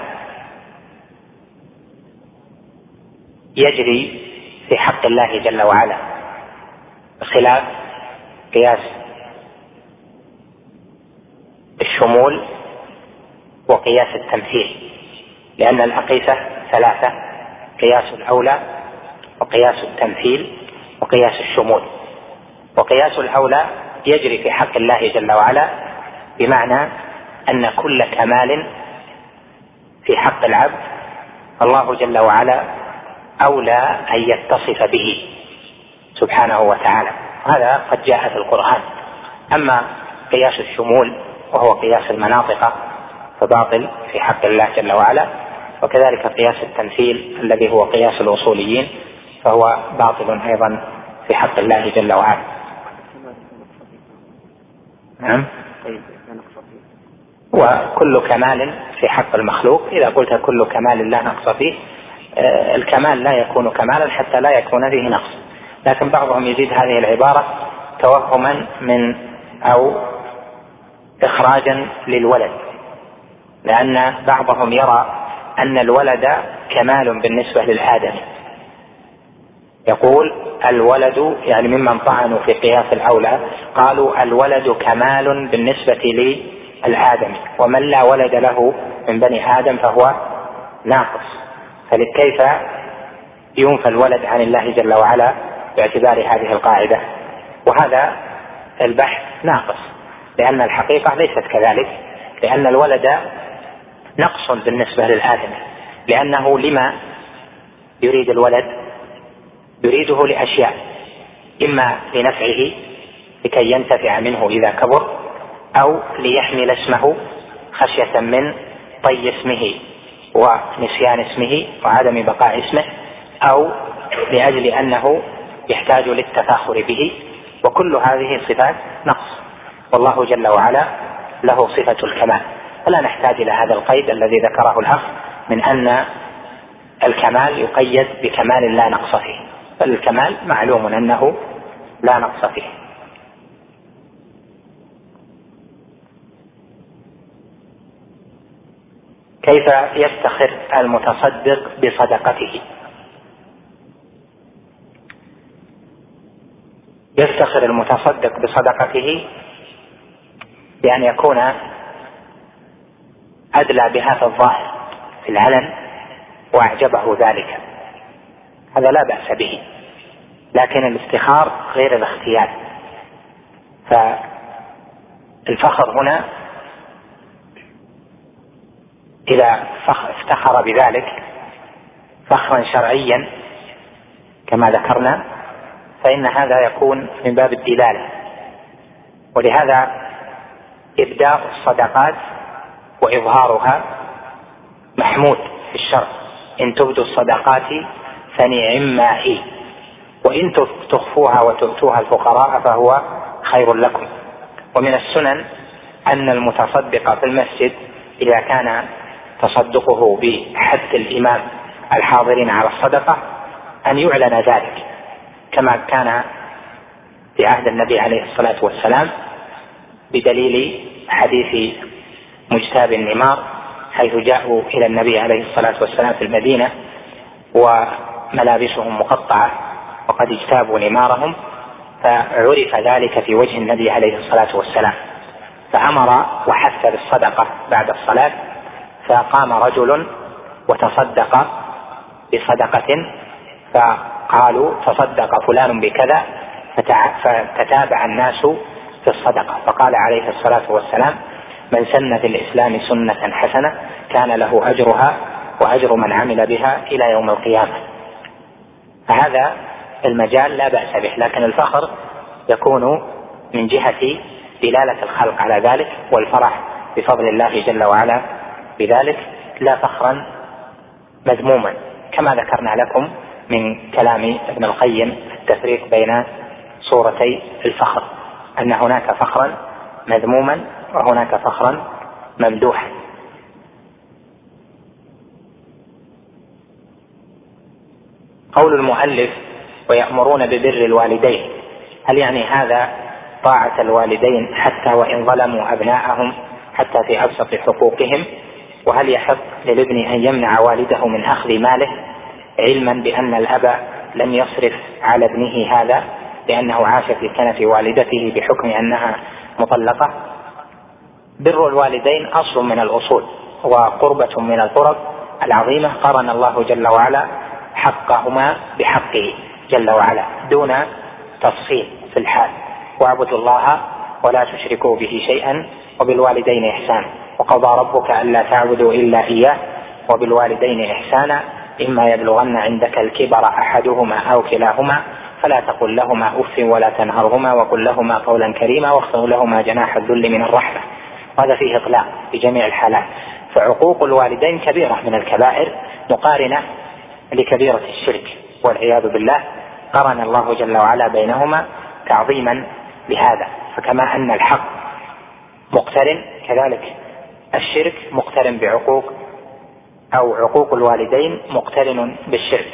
يجري في حق الله جل وعلا بخلاف قياس الشمول وقياس التمثيل، لأن الأقيسة ثلاثة: قياس الأولى وقياس التمثيل وقياس الشمول. وقياس الأولى يجري في حق الله جل وعلا بمعنى أن كل كمال في حق العبد الله جل وعلا أولى أن يتصف به سبحانه وتعالى، هذا قد جاء في القرآن. أما قياس الشمول وهو قياس المناطق فباطل في حق الله جل وعلا، وكذلك قياس التمثيل الذي هو قياس الأصوليين فهو باطل أيضا في حق الله جل وعلا. نعم. وكل كمال في حق المخلوق، إذا قلت كل كمال لا نقص فيه، الكمال لا يكون كمالا حتى لا يكون فيه نقص. لكن بعضهم يزيد هذه العبارة توهما من أو إخراجا للولد، لأن بعضهم يرى أن الولد كمال بالنسبة للآدم، يقول الولد يعني ممن طعنوا في قياس الأولى قالوا الولد كمال بالنسبة للآدم، ومن لا ولد له من بني آدم فهو ناقص، فكيف ينفى الولد عن الله جل وعلا باعتبار هذه القاعدة؟ وهذا البحث ناقص، لأن الحقيقة ليست كذلك، لأن الولد نقص بالنسبة للآدم، لأنه لما يريد الولد؟ يريده لأشياء: إما لنفعه لكي ينتفع منه إذا كبر، أو ليحمل اسمه خشية من طي اسمه ونسيان اسمه وعدم بقاء اسمه، أو لأجل أنه يحتاج للتفاخر به. وكل هذه صفات نقص، والله جل وعلا له صفة الكمال، فلا نحتاج إلى هذا القيد الذي ذكره الأخ من أن الكمال يقيد بكمال لا نقص فيه، بل الكمال معلوم أنه لا نقص فيه. كيف يفتخر المتصدق بصدقته؟ يفتخر المتصدق بصدقته بأن يكون أدلى بها في الظاهر في العلن وأعجبه ذلك، هذا لا بأس به، لكن الافتخار غير الاختيار. فالفخر هنا إذا افتخر بذلك فخرا شرعيا كما ذكرنا فإن هذا يكون من باب الدلالة. ولهذا إبداء الصدقات وإظهارها محمود في الشرع، إن تبدوا الصدقات فنعما هي، وإن تخفوها وتؤتوها الفقراء فهو خير لكم. ومن السنن أن المتصدق في المسجد إذا كان تصدقه بحث الإمام الحاضرين على الصدقة أن يعلن ذلك، كما كان في عهد النبي عليه الصلاة والسلام بدليل حديث مجتاب النمار، حيث جاءوا إلى النبي عليه الصلاة والسلام في المدينة وملابسهم مقطعة وقد اجتابوا نمارهم، فعرف ذلك في وجه النبي عليه الصلاة والسلام، فأمر وحث بالصدقة بعد الصلاة، فقام رجل وتصدق بصدقة فقالوا تصدق فلان بكذا، فتتابع الناس في الصدقة، فقال عليه الصلاة والسلام: من سن في الإسلام سنة حسنة كان له أجرها وأجر من عمل بها إلى يوم القيامة. فهذا المجال لا بأس به، لكن الفخر يكون من جهة دلالة الخلق على ذلك والفرح بفضل الله جل وعلا بذلك، لا فخرا مذموما، كما ذكرنا لكم من كلام ابن القيم التفريق بين صورتي الفخر، أن هناك فخرا مذموما وهناك فخرا ممدوحا. قول المؤلف: ويأمرون ببر الوالدين، هل يعني هذا طاعة الوالدين حتى وإن ظلموا أبناءهم حتى في أبسط حقوقهم؟ وهل يحق للابن أن يمنع والده من أخذ ماله علما بأن الأب لم يصرف على ابنه هذا لأنه عاش في كنف والدته بحكم أنها مطلقة؟ بر الوالدين أصل من الأصول وقربة من القرب العظيمة، قرن الله جل وعلا حقهما بحقه جل وعلا دون تفصيل في الحال: واعبدوا الله ولا تشركوا به شيئا وبالوالدين إحسانا، وقضى ربك ألا تعبدوا إلا إياه وبالوالدين إحسانا، إما يبلغن عندك الكبر أحدهما أو كلاهما فلا تقل لهما أف ولا تنهرهما وقل لهما قولا كريما واخفض لهما جناح الذل من الرحمة. هذا فيه إطلاق في جميع الحالات. فعقوق الوالدين كبيرة من الكبائر مقارنة لكبيرة الشرك والعياذ بالله، قرن الله جل وعلا بينهما تعظيما لهذا. فكما أن الحق مقترن كذلك الشرك مقترن بعقوق أو عقوق الوالدين مقترن بالشرك.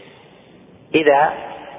إذا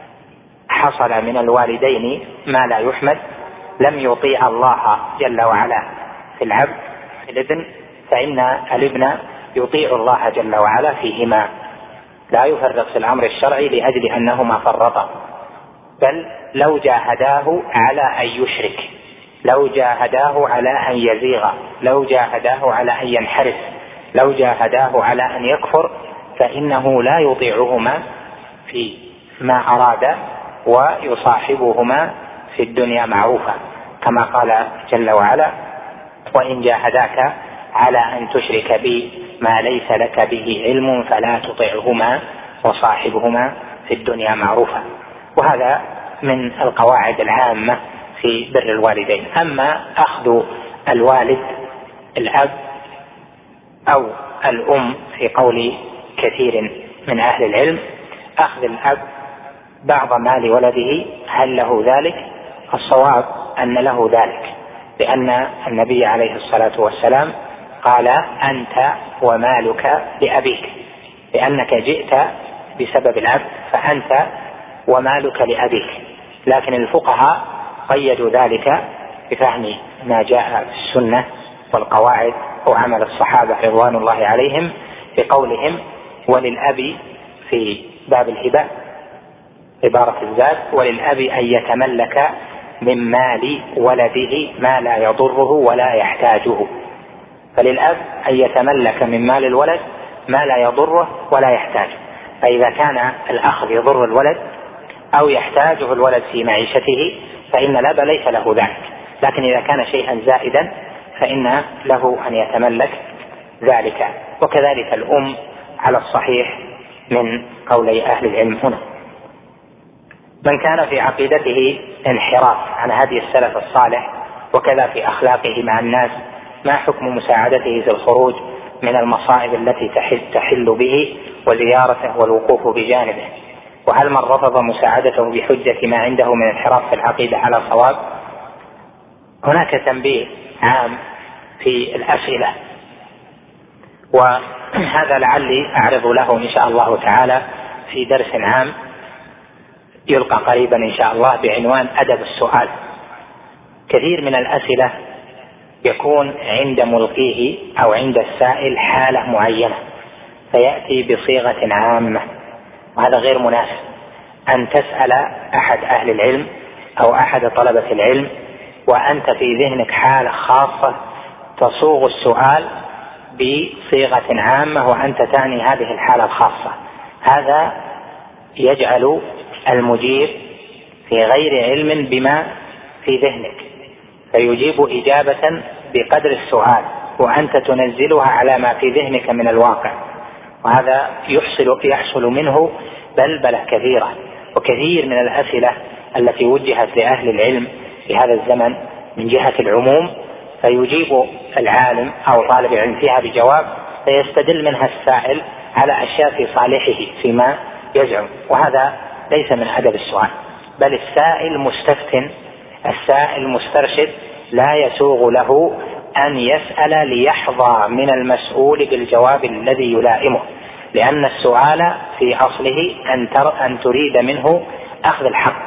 حصل من الوالدين ما لا يحمد لم يطيع الله جل وعلا في العبد في الابن، فإن الابن يطيع الله جل وعلا فيهما، لا يفرق في الأمر الشرعي لأجل أنهما فرطا، بل لو جاهداه على أن يشرك، لو جاهداه على أن يزيغ، لو جاهداه على أن ينحرف، لو جاهداه على أن يكفر، فإنه لا يطيعهما في ما أراد ويصاحبهما في الدنيا معروفا، كما قال جل وعلا: وإن جاهداك على أن تشرك بي ما ليس لك به علم فلا تطعهما وصاحبهما في الدنيا معروفا. وهذا من القواعد العامة في بر الوالدين. أما أخذ الوالد الأب أو الأم في قول كثير من أهل العلم، أخذ الأب بعض مال ولده هل له ذلك؟ الصواب أن له ذلك، لأن النبي عليه الصلاة والسلام قال: أنت ومالك لأبيك، لأنك جئت بسبب الأب فأنت ومالك لأبيك. لكن الفقهاء قيدوا ذلك بفهم ما جاء في السنة والقواعد أو عمل الصحابة رضوان الله عليهم في قولهم وللأب في باب الهبة عبارة الزاد وللأب أن يتملك من مال ولده ما لا يضره ولا يحتاجه. فللأب أن يتملك من مال الولد ما لا يضره ولا يحتاجه، فإذا كان الأخذ يضر الولد أو يحتاجه الولد في معيشته فإن الأب ليس له ذلك، لكن إذا كان شيئا زائدا فإن له أن يتملك ذلك. وكذلك الأم على الصحيح من قولي أهل العلم هنا. من كان في عقيدته انحراف عن هدي السلف الصالح وكذا في أخلاقه مع الناس، ما حكم مساعدته في الخروج من المصائب التي تحل, تحل به وزيارته والوقوف بجانبه؟ وهل من رفض مساعدته بحجة ما عنده من انحراف في العقيدة على صواب؟ هناك تنبيه عام في الأسئلة، وهذا لعلي أعرض له إن شاء الله تعالى في درس عام يلقى قريبا إن شاء الله بعنوان أدب السؤال. كثير من الأسئلة يكون عند ملقيه أو عند السائل حالة معينة فيأتي بصيغة عامة، وهذا غير مناسب. أن تسأل أحد أهل العلم أو أحد طلبة العلم وأنت في ذهنك حالة خاصة تصوغ السؤال بصيغة عامة وأنت تعني هذه الحالة الخاصة، هذا يجعل المجيب في غير علم بما في ذهنك، فيجيب إجابة بقدر السؤال وأنت تنزلها على ما في ذهنك من الواقع، وهذا يحصل يحصل منه بلبلة كثيرة. وكثير من الأسئلة التي وجهت لأهل العلم في هذا الزمن من جهة العموم فيجيب العالم أو طالب العلم فيها بجواب فيستدل منها السائل على أشياء في صالحه فيما يزعم، وهذا ليس من أدب السؤال. بل السائل مستفتن، السائل مسترشد، لا يسوغ له أن يسأل ليحظى من المسؤول بالجواب الذي يلائمه، لأن السؤال في أصله أن, أن تريد منه أخذ الحق.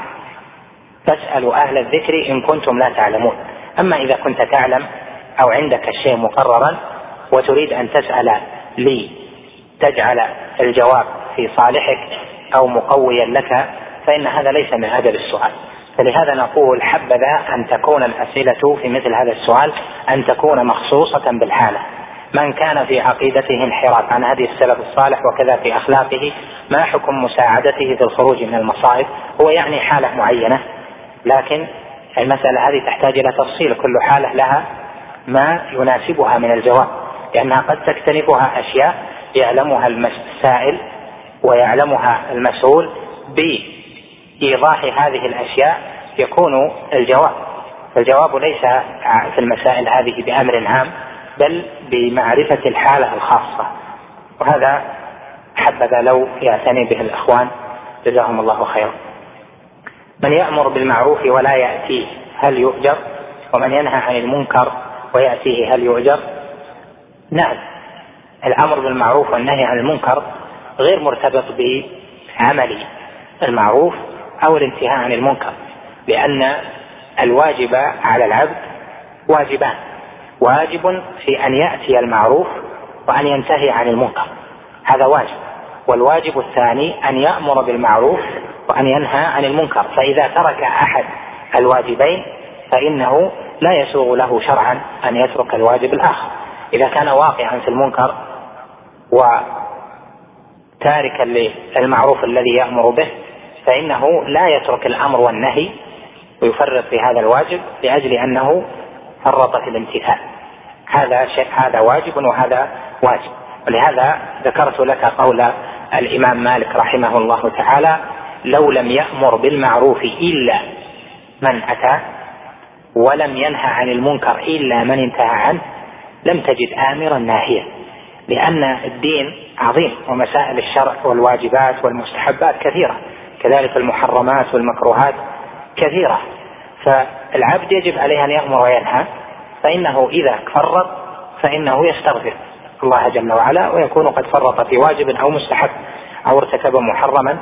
فاسألوا أهل الذكر إن كنتم لا تعلمون. أما إذا كنت تعلم أو عندك الشيء مقررا وتريد أن تسأل لي تجعل الجواب في صالحك أو مقويا لك فإن هذا ليس من أدب السؤال. فلهذا نقول حبذا أن تكون الأسئلة في مثل هذا السؤال أن تكون مخصوصة بالحالة. من كان في عقيدته انحراف عن هدي السلف الصالح وكذا في أخلاقه، ما حكم مساعدته في الخروج من المصائب؟ هو يعني حالة معينة، لكن المسألة هذه تحتاج إلى تفصيل، كل حالة لها ما يناسبها من الجواب، لأنها قد تكتنفها أشياء يعلمها السائل ويعلمها المسؤول، بإيضاح هذه الأشياء يكون الجواب. الجواب ليس في المسائل هذه بأمر عام بل بمعرفة الحالة الخاصة، وهذا حبذا لو يعتني به الإخوان جزاهم الله خيرا. من يأمر بالمعروف ولا يأتيه هل يؤجر؟ ومن ينهى عن المنكر ويأتيه هل يؤجر؟ نعم، الأمر بالمعروف والنهي عن المنكر غير مرتبط بعمل المعروف أو الانتهاء عن المنكر، لأن الواجب على العبد واجبان: واجب في أن يأتي المعروف وأن ينتهي عن المنكر، هذا واجب. والواجب الثاني أن يأمر بالمعروف وأن ينهى عن المنكر. فإذا ترك أحد الواجبين فإنه لا يسوغ له شرعا أن يترك الواجب الآخر. إذا كان واقعا في المنكر وتاركا للمعروف الذي يأمر به فإنه لا يترك الأمر والنهي ويفرط في هذا الواجب لأجل أنه فرط في الامتثال. هذا شيء، هذا واجب وهذا واجب. ولهذا ذكرت لك قول الإمام مالك رحمه الله تعالى: لو لم يأمر بالمعروف إلا من أتى ولم ينهى عن المنكر إلا من انتهى عنه لم تجد آمرا ناهيا. لأن الدين عظيم ومسائل الشرع والواجبات والمستحبات كثيرة، كذلك المحرمات والمكروهات كثيرة، فالعبد يجب عليه أن يأمر وينهى، فإنه إذا فرط فإنه يستغفر الله جل وعلا ويكون قد فرط في واجب أو مستحب أو ارتكب محرما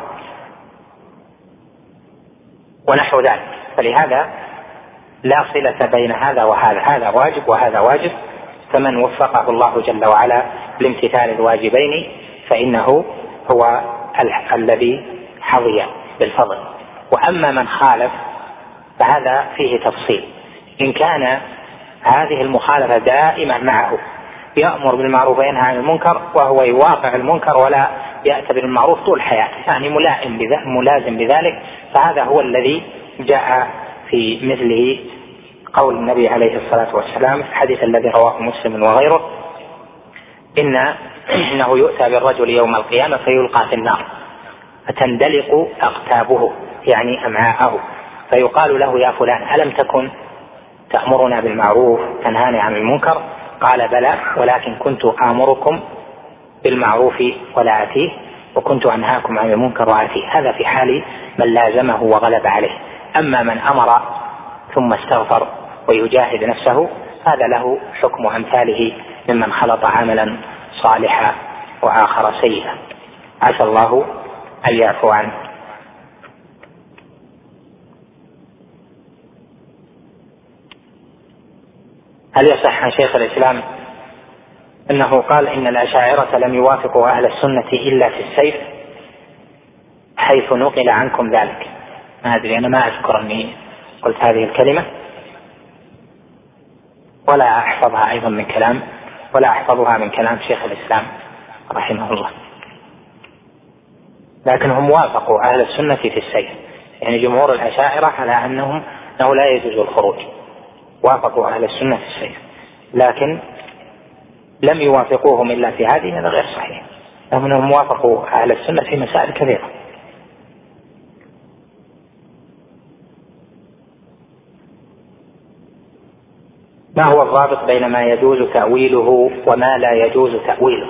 ونحو ذلك. فلهذا لا صلة بين هذا وهذا، هذا واجب وهذا واجب، فمن وفقه الله جل وعلا لامتثال الواجبين فإنه هو ال- الذي حظي بالفضل. وأما من خالف فهذا فيه تفصيل. إن كان هذه المخالفة دائما معه، يأمر بالمعروف وينهى عن المنكر وهو يواقع المنكر ولا يأتي بالمعروف طول حياته، يعني ملائم بذلك ملازم بذلك، فهذا هو الذي جاء في مثله قول النبي عليه الصلاة والسلام في الحديث الذي رواه مسلم وغيره: إن إنه يؤتى بالرجل يوم القيامة فيلقى في النار فتندلق أقتابه يعني أمعاءه، فيقال له: يا فلان ألم تكن تأمرنا بالمعروف تنهاني عن المنكر؟ قال: بلى، ولكن كنت آمركم بالمعروف ولا آتيه، وكنت أنهاكم عن المنكر وآتيه. هذا في حال من لازمه وغلب عليه. أما من أمر ثم استغفر ويجاهد نفسه هذا له حكم أمثاله ممن خلط عملا صالحا وآخر سيئا. عسى الله أن يعفو عنه. هل يصح عن شيخ الإسلام أنه قال إن الأشاعرة لم يوافقوا أهل السنة إلا في السيف، حيث نقل عنكم ذلك؟ ما أدري، أنا ما أذكر أني قلت هذه الكلمة ولا أحفظها أيضا من كلام ولا أحفظها من كلام شيخ الإسلام رحمه الله. لكن هم وافقوا أهل السنة في السيف، يعني جمهور الأشاعرة على أنهم أنه لا يجوز الخروج، وافقوا أهل السنة في السيف، لكن لم يوافقوهم إلا في هذه، هذا غير صحيح، لأنهم وافقوا أهل السنة في مسائل كثيرة. ما هو الرابط بين ما يجوز تأويله وما لا يجوز تأويله؟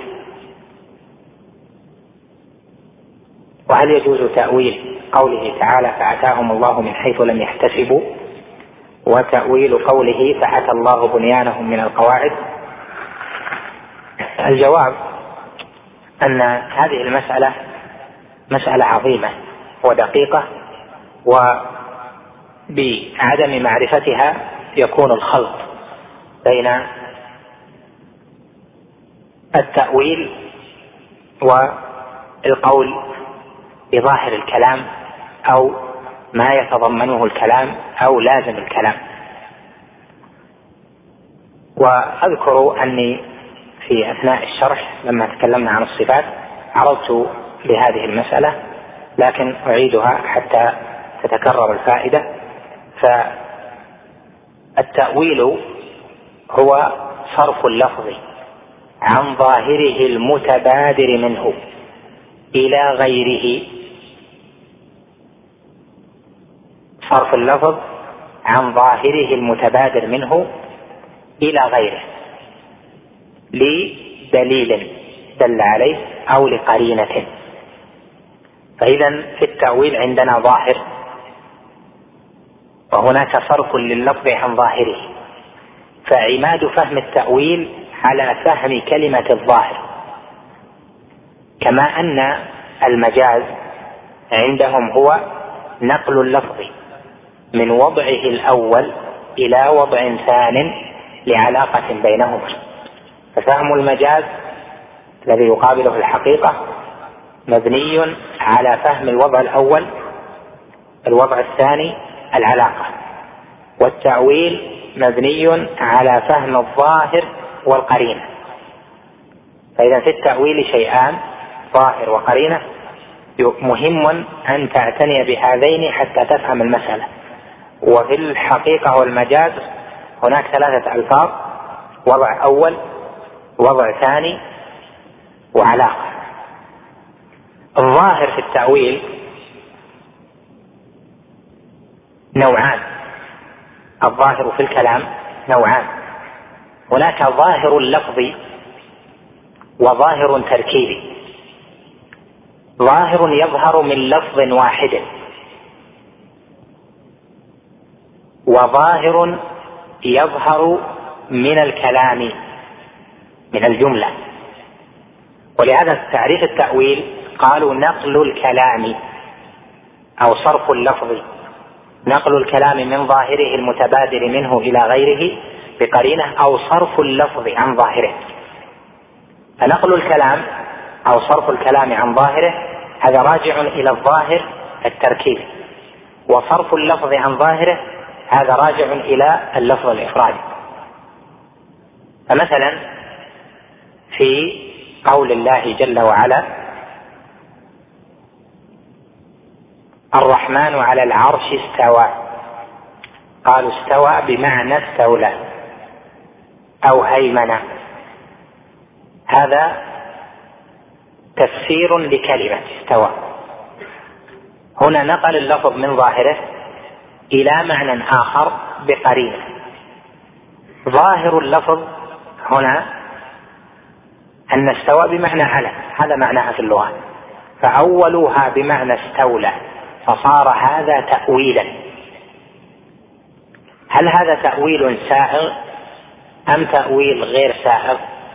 وهل يجوز تأويل قوله تعالى فأتاهم الله من حيث لم يحتسبوا، وتأويل قوله فأتى الله بنيانهم من القواعد؟ الجواب أن هذه المسألة مسألة عظيمة ودقيقة، وبعدم معرفتها يكون الخلط بين التأويل والقول بظاهر الكلام أو ما يتضمنه الكلام أو لازم الكلام. وأذكر أني في أثناء الشرح لما تكلمنا عن الصفات عرضت لهذه المسألة، لكن أعيدها حتى تتكرر الفائدة. فالتأويل هو صرف اللفظ عن ظاهره المتبادر منه إلى غيره، صرف اللفظ عن ظاهره المتبادر منه إلى غيره لدليل دل عليه أو لقرينة. فإذا في التأويل عندنا ظاهر، وهناك صرف لللفظ عن ظاهره، فعماد فهم التأويل على فهم كلمة الظاهر، كما أن المجاز عندهم هو نقل اللفظ من وضعه الأول إلى وضع ثان لعلاقة بينهما. ففهم المجاز الذي يقابله الحقيقة مبني على فهم الوضع الأول، الوضع الثاني العلاقة، والتأويل مبني على فهم الظاهر والقرينة. فإذا في التأويل شيئان، ظاهر وقرينة، مهم أن تعتني بهذين حتى تفهم المسألة. وفي الحقيقة والمجاز هناك ثلاثة ألفاظ: وضع أول، وضع ثاني، وعلاقة. الظاهر في التأويل نوعان، الظاهر في الكلام نوعان، هناك ظاهر اللفظ وظاهر تركيبي. ظاهر يظهر من لفظ واحد، وظاهر يظهر من الكلام من الجملة. ولهذا تعريف التأويل قالوا نقل الكلام أو صرف اللفظ، نقل الكلام من ظاهره المتبادر منه إلى غيره بقرينة أو صرف اللفظ عن ظاهره. فنقل الكلام أو صرف الكلام عن ظاهره هذا راجع إلى الظاهر التركيبي، وصرف اللفظ عن ظاهره هذا راجع إلى اللفظ الإفرادي. فمثلا في قول الله جل وعلا الرحمن على العرش استوى، قالوا استوى بمعنى استولى أو هيمن، هذا تفسير لكلمة استوى. هنا نقل اللفظ من ظاهره إلى معنى آخر بقرينة. ظاهر اللفظ هنا أن استوى بمعنى على، هذا معناها في اللغة، فأولوها بمعنى استولى، فصار هذا تأويلا. هل هذا تأويل سائغ أم تأويل غير سائغ؟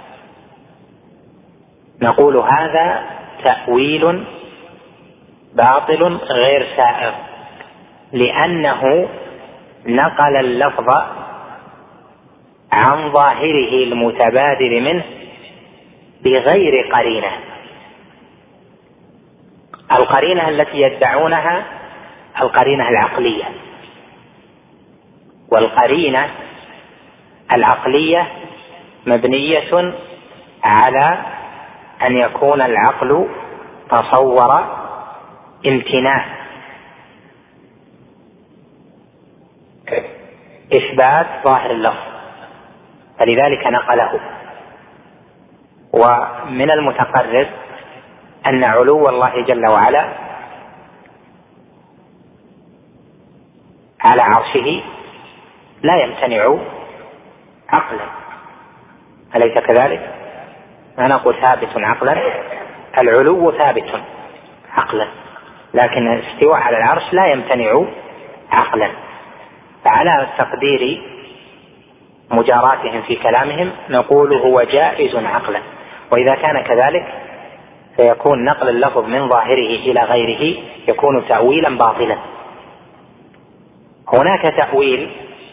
نقول هذا تأويل باطل غير سائغ، لأنه نقل اللفظ عن ظاهره المتبادر منه بغير قرينة. القرينة التي يدعونها القرينة العقلية، والقرينة العقلية مبنية على أن يكون العقل تصور امتناع إثبات ظاهر اللفظ، فلذلك نقله. ومن المتقرر أن علو الله جل وعلا على عرشه لا يمتنع عقلا، أليس كذلك؟ ما نقول ثابت عقلا، العلو ثابت عقلا، لكن الاستواء على العرش لا يمتنع عقلا. فعلى تقدير مجاراتهم في كلامهم نقول هو جائز عقلا، وإذا كان كذلك فيكون نقل اللفظ من ظاهره إلى غيره يكون تأويلا باطلا. هناك تأويل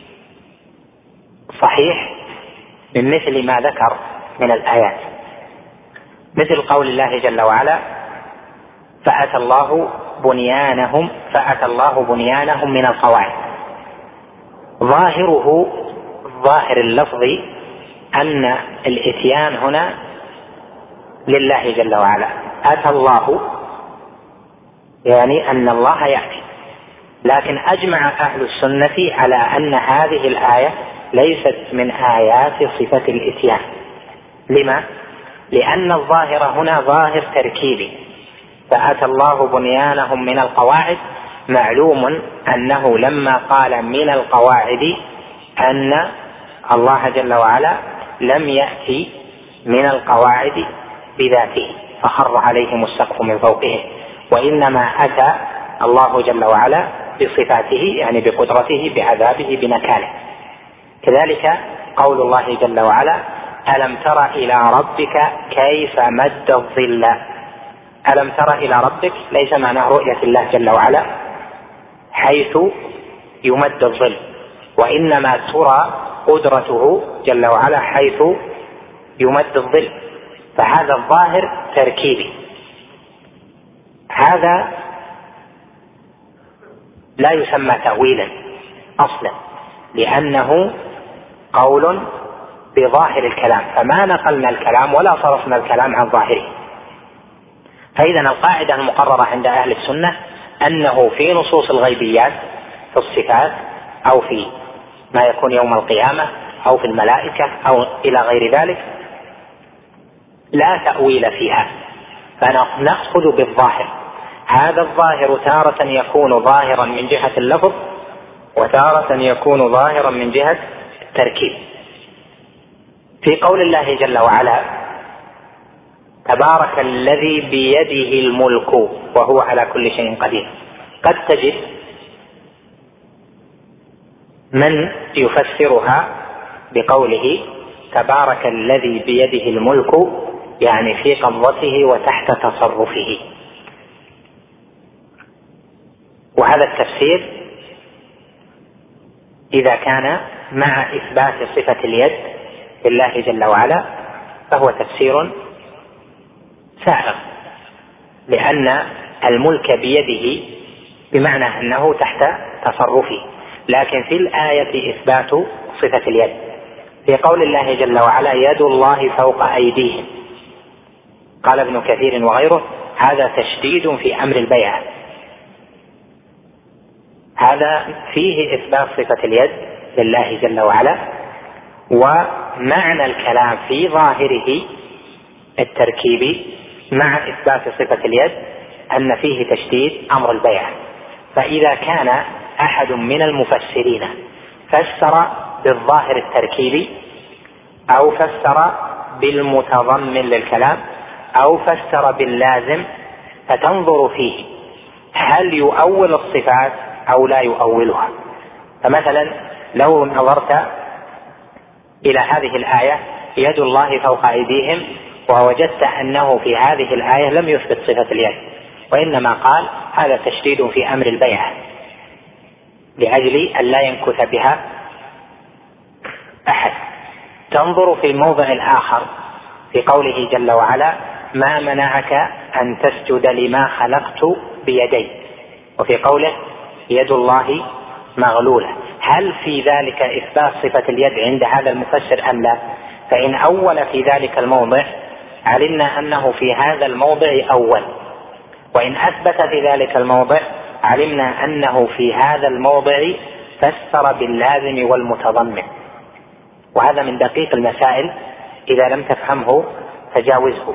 صحيح من مثل ما ذكر من الآيات، مثل قول الله جل وعلا فأتى الله بنيانهم فأتى الله بنيانهم من القواعد. ظاهره ظاهر اللفظ أن الإتيان هنا لله جل وعلا، أتى الله يعني أن الله يأتي، لكن أجمع أهل السنة على أن هذه الآية ليست من آيات صفة الإتيان. لما؟ لأن الظاهر هنا ظاهر تركيبي، فأتى الله بنيانهم من القواعد، معلوم أنه لما قال من القواعد أن الله جل وعلا لم يأتي من القواعد بذاته فخر عليهم السقف من فوقهم، وإنما أتى الله جل وعلا بصفاته يعني بقدرته بعذابه بنكاله. كذلك قول الله جل وعلا ألم تر إلى ربك كيف مد الظل. ألم تر إلى ربك ليس معناه رؤية الله جل وعلا حيث يمد الظل، وإنما ترى قدرته جل وعلا حيث يمد الظل، فهذا الظاهر تركيبي. هذا لا يسمى تأويلا أصلا، لأنه قول بظاهر الكلام، فما نقلنا الكلام ولا صرفنا الكلام عن ظاهره. فإذا القاعدة المقررة عند أهل السنة أنه في نصوص الغيبيات في الصفات أو في ما يكون يوم القيامة أو في الملائكة أو إلى غير ذلك لا تأويل فيها، فنأخذ بالظاهر. هذا الظاهر تارة يكون ظاهرا من جهة اللفظ، وتارة يكون ظاهرا من جهة التركيب. في قول الله جل وعلا تبارك الذي بيده الملك وهو على كل شيء قدير، قد تجد من يفسرها بقوله تبارك الذي بيده الملك يعني في قبضته وتحت تصرفه، وهذا التفسير إذا كان مع إثبات صفة اليد لله جل وعلا فهو تفسير سائغ، لأن الملك بيده بمعنى أنه تحت تصرفه، لكن في الآية إثبات صفة اليد. في قول الله جل وعلا يد الله فوق أيديهم، قال ابن كثير وغيره هذا تشديد في أمر البيعة، هذا فيه إثبات صفة اليد لله جل وعلا، ومعنى الكلام في ظاهره التركيبي مع إثبات صفة اليد أن فيه تشديد أمر البيعة. فإذا كان أحد من المفسرين فسر بالظاهر التركيبي أو فسر بالمتضمن للكلام أو فسر باللازم، فتنظر فيه هل يؤول الصفات أو لا يؤولها. فمثلا لو نظرت إلى هذه الآية يد الله فوق أيديهم ووجدت أنه في هذه الآية لم يثبت صفة اليد، وإنما قال هذا تشديد في أمر البيعة لأجل أن لا ينكث بها أحد. تنظر في الموضع الآخر في قوله جل وعلا ما منعك أن تسجد لما خلقت بيدي، وفي قوله يد الله مغلولة، هل في ذلك إثبات صفة اليد عند هذا المفسر أم لا؟ فإن أول في ذلك الموضع علمنا أنه في هذا الموضع أول، وإن أثبت في ذلك الموضع علمنا أنه في هذا الموضع فسر باللازم والمتضمن. وهذا من دقيق المسائل، إذا لم تفهمه تجاوزه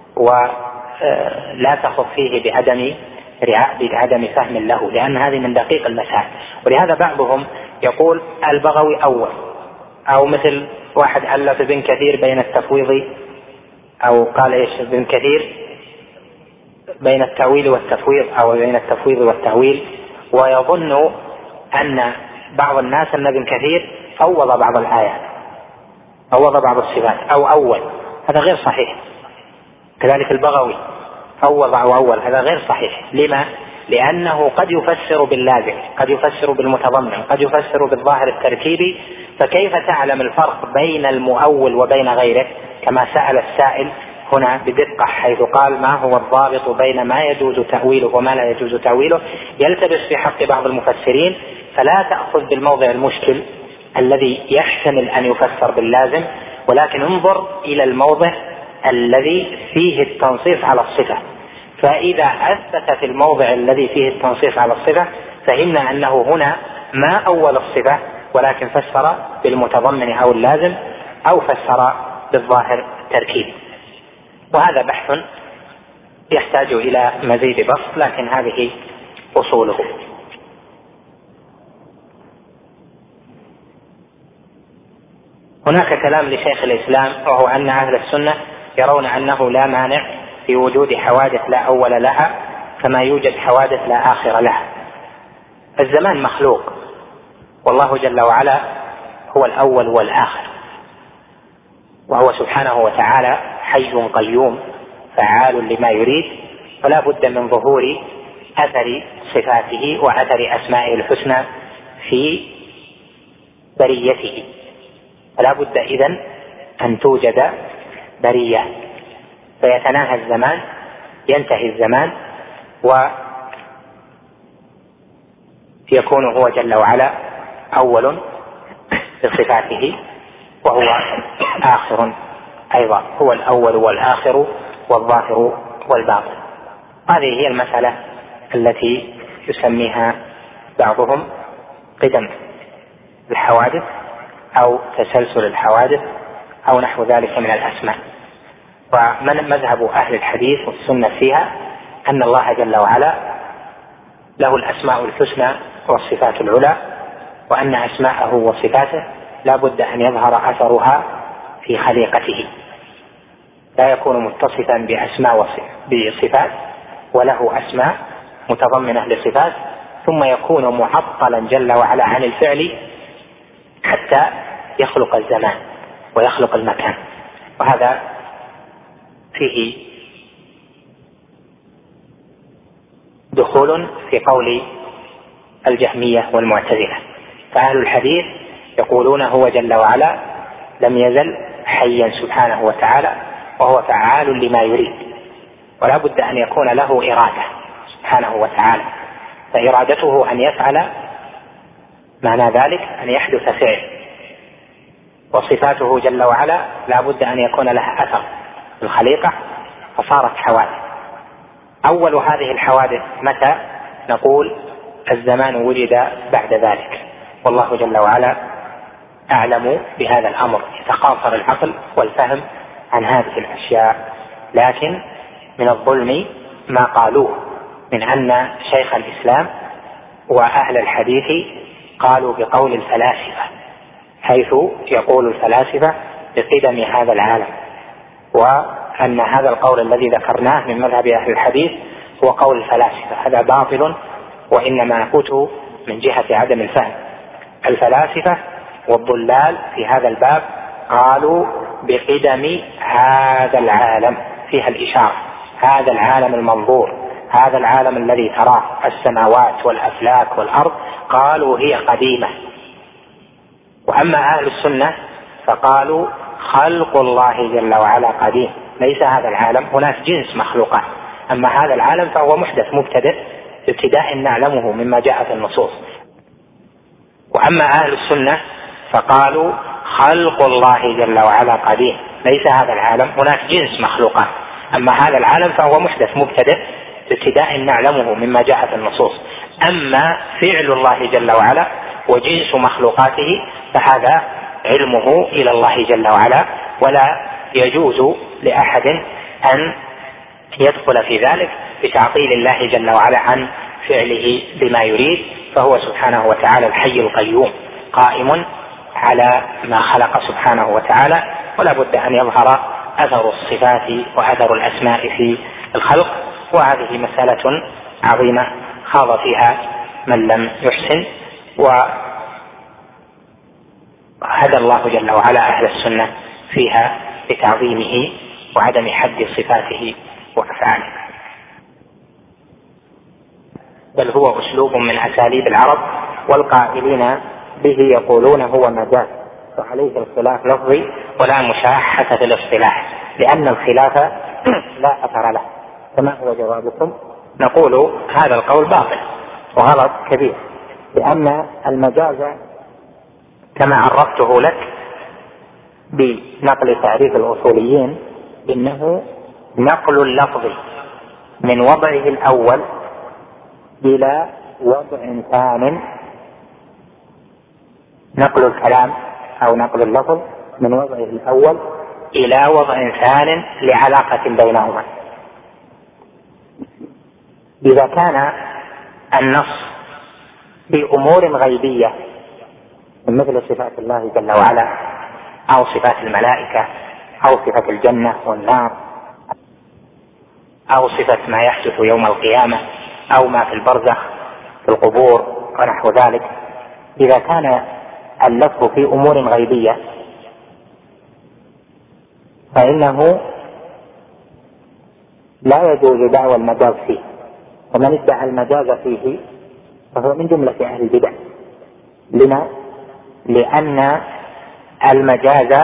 ولا تخض فيه بعدم بعدم فهم له، لأن هذه من دقيق المسائل. ولهذا بعضهم يقول البغوي أول، أو مثل واحد ألف ابن كثير بين التفويض، أو قال إيش ابن كثير بين التأويل والتفويض أو بين التفويض والتأويل، ويظن أن بعض الناس أن ابن كثير فوض بعض الآيات، فوض بعض الصفات أو أول، هذا غير صحيح. كذلك البغوي فوض أو أول، هذا غير صحيح. لما؟ لأنه قد يفسر باللازم، قد يفسر بالمتضمن، قد يفسر بالظاهر التركيبي، فكيف تعلم الفرق بين المؤول وبين غيره؟ كما سأل السائل هنا بدقة حيث قال ما هو الضابط بين ما يجوز تأويله وما لا يجوز تأويله، يلتبس في حق بعض المفسرين. فلا تأخذ بالموضع المشكل الذي يحتمل أن يفسر باللازم، ولكن انظر إلى الموضع الذي فيه التنصيص على الصفة. فإذا أثبت في الموضع الذي فيه التنصيص على الصفة فهمنا أنه هنا ما أول الصفة، ولكن فسر بالمتضمن أو اللازم، أو فسر بالظاهر التركيبي. وهذا بحث يحتاج إلى مزيد بسط، لكن هذه أصوله. هناك كلام لشيخ الإسلام، وهو أن أهل السنة يرون أنه لا مانع في وجود حوادث لا أول لها كما يوجد حوادث لا آخر لها. الزمان مخلوق، والله جل وعلا هو الأول والآخر، وهو سبحانه وتعالى حي قيوم فعال لما يريد، ولا بد من ظهور أثر صفاته وأثر أسمائه الحسنى في بريته، فلا بد إذن أن توجد برية، فيتناهى الزمان، ينتهي الزمان، ويكون هو جل وعلا أول بصفاته، وهو آخر أيضا، هو الأول والآخر والظاهر والباطن. هذه هي المسألة التي يسميها بعضهم قدم الحوادث أو تسلسل الحوادث أو نحو ذلك من الأسماء. ومن مذهب أهل الحديث والسنة فيها أن الله جل وعلا له الأسماء الحسنى والصفات العلى، وأن أسماءه وصفاته لا بد أن يظهر أثرها في خليقته، لا يكون متصفا بأسماء بصفات وله أسماء متضمنة لصفات ثم يكون معطلا جل وعلا عن الفعل حتى يخلق الزمان ويخلق المكان. وهذا فيه دخول في قول الجهمية والمعتزلة. فأهل الحديث يقولون هو جل وعلا لم يزل حيا سبحانه وتعالى وهو فعال لما يريد، ولا بد أن يكون له إرادة سبحانه وتعالى، فإرادته أن يفعل معنى ذلك أن يحدث فعل، وصفاته جل وعلا لا بد أن يكون لها أثر في الخليقة، فصارت حوادث. أول هذه الحوادث متى؟ نقول الزمان وجد بعد ذلك، والله جل وعلا أعلم بهذا الأمر، يتقاصر العقل والفهم عن هذه الأشياء. لكن من الظلم ما قالوه من أن شيخ الإسلام وأهل الحديث قالوا بقول الفلاسفة، حيث يقول الفلاسفة بقدم هذا العالم، وأن هذا القول الذي ذكرناه من مذهب أهل الحديث هو قول الفلاسفة. هذا باطل، وإنما أتوا من جهة عدم الفهم. الفلاسفة والضلال في هذا الباب قالوا بقدم هذا العالم، فيها الإشارة، هذا العالم المنظور، هذا العالم الذي تراه، السماوات والأفلاك والأرض، قالوا هي قديمة. وأما أهل السنة فقالوا خلق الله جل وعلا قديم، ليس هذا العالم، هناك جنس مخلوقات، أما هذا العالم فهو محدث مبتدئ ابتداء نعلمه مما جاء في النصوص. وأما أهل السنة فقالوا خلق الله جل وعلا قديم، ليس هذا العالم، هناك جنس مخلوقات، أما هذا العالم فهو محدث مبتدئ ابتداء نعلمه مما جاء في النصوص. أما فعل الله جل وعلا وجنس مخلوقاته فهذا علمه إلى الله جل وعلا، ولا يجوز لأحد أن يدخل في ذلك بتعطيل الله جل وعلا عن فعله بما يريد، فهو سبحانه وتعالى الحي القيوم قائم على ما خلق سبحانه وتعالى، ولا بد أن يظهر أثر الصفات وأثر الأسماء في الخلق. وهذه مسألة عظيمة خاض فيها من لم يحسن، وهدى الله جل وعلا أهل السنة فيها بتعظيمه وعدم حد صفاته وأفعاله، بل هو أسلوب من أساليب العرب، والقائلين به يقولون هو مجاز، وعليه الخلاف لفظي ولا مشاحة في الاصطلاح، لأن الخلاف لا أثر له. فما هو جوابكم؟ نقول هذا القول باطل وغلط كبير، لأن المجاز كما عرفته لك بنقل تعريف الأصوليين إنه نقل اللفظ من وضعه الأول إلى وضع ثان، نقل الكلام أو نقل اللفظ من وضعه الأول إلى وضع ثان لعلاقة بينهما. إذا كان النص في أمور غيبية مثل صفات الله جل وعلا أو صفات الملائكة أو صفة الجنة والنار أو صفة ما يحدث يوم القيامة أو ما في البرزخ في القبور ونحو ذلك، إذا كان اللفظ في أمور غيبية فإنه لا يجوز دعوى المجاز فيه، ومن ادعى المجاز فيه فهو من جملة أهل البدع. لما؟ لأن المجاز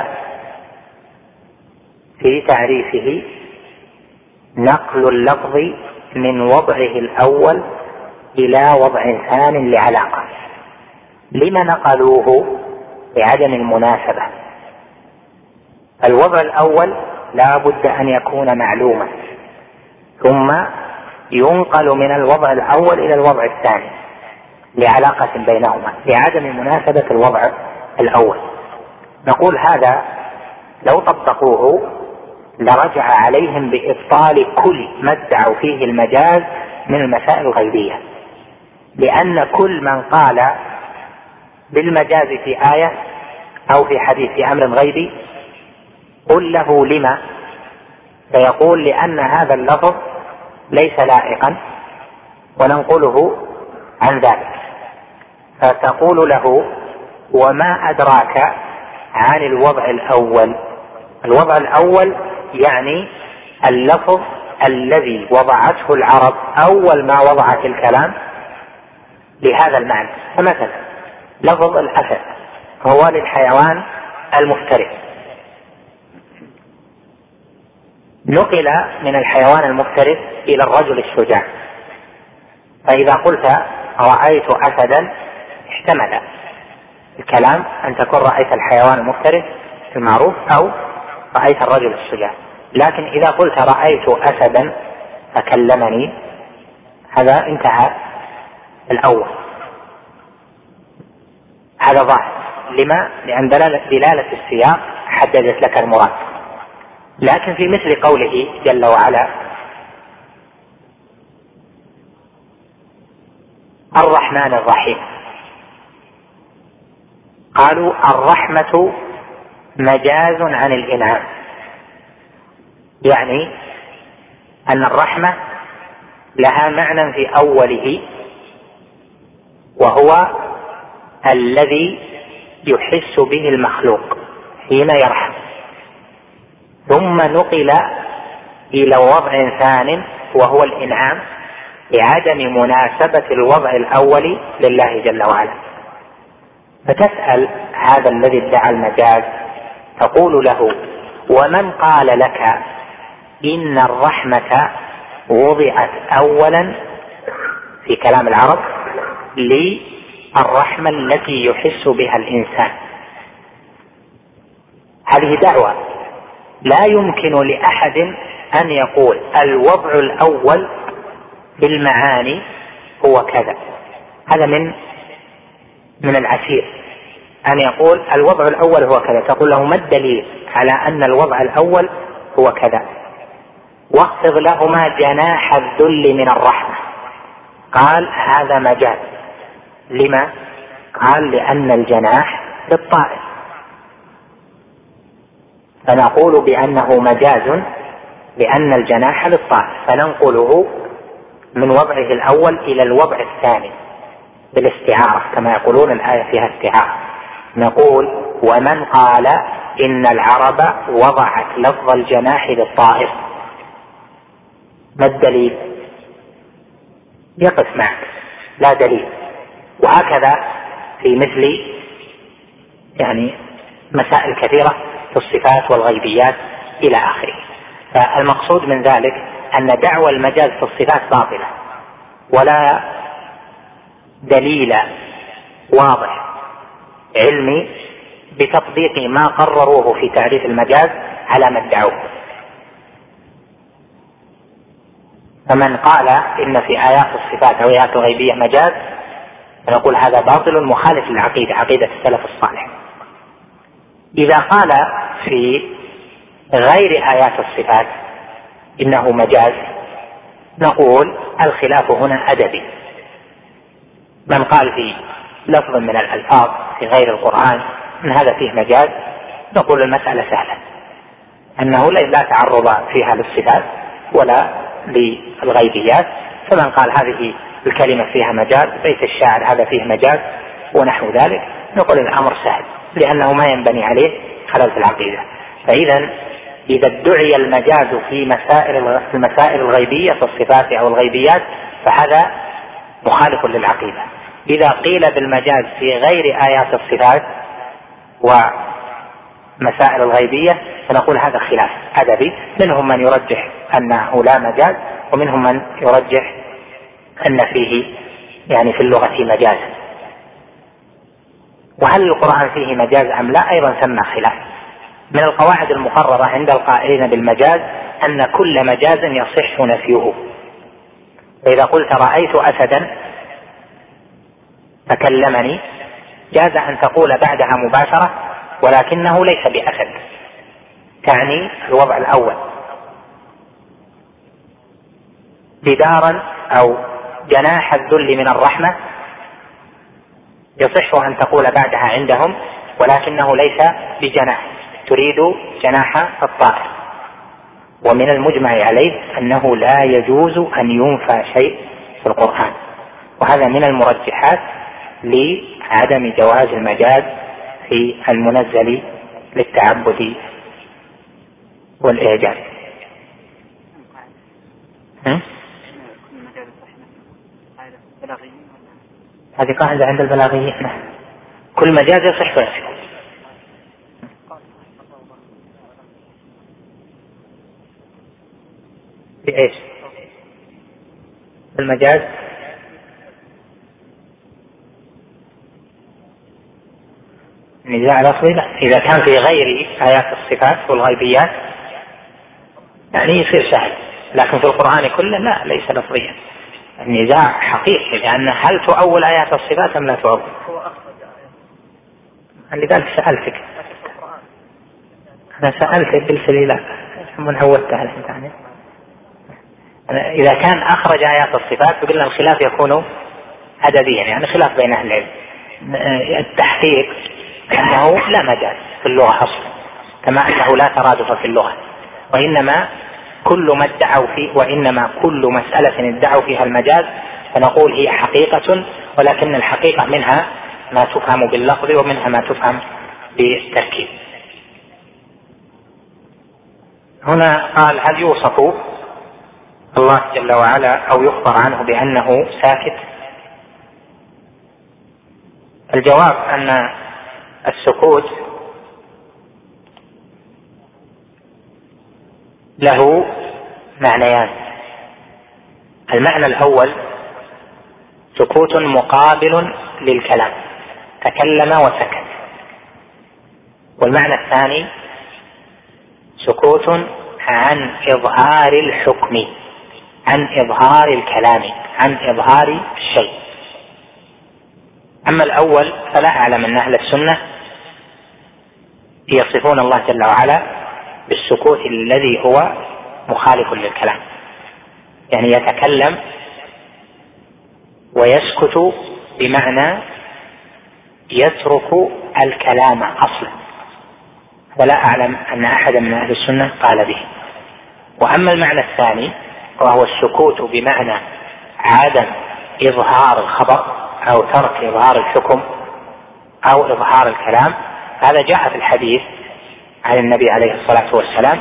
في تعريفه نقل اللفظ من وضعه الأول إلى وضع ثان لعلاقة. لما نقلوه؟ لعدم المناسبة. الوضع الأول لا بد أن يكون معلوما، ثم ينقل من الوضع الأول إلى الوضع الثاني لعلاقة بينهما لعدم مناسبة الوضع الأول. نقول هذا لو طبقوه لرجع عليهم بإبطال كل ما ادعوا فيه المجاز من المسائل الغيبية، لأن كل من قال بالمجاز في آية أو في حديث في أمر غيبي قل له لما، فيقول لأن هذا اللفظ ليس لائقا وننقله عن ذلك، فتقول له وما أدراك عن الوضع الأول. الوضع الأول يعني اللفظ الذي وضعته العرب أول ما وضعت الكلام لهذا المعنى. فمثلا لفظ الأسد هو للحيوان المفترس. نقل من الحيوان المفترس إلى الرجل الشجاع، فإذا قلت رأيت أسدا احتمل الكلام أن تكون رأيت الحيوان المفترس المعروف أو رأيت الرجل الشجاع، لكن إذا قلت رأيت أسدا فكلمني هذا انتهى الأول، هذا ظاهر. لما؟ لأن دلالة السياق حددت لك المراد. لكن في مثل قوله جل وعلا الرحمن الرحيم، قالوا الرحمة مجاز عن الإنعام، يعني أن الرحمة لها معنى في أوله وهو الذي يحس به المخلوق حين يرحم، ثم نقل إلى وضع ثان وهو الإنعام لعدم مناسبة الوضع الأول لله جل وعلا. فتسأل هذا الذي ادعى المجاز تقول له ومن قال لك إن الرحمة وضعت أولا في كلام العرب للرحمة التي يحس بها الإنسان؟ هذه دعوة لا يمكن لأحد أن يقول الوضع الأول بالمعاني هو كذا، هذا من من العسير أن يقول الوضع الأول هو كذا. تقول له ما الدليل على أن الوضع الأول هو كذا؟ واخفض لهما جناح الذل من الرحمة. قال هذا مجاز. لما؟ قال لأن الجناح للطائر، فنقول بأنه مجاز لأن الجناح للطائر، فننقله من وضعه الأول إلى الوضع الثاني بالاستعارة، كما يقولون الآية فيها استعارة. نقول ومن قال إن العرب وضعت لفظ الجناح للطائر، ما الدليل؟ يقف معك لا دليل. وهكذا في مثل يعني مسائل كثيرة في الصفات والغيبيات إلى آخره. فالمقصود من ذلك أن دعوى المجاز في الصفات باطلة، ولا دليل واضح علمي بتطبيق ما قرروه في تعريف المجاز على ما ادعوه. فمن قال إن في آيات الصفات أو آيات الغيبية مجاز فنقول هذا باطل مخالف للعقيدة، عقيدة السلف الصالح. إذا قال في غير آيات الصفات إنه مجاز نقول الخلاف هنا أدبي. من قال في لفظ من الألفاظ في غير القرآن إن هذا فيه مجاز نقول المسألة سهلة، أنه لا تعرض فيها للصفات ولا للغيبيات. فمن قال هذه الكلمة فيها مجاز بيت الشاعر هذا فيه مجاز ونحو ذلك نقول الأمر سهل، لأنه ما ينبني عليه خلل في العقيدة. فإذا إذا ادعي المجاز في مسائل في المسائل الغيبية في الصفات أو الغيبيات فهذا مخالف للعقيدة. إذا قيل بالمجاز في غير آيات الصفات ومسائل الغيبية فنقول هذا خلاف أدبي. منهم من يرجح أنه لا مجاز ومنهم من يرجح أن فيه يعني في اللغة مجاز. وهل القرآن فيه مجاز أم لا أيضا ثم خلاف. من القواعد المقررة عند القائلين بالمجاز أن كل مجاز يصح نفيه. فإذا قلت رأيت أسدا فكلمني جاز أن تقول بعدها مباشرة ولكنه ليس بأسد، تعني الوضع الأول. جدارا أو جناح الذل من الرحمة يصح أن تقول بعدها عندهم ولكنه ليس بجناح، تريد جناح الطائر. ومن المجمع عليه أنه لا يجوز أن ينفى شيء في القرآن، وهذا من المرجحات لعدم جواز المجاز في المنزل للتعبد والإعجاز. هذه قاعدة عند البلاغيين، كل مجاز يصح ويصح. في ايش؟ في المجاز نزاع لفظي؟ لا، إذا كان في غير آيات الصفات والغيبيات يعني يصير سهل، لكن في القرآن كله لا، ليس لفظيا، النزاع حقيقي، لأن هل تؤول آيات الصفات أم لا تؤول؟ لذلك سألتك، أنا سألتك قلت لي لا، من عودتها الحين. إذا كان أخرج آيات الصفات فقلنا الخلاف يكون أدبيا، يعني خلاف بين أهل العلم. التحقيق أنه لا مجاز في اللغة أصلا، كما أنه لا ترادف في اللغة، وإنما كل ما ادعوا فيه وإنما كل مسألة ادعوا فيها المجاز فنقول هي حقيقة، ولكن الحقيقة منها ما تفهم باللفظ ومنها ما تفهم بالتركيب. هنا قال هل يوصف الله جل وعلا أو يخبر عنه بأنه ساكت؟ الجواب أن السكوت له معنيان. المعنى الأول سكوت مقابل للكلام، تكلم وسكت. والمعنى الثاني سكوت عن إظهار الحكم، عن إظهار الكلام، عن إظهار الشيء. أما الأول فلا أعلم أن أهل السنة يصفون الله جل وعلا بالسكوت الذي هو مخالف للكلام، يعني يتكلم ويسكت بمعنى يترك الكلام أصلا، ولا أعلم أن أحدا من أهل السنة قال به. وأما المعنى الثاني وهو السكوت بمعنى عدم إظهار الخبر أو ترك إظهار الحكم أو إظهار الكلام، هذا جاء في الحديث عن النبي عليه الصلاة والسلام: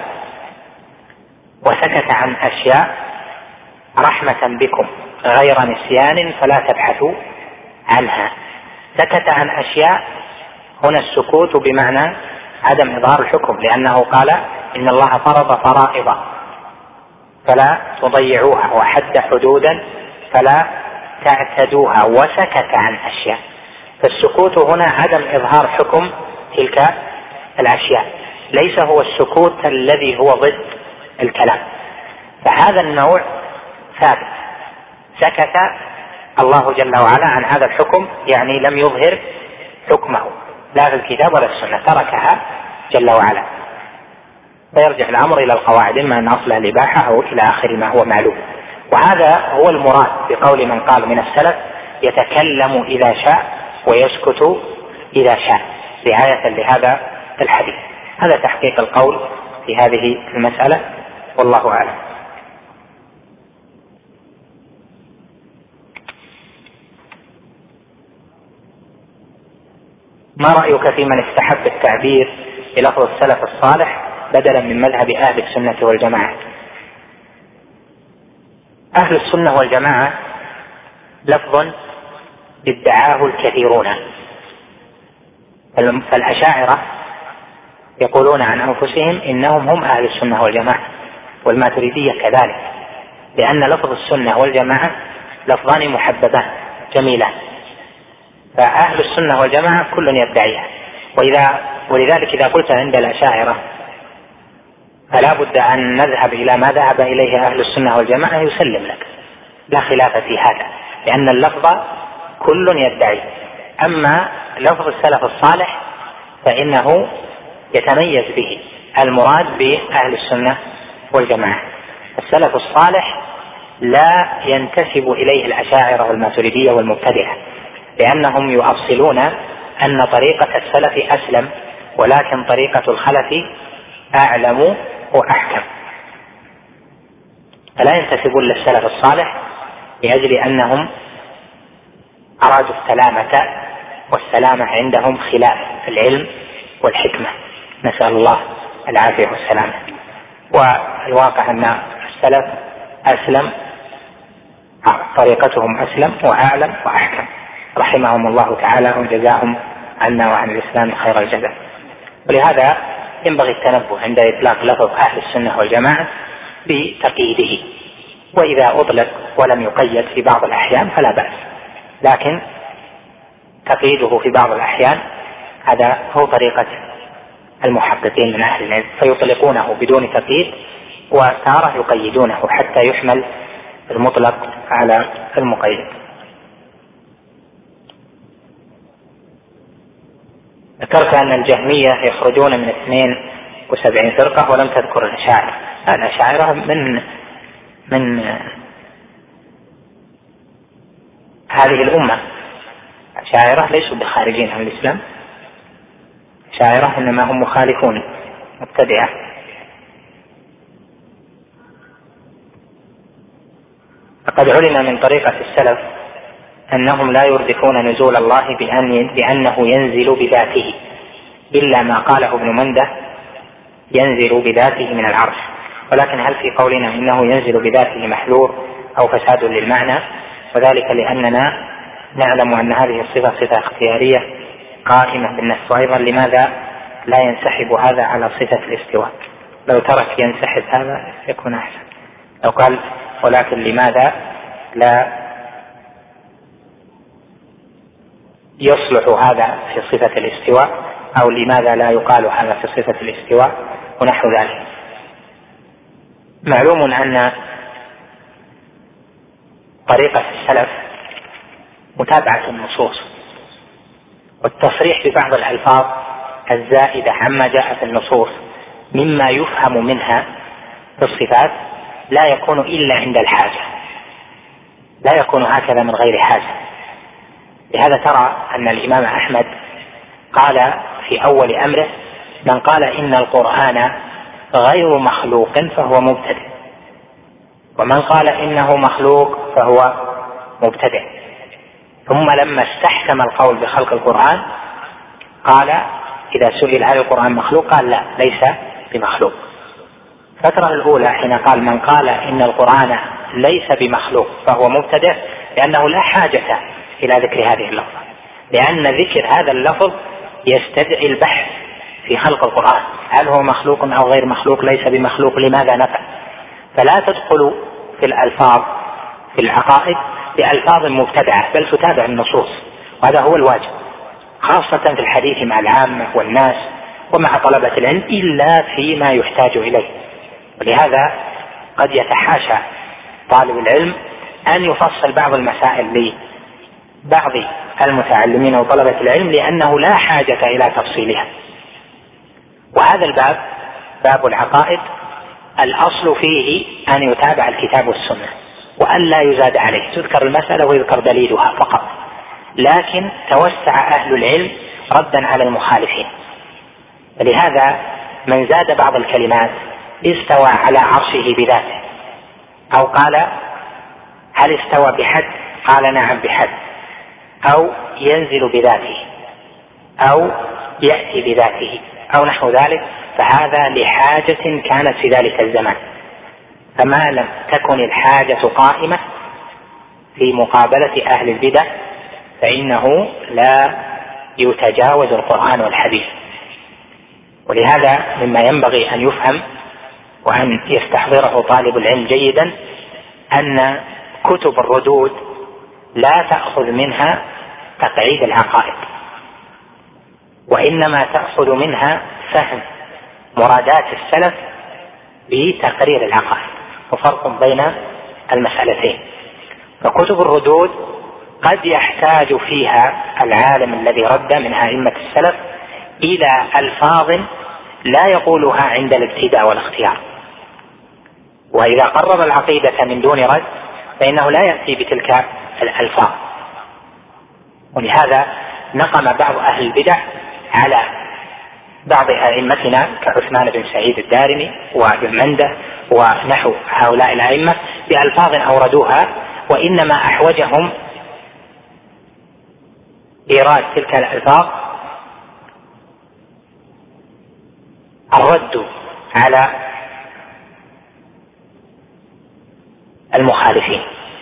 وسكت عن أشياء رحمة بكم غير نسيان فلا تبحثوا عنها. سكت عن أشياء، هنا السكوت بمعنى عدم إظهار الحكم، لأنه قال إن الله فرض فرائض فلا تضيعوها وحد حدودا فلا تعتدوها، وسكت عن أشياء. فالسكوت هنا عدم إظهار حكم تلك الأشياء، ليس هو السكوت الذي هو ضد الكلام. فهذا النوع ثابت، سكت الله جل وعلا عن هذا الحكم، يعني لم يظهر حكمه لا في الكتاب ولا السنة، تركها جل وعلا. فيرجع الأمر إلى القواعد، إما أن أصلها الإباحة أو إلى آخر ما هو معلوم. وهذا هو المراد بقول من قال من السلف: يتكلم إذا شاء ويسكت إذا شاء، رعاية لهذا الحديث. هذا تحقيق القول في هذه المسألة، والله أعلم. ما رأيك في من استحب التعبير بلفظ السلف الصالح بدلا من مذهب أهل السنة والجماعة؟ أهل السنة والجماعة لفظ ادعاه الكثيرون، فالأشاعرة يقولون عن أنفسهم إنهم هم أهل السنة والجماعة، والماتريدية كذلك، لأن لفظ السنة والجماعة لفظان محببان جميلان، فأهل السنة والجماعة كل يدعيها. وإذا ولذلك إذا قلت عند الأشاعرة فلا بد أن نذهب إلى ما ذهب إليه أهل السنة والجماعة يسلم لك، لا خلاف في هذا، لأن اللفظ كل يدعي. أما لفظ السلف الصالح فإنه يتميز به المراد بأهل السنة والجماعة. السلف الصالح لا ينتسب إليه الأشاعرة والماتريدية والمبتدعة، لأنهم يؤصلون أن طريقة السلف أسلم، ولكن طريقة الخلف أعلم وأحكم. فلا ينتسبون للسلف الصالح لأجل أنهم أرادوا السلامة، والسلامة عندهم خلاف العلم والحكمة، نسأل الله العافية والسلامة. والواقع أن السلف أسلم، طريقتهم أسلم وأعلم وأحكم، رحمهم الله تعالى وجزاهم عنا وعن الإسلام خير الجزاء. ولهذا ينبغي التنبه عند إطلاق لفظ أهل السنة والجماعة بتقييده، وإذا أطلق ولم يقيد في بعض الأحيان فلا بأس، لكن تقييده في بعض الأحيان هذا هو طريقة المحققين من أهل العلم، فيطلقونه بدون تقييد وتارة يقيدونه حتى يحمل المطلق على المقيد. ذكرت أن الجهمية يخرجون من اثنين وسبعين فرقة ولم تذكر الأشاعرة. الأشاعرة من من هذه الأمة، الأشاعرة ليسوا بخارجين عن الإسلام، الأشاعرة إنما هم مخالفون مبتدعة. فقد علم من طريقة السلف أنهم لا يردفون نزول الله بأن بأنه ينزل بذاته، إلا ما قاله ابن منده ينزل بذاته من العرش، ولكن هل في قولنا إنه ينزل بذاته محلول أو فساد للمعنى؟ وذلك لأننا نعلم أن هذه الصفة صفة اختيارية قائمة بالنص. وأيضا لماذا لا ينسحب هذا على صفة الاستواء؟ لو ترك ينسحب هذا يكون أحسن. لو قال ولكن لماذا لا يصلح هذا في صفة الاستواء، أو لماذا لا يقال هذا في صفة الاستواء ونحو ذلك. معلوم أن طريقة السلف متابعة النصوص والتصريح ببعض الألفاظ الزائدة عما جاء في النصوص مما يفهم منها في الصفات لا يكون إلا عند الحاجة، لا يكون هكذا من غير حاجة. لهذا ترى أن الإمام أحمد قال في أول أمره: من قال إن القرآن غير مخلوق فهو مبتدع، ومن قال إنه مخلوق فهو مبتدع. ثم لما استحكم القول بخلق القرآن قال إذا سئل هل القرآن مخلوق قال لا، ليس بمخلوق. الفترة الأولى حين قال من قال إن القرآن ليس بمخلوق فهو مبتدع، لأنه لا حاجة إلى ذكر هذه اللفظة، لأن ذكر هذا اللفظ يستدعي البحث في خلق القرآن، هل هو مخلوق أو غير مخلوق، ليس بمخلوق، لماذا نفع. فلا تدخل في الألفاظ في العقائد بألفاظ مبتدعة، بل تتابع النصوص، وهذا هو الواجب، خاصة في الحديث مع العامة والناس ومع طلبة العلم، إلا فيما يحتاج إليه. ولهذا قد يتحاشى طالب العلم أن يفصل بعض المسائل لبعض المتعلمين وطلبة العلم، لأنه لا حاجة إلى تفصيلها. وهذا الباب باب العقائد الأصل فيه أن يتابع الكتاب والسنة وأن لا يزاد عليه، تذكر المسألة ويذكر دليلها فقط. لكن توسع أهل العلم ردا على المخالفين، ولهذا من زاد بعض الكلمات استوى على عرشه بذاته، أو قال هل استوى بحد، قال نعم بحد، أو ينزل بذاته، أو يأتي بذاته، أو نحو ذلك، فهذا لحاجة كانت في ذلك الزمان. فما لم تكن الحاجة قائمة في مقابلة أهل البدع فإنه لا يتجاوز القرآن والحديث. ولهذا مما ينبغي أن يفهم وأن يستحضره طالب العلم جيدا أن كتب الردود لا تأخذ منها تقعيد العقائد، وإنما تأخذ منها فهم مرادات السلف بتقرير العقائد، وفرق بين المسألتين. فكتب الردود قد يحتاج فيها العالم الذي رد من أئمة السلف إلى ألفاظ لا يقولها عند الابتداء والاختيار، وإذا قرر العقيدة من دون رد فإنه لا يأتي بتلك الألفاظ. ولهذا نقم بعض أهل البدع على بعض أئمتنا كعثمان بن سعيد الدارمي وابن منده ونحو هؤلاء الأئمة بألفاظ أوردوها، وإنما أحوجهم إيراد تلك الألفاظ الرد على المخالفين.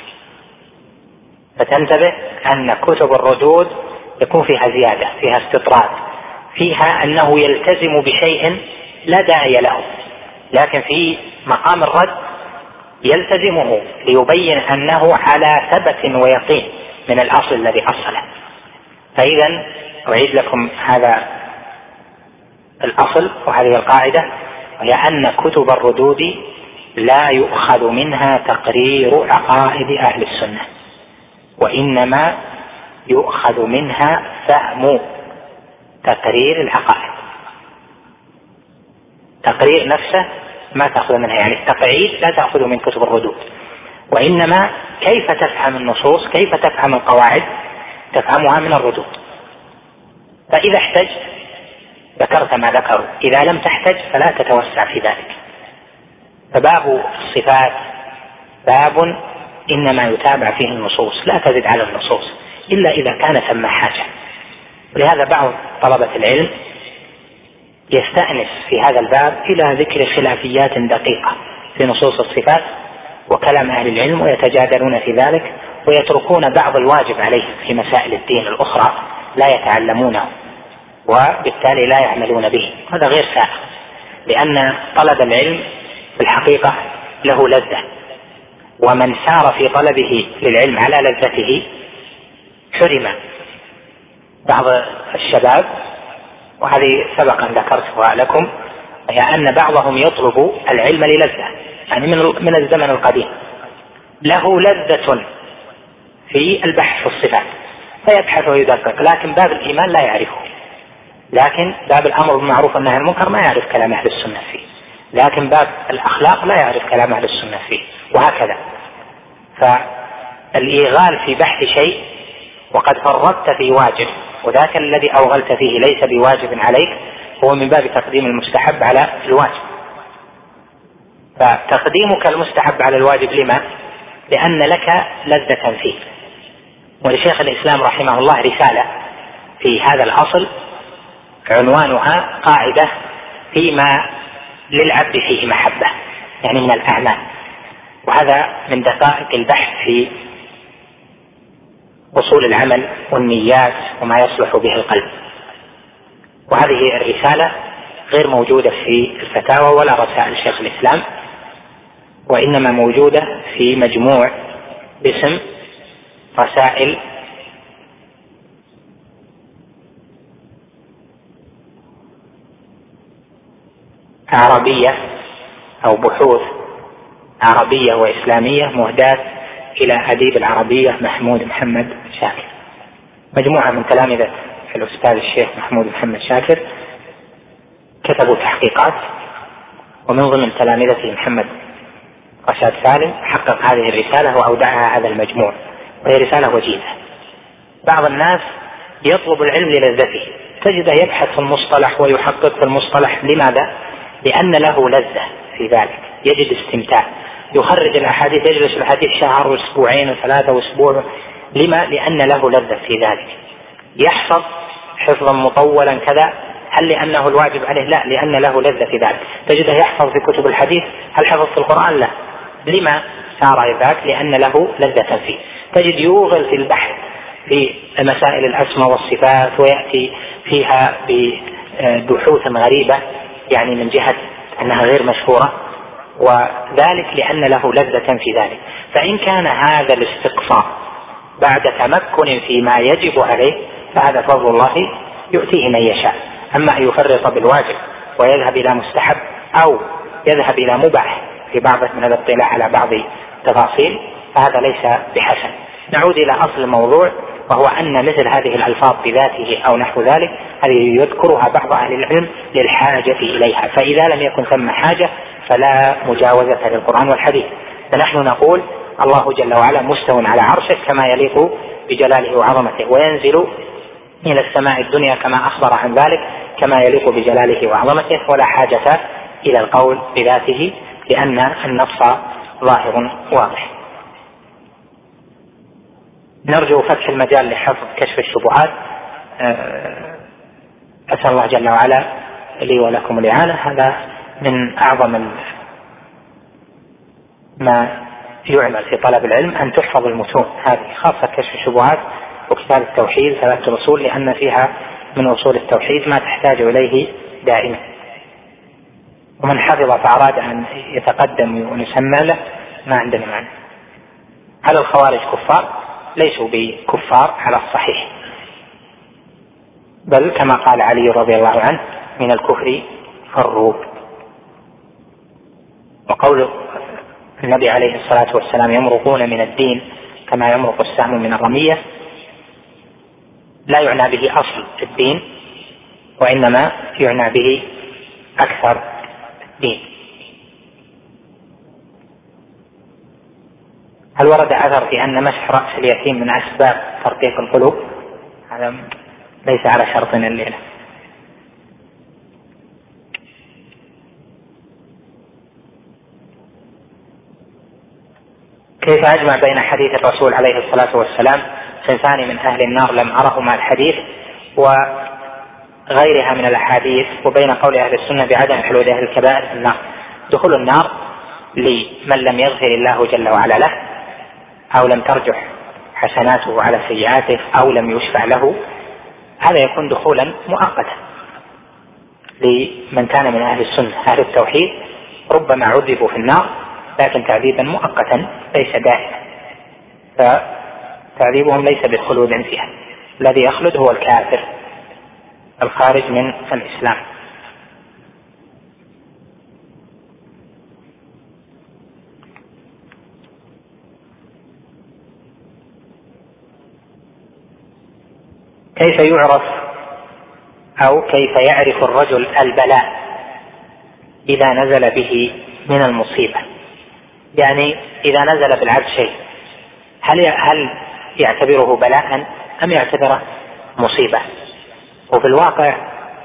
فتنتبه أن كتب الردود يكون فيها زيادة، فيها استطراد، فيها أنه يلتزم بشيء لا داعي له، لكن في مقام الرد يلتزمه ليبين أنه على ثبت ويقين من الأصل الذي أصله. فإذا أعيد لكم هذا الأصل وهذه القاعدة، وهي أن كتب الردود لا يؤخذ منها تقرير عقائد أهل السنة، وإنما يؤخذ منها فهم تقرير العقائد. تقرير نفسه ما تأخذ منها، يعني التقعيد لا تأخذ من كتب الردود، وإنما كيف تفهم النصوص، كيف تفهم القواعد، تفهمها من الردود. فإذا احتجت ذكرت ما ذكروا، إذا لم تحتج فلا تتوسع في ذلك. فباب الصفات باب إنما يتابع فيه النصوص، لا تزد على النصوص إلا إذا كان ثم حاجة. ولهذا بعض طلبة العلم يستأنس في هذا الباب إلى ذكر خلافيات دقيقة في نصوص الصفات وكلام أهل العلم، ويتجادلون في ذلك، ويتركون بعض الواجب عليهم في مسائل الدين الأخرى لا يتعلمونه، وبالتالي لا يعملون به. هذا غير سائغ، لأن طلب العلم في الحقيقة له لذة، ومن سار في طلبه للعلم على لذته حرم. بعض الشباب، وهذه سبقا ذكرتها لكم، هي أن بعضهم يطلب العلم للذة، يعني من الزمن القديم له لذة في البحث في الصفات فيبحث ويدقق، لكن باب الإيمان لا يعرفه، لكن باب الأمر بالمعروف والنهي عن المنكر ما يعرف كلام أهل السنة فيه، لكن باب الأخلاق لا يعرف كلام أهل السنة فيه، وهكذا. فالإيغال في بحث شيء وقد فرطت في واجب، وذاك الذي أوغلت فيه ليس بواجب عليك، هو من باب تقديم المستحب على الواجب. فتقديمك المستحب على الواجب لما؟ لأن لك لذة فيه. ولشيخ الإسلام رحمه الله رسالة في هذا الأصل عنوانها قاعدة فيما للعبد فيه محبة، يعني من الأعمال، وهذا من دقائق البحث في أصول العمل والنيات وما يصلح به القلب. وهذه الرسالة غير موجودة في الفتاوى ولا رسائل شيخ الإسلام، وإنما موجودة في مجموع باسم رسائل عربية أو بحوث عربية وإسلامية مهداة إلى أديب العربية محمود محمد شاكر. مجموعة من تلامذة الأستاذ الشيخ محمود محمد شاكر كتبوا تحقيقات، ومن ضمن تلامذته محمد رشاد سالم حقق هذه الرسالة وأودعها هذا المجموع، وهي رسالة وجيزة. بعض الناس يطلب العلم للذته، تجده يبحث في المصطلح ويحقق في المصطلح. لماذا؟ لأن له لذة في ذلك، يجد استمتاع، يخرج الأحاديث، يجلس الحديث شهر واسبوعين وثلاثة واسبوع. لما؟ لأن له لذة في ذلك. يحفظ حفظا مطولا كذا، هل لأنه الواجب عليه؟ لا، لأن له لذة في ذلك. تجده يحفظ في كتب الحديث، هل حفظ في القرآن؟ لا. لما صار ذاك؟ لأن له لذة فيه. تجد يوغل في البحث في مسائل الأسماء والصفات، ويأتي فيها ببحوث غريبة، يعني من جهة أنها غير مشهورة، وذلك لأن له لذة في ذلك. فإن كان هذا الاستقصاء بعد تمكن فيما يجب عليه فهذا فضل الله يؤتيه من يشاء. أما أن يفرط بالواجب ويذهب إلى مستحب أو يذهب إلى مباح في بعض من الاطلاع على بعض التفاصيل فهذا ليس بحسن. نعود إلى أصل الموضوع، وهو أن مثل هذه الألفاظ بذاته أو نحو ذلك هذه يذكرها بعض أهل العلم للحاجة إليها، فإذا لم يكن ثم حاجة فلا مجاوزة للقرآن والحديث. فنحن نقول الله جل وعلا مستو على عرشه كما يليق بجلاله وعظمته، وينزل إلى السماء الدنيا كما أخبر عن ذلك كما يليق بجلاله وعظمته، ولا حاجة إلى القول بذاته لأن النص ظاهر واضح. نرجو فتح المجال لحفظ كشف الشبهات. أسأل الله جل وعلا لي ولكم الإعانة. هذا من أعظم ما يعمل في طلب العلم، أن تحفظ المتون هذه، خاصة كشف الشبهات وكتاب التوحيد ثلاثة الأصول، لأن فيها من أصول التوحيد ما تحتاج إليه دائما. ومن حفظ فأراد أن يتقدم ونسمى له ما عندنا معنى. هل الخوارج كفار؟ ليسوا بكفار على الصحيح، بل كما قال علي رضي الله عنه من الكفر فروا. وقول النبي عليه الصلاة والسلام يمرقون من الدين كما يمرق السهم من الرمية لا يعنى به أصل الدين، وإنما يعنى به أكثر الدين. هل ورد أثر في أن مسح رأس اليتيم من أسباب ترقيق القلوب؟ هذا ليس على شرطنا الليلة. كيف أجمع بين حديث الرسول عليه الصلاة والسلام صنفان من أهل النار لم أرهما الحديث وغيرها من الأحاديث وبين قول أهل السنة بعدم حلول أهل الكبائر في النار؟ دخول النار لمن لم يغفر الله جل وعلا له، أو لم ترجح حسناته على سيئاته، أو لم يشفع له، هذا يكون دخولا مؤقتا. لمن كان من أهل السنة أهل التوحيد ربما عذبوا في النار لكن تعذيبا مؤقتا ليس دائما، فتعذيبهم ليس بالخلود فيها. الذي يخلد هو الكافر الخارج من الإسلام. كيف يعرف أو كيف يعرف الرجل البلاء إذا نزل به من المصيبة؟ يعني إذا نزل بالعبد شيء هل هل يعتبره بلاء أم يعتبره مصيبة؟ وفي الواقع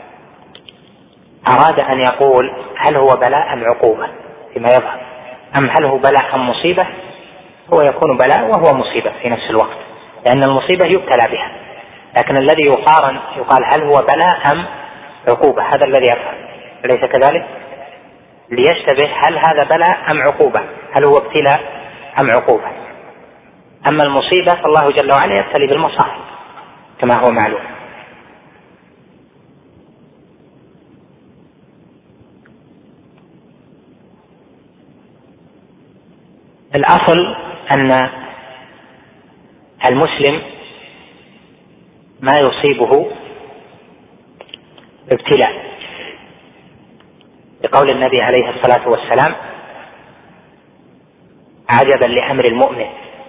أراد أن يقول هل هو بلاء أم عقوبة فيما يظهر، أم هل هو بلاء أم مصيبة؟ هو يكون بلاء وهو مصيبة في نفس الوقت، لأن المصيبة يبتلى بها، لكن الذي يقارن يقال هل هو بلاء أم عقوبة، هذا الذي يفهم، أليس كذلك؟ ليشتبه هل هذا بلاء أم عقوبة، هل هو ابتلاء أم عقوبة. أما المصيبة فالله جل وعلا يبتلي بالمصائب كما هو معلوم. الأصل أن المسلم ما يصيبه ابتلاء، بقول النبي عليه الصلاة والسلام عجبا لأمر المؤمن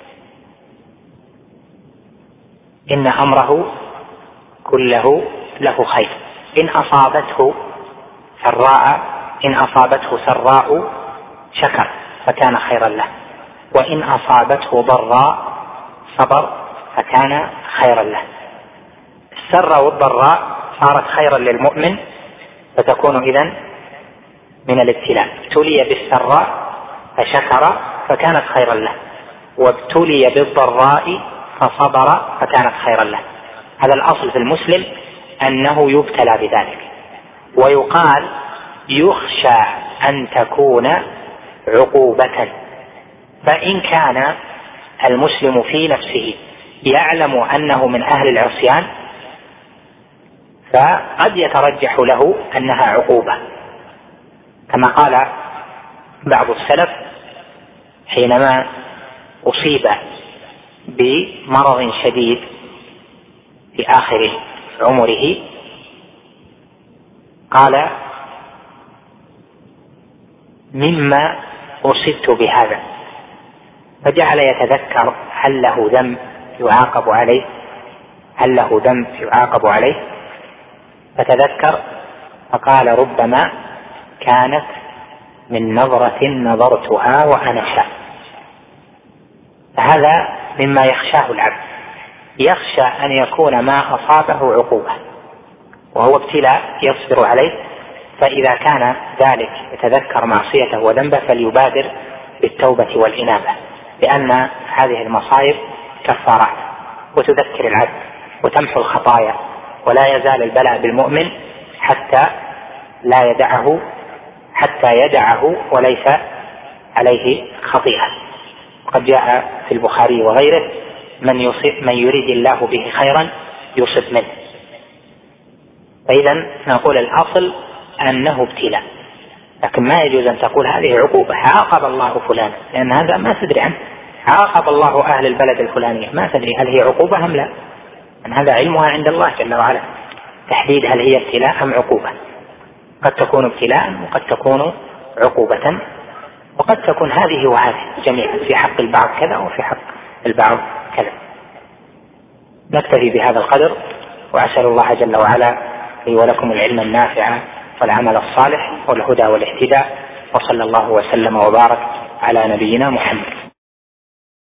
إن أمره كله له خير، إن أصابته سراء إن أصابته سراء شكر فكان خيرا له، وإن أصابته ضراء صبر فكان خيرا له. السراء والضراء صارت خيرا للمؤمن فتكون إذن من الابتلاء. ابتلي بالسراء فشكر فكانت خيرا له، وابتلي بالضراء فصبر فكانت خيرا له. هذا الأصل في المسلم أنه يبتلى بذلك. ويقال يخشى أن تكون عقوبة، فإن كان المسلم في نفسه يعلم أنه من أهل العصيان فقد يترجح له أنها عقوبة، كما قال بعض السلف حينما أصيب بمرض شديد في آخر عمره قال مما أصبت بهذا، فجعل يتذكر هل له ذنب يعاقب عليه هل له ذنب يعاقب عليه فتذكر فقال ربما كانت من نظرة نظرتها وأنا شاء. فهذا مما يخشاه العبد، يخشى أن يكون ما أصابه عقوبة وهو ابتلاء يصبر عليه، فإذا كان ذلك يتذكر معصيته وذنبه فليبادر بالتوبة والإنابة، لأن هذه المصائب كفارات وتذكر العبد وتمحو الخطايا، ولا يزال البلاء بالمؤمن حتى لا يدعه حتى يدعه وليس عليه خطيئة. وقد جاء في البخاري وغيره من, يصيب من يريد الله به خيرا يصب منه. فإذا نقول الأصل أنه ابتلاء، لكن ما يجوز أن تقول هذه عقوبة عاقب الله فلانا، لأن هذا ما تدري عنه. عاقب الله أهل البلد الفلانية، ما تدري هل هي عقوبة أم لا، أن هذا علمها عند الله جل وعلا. تحديد هل هي ابتلاء أم عقوبة، قد تكون ابتلاء وقد تكون عقوبة، وقد تكون هذه وهذه جميعا، في حق البعض كذا وفي حق البعض كذا. نكتفي بهذا القدر، وأسأل الله جل وعلا لي ولكم العلم النافع والعمل الصالح والهدى والاهتداء، وصلى الله وسلم وبارك على نبينا محمد.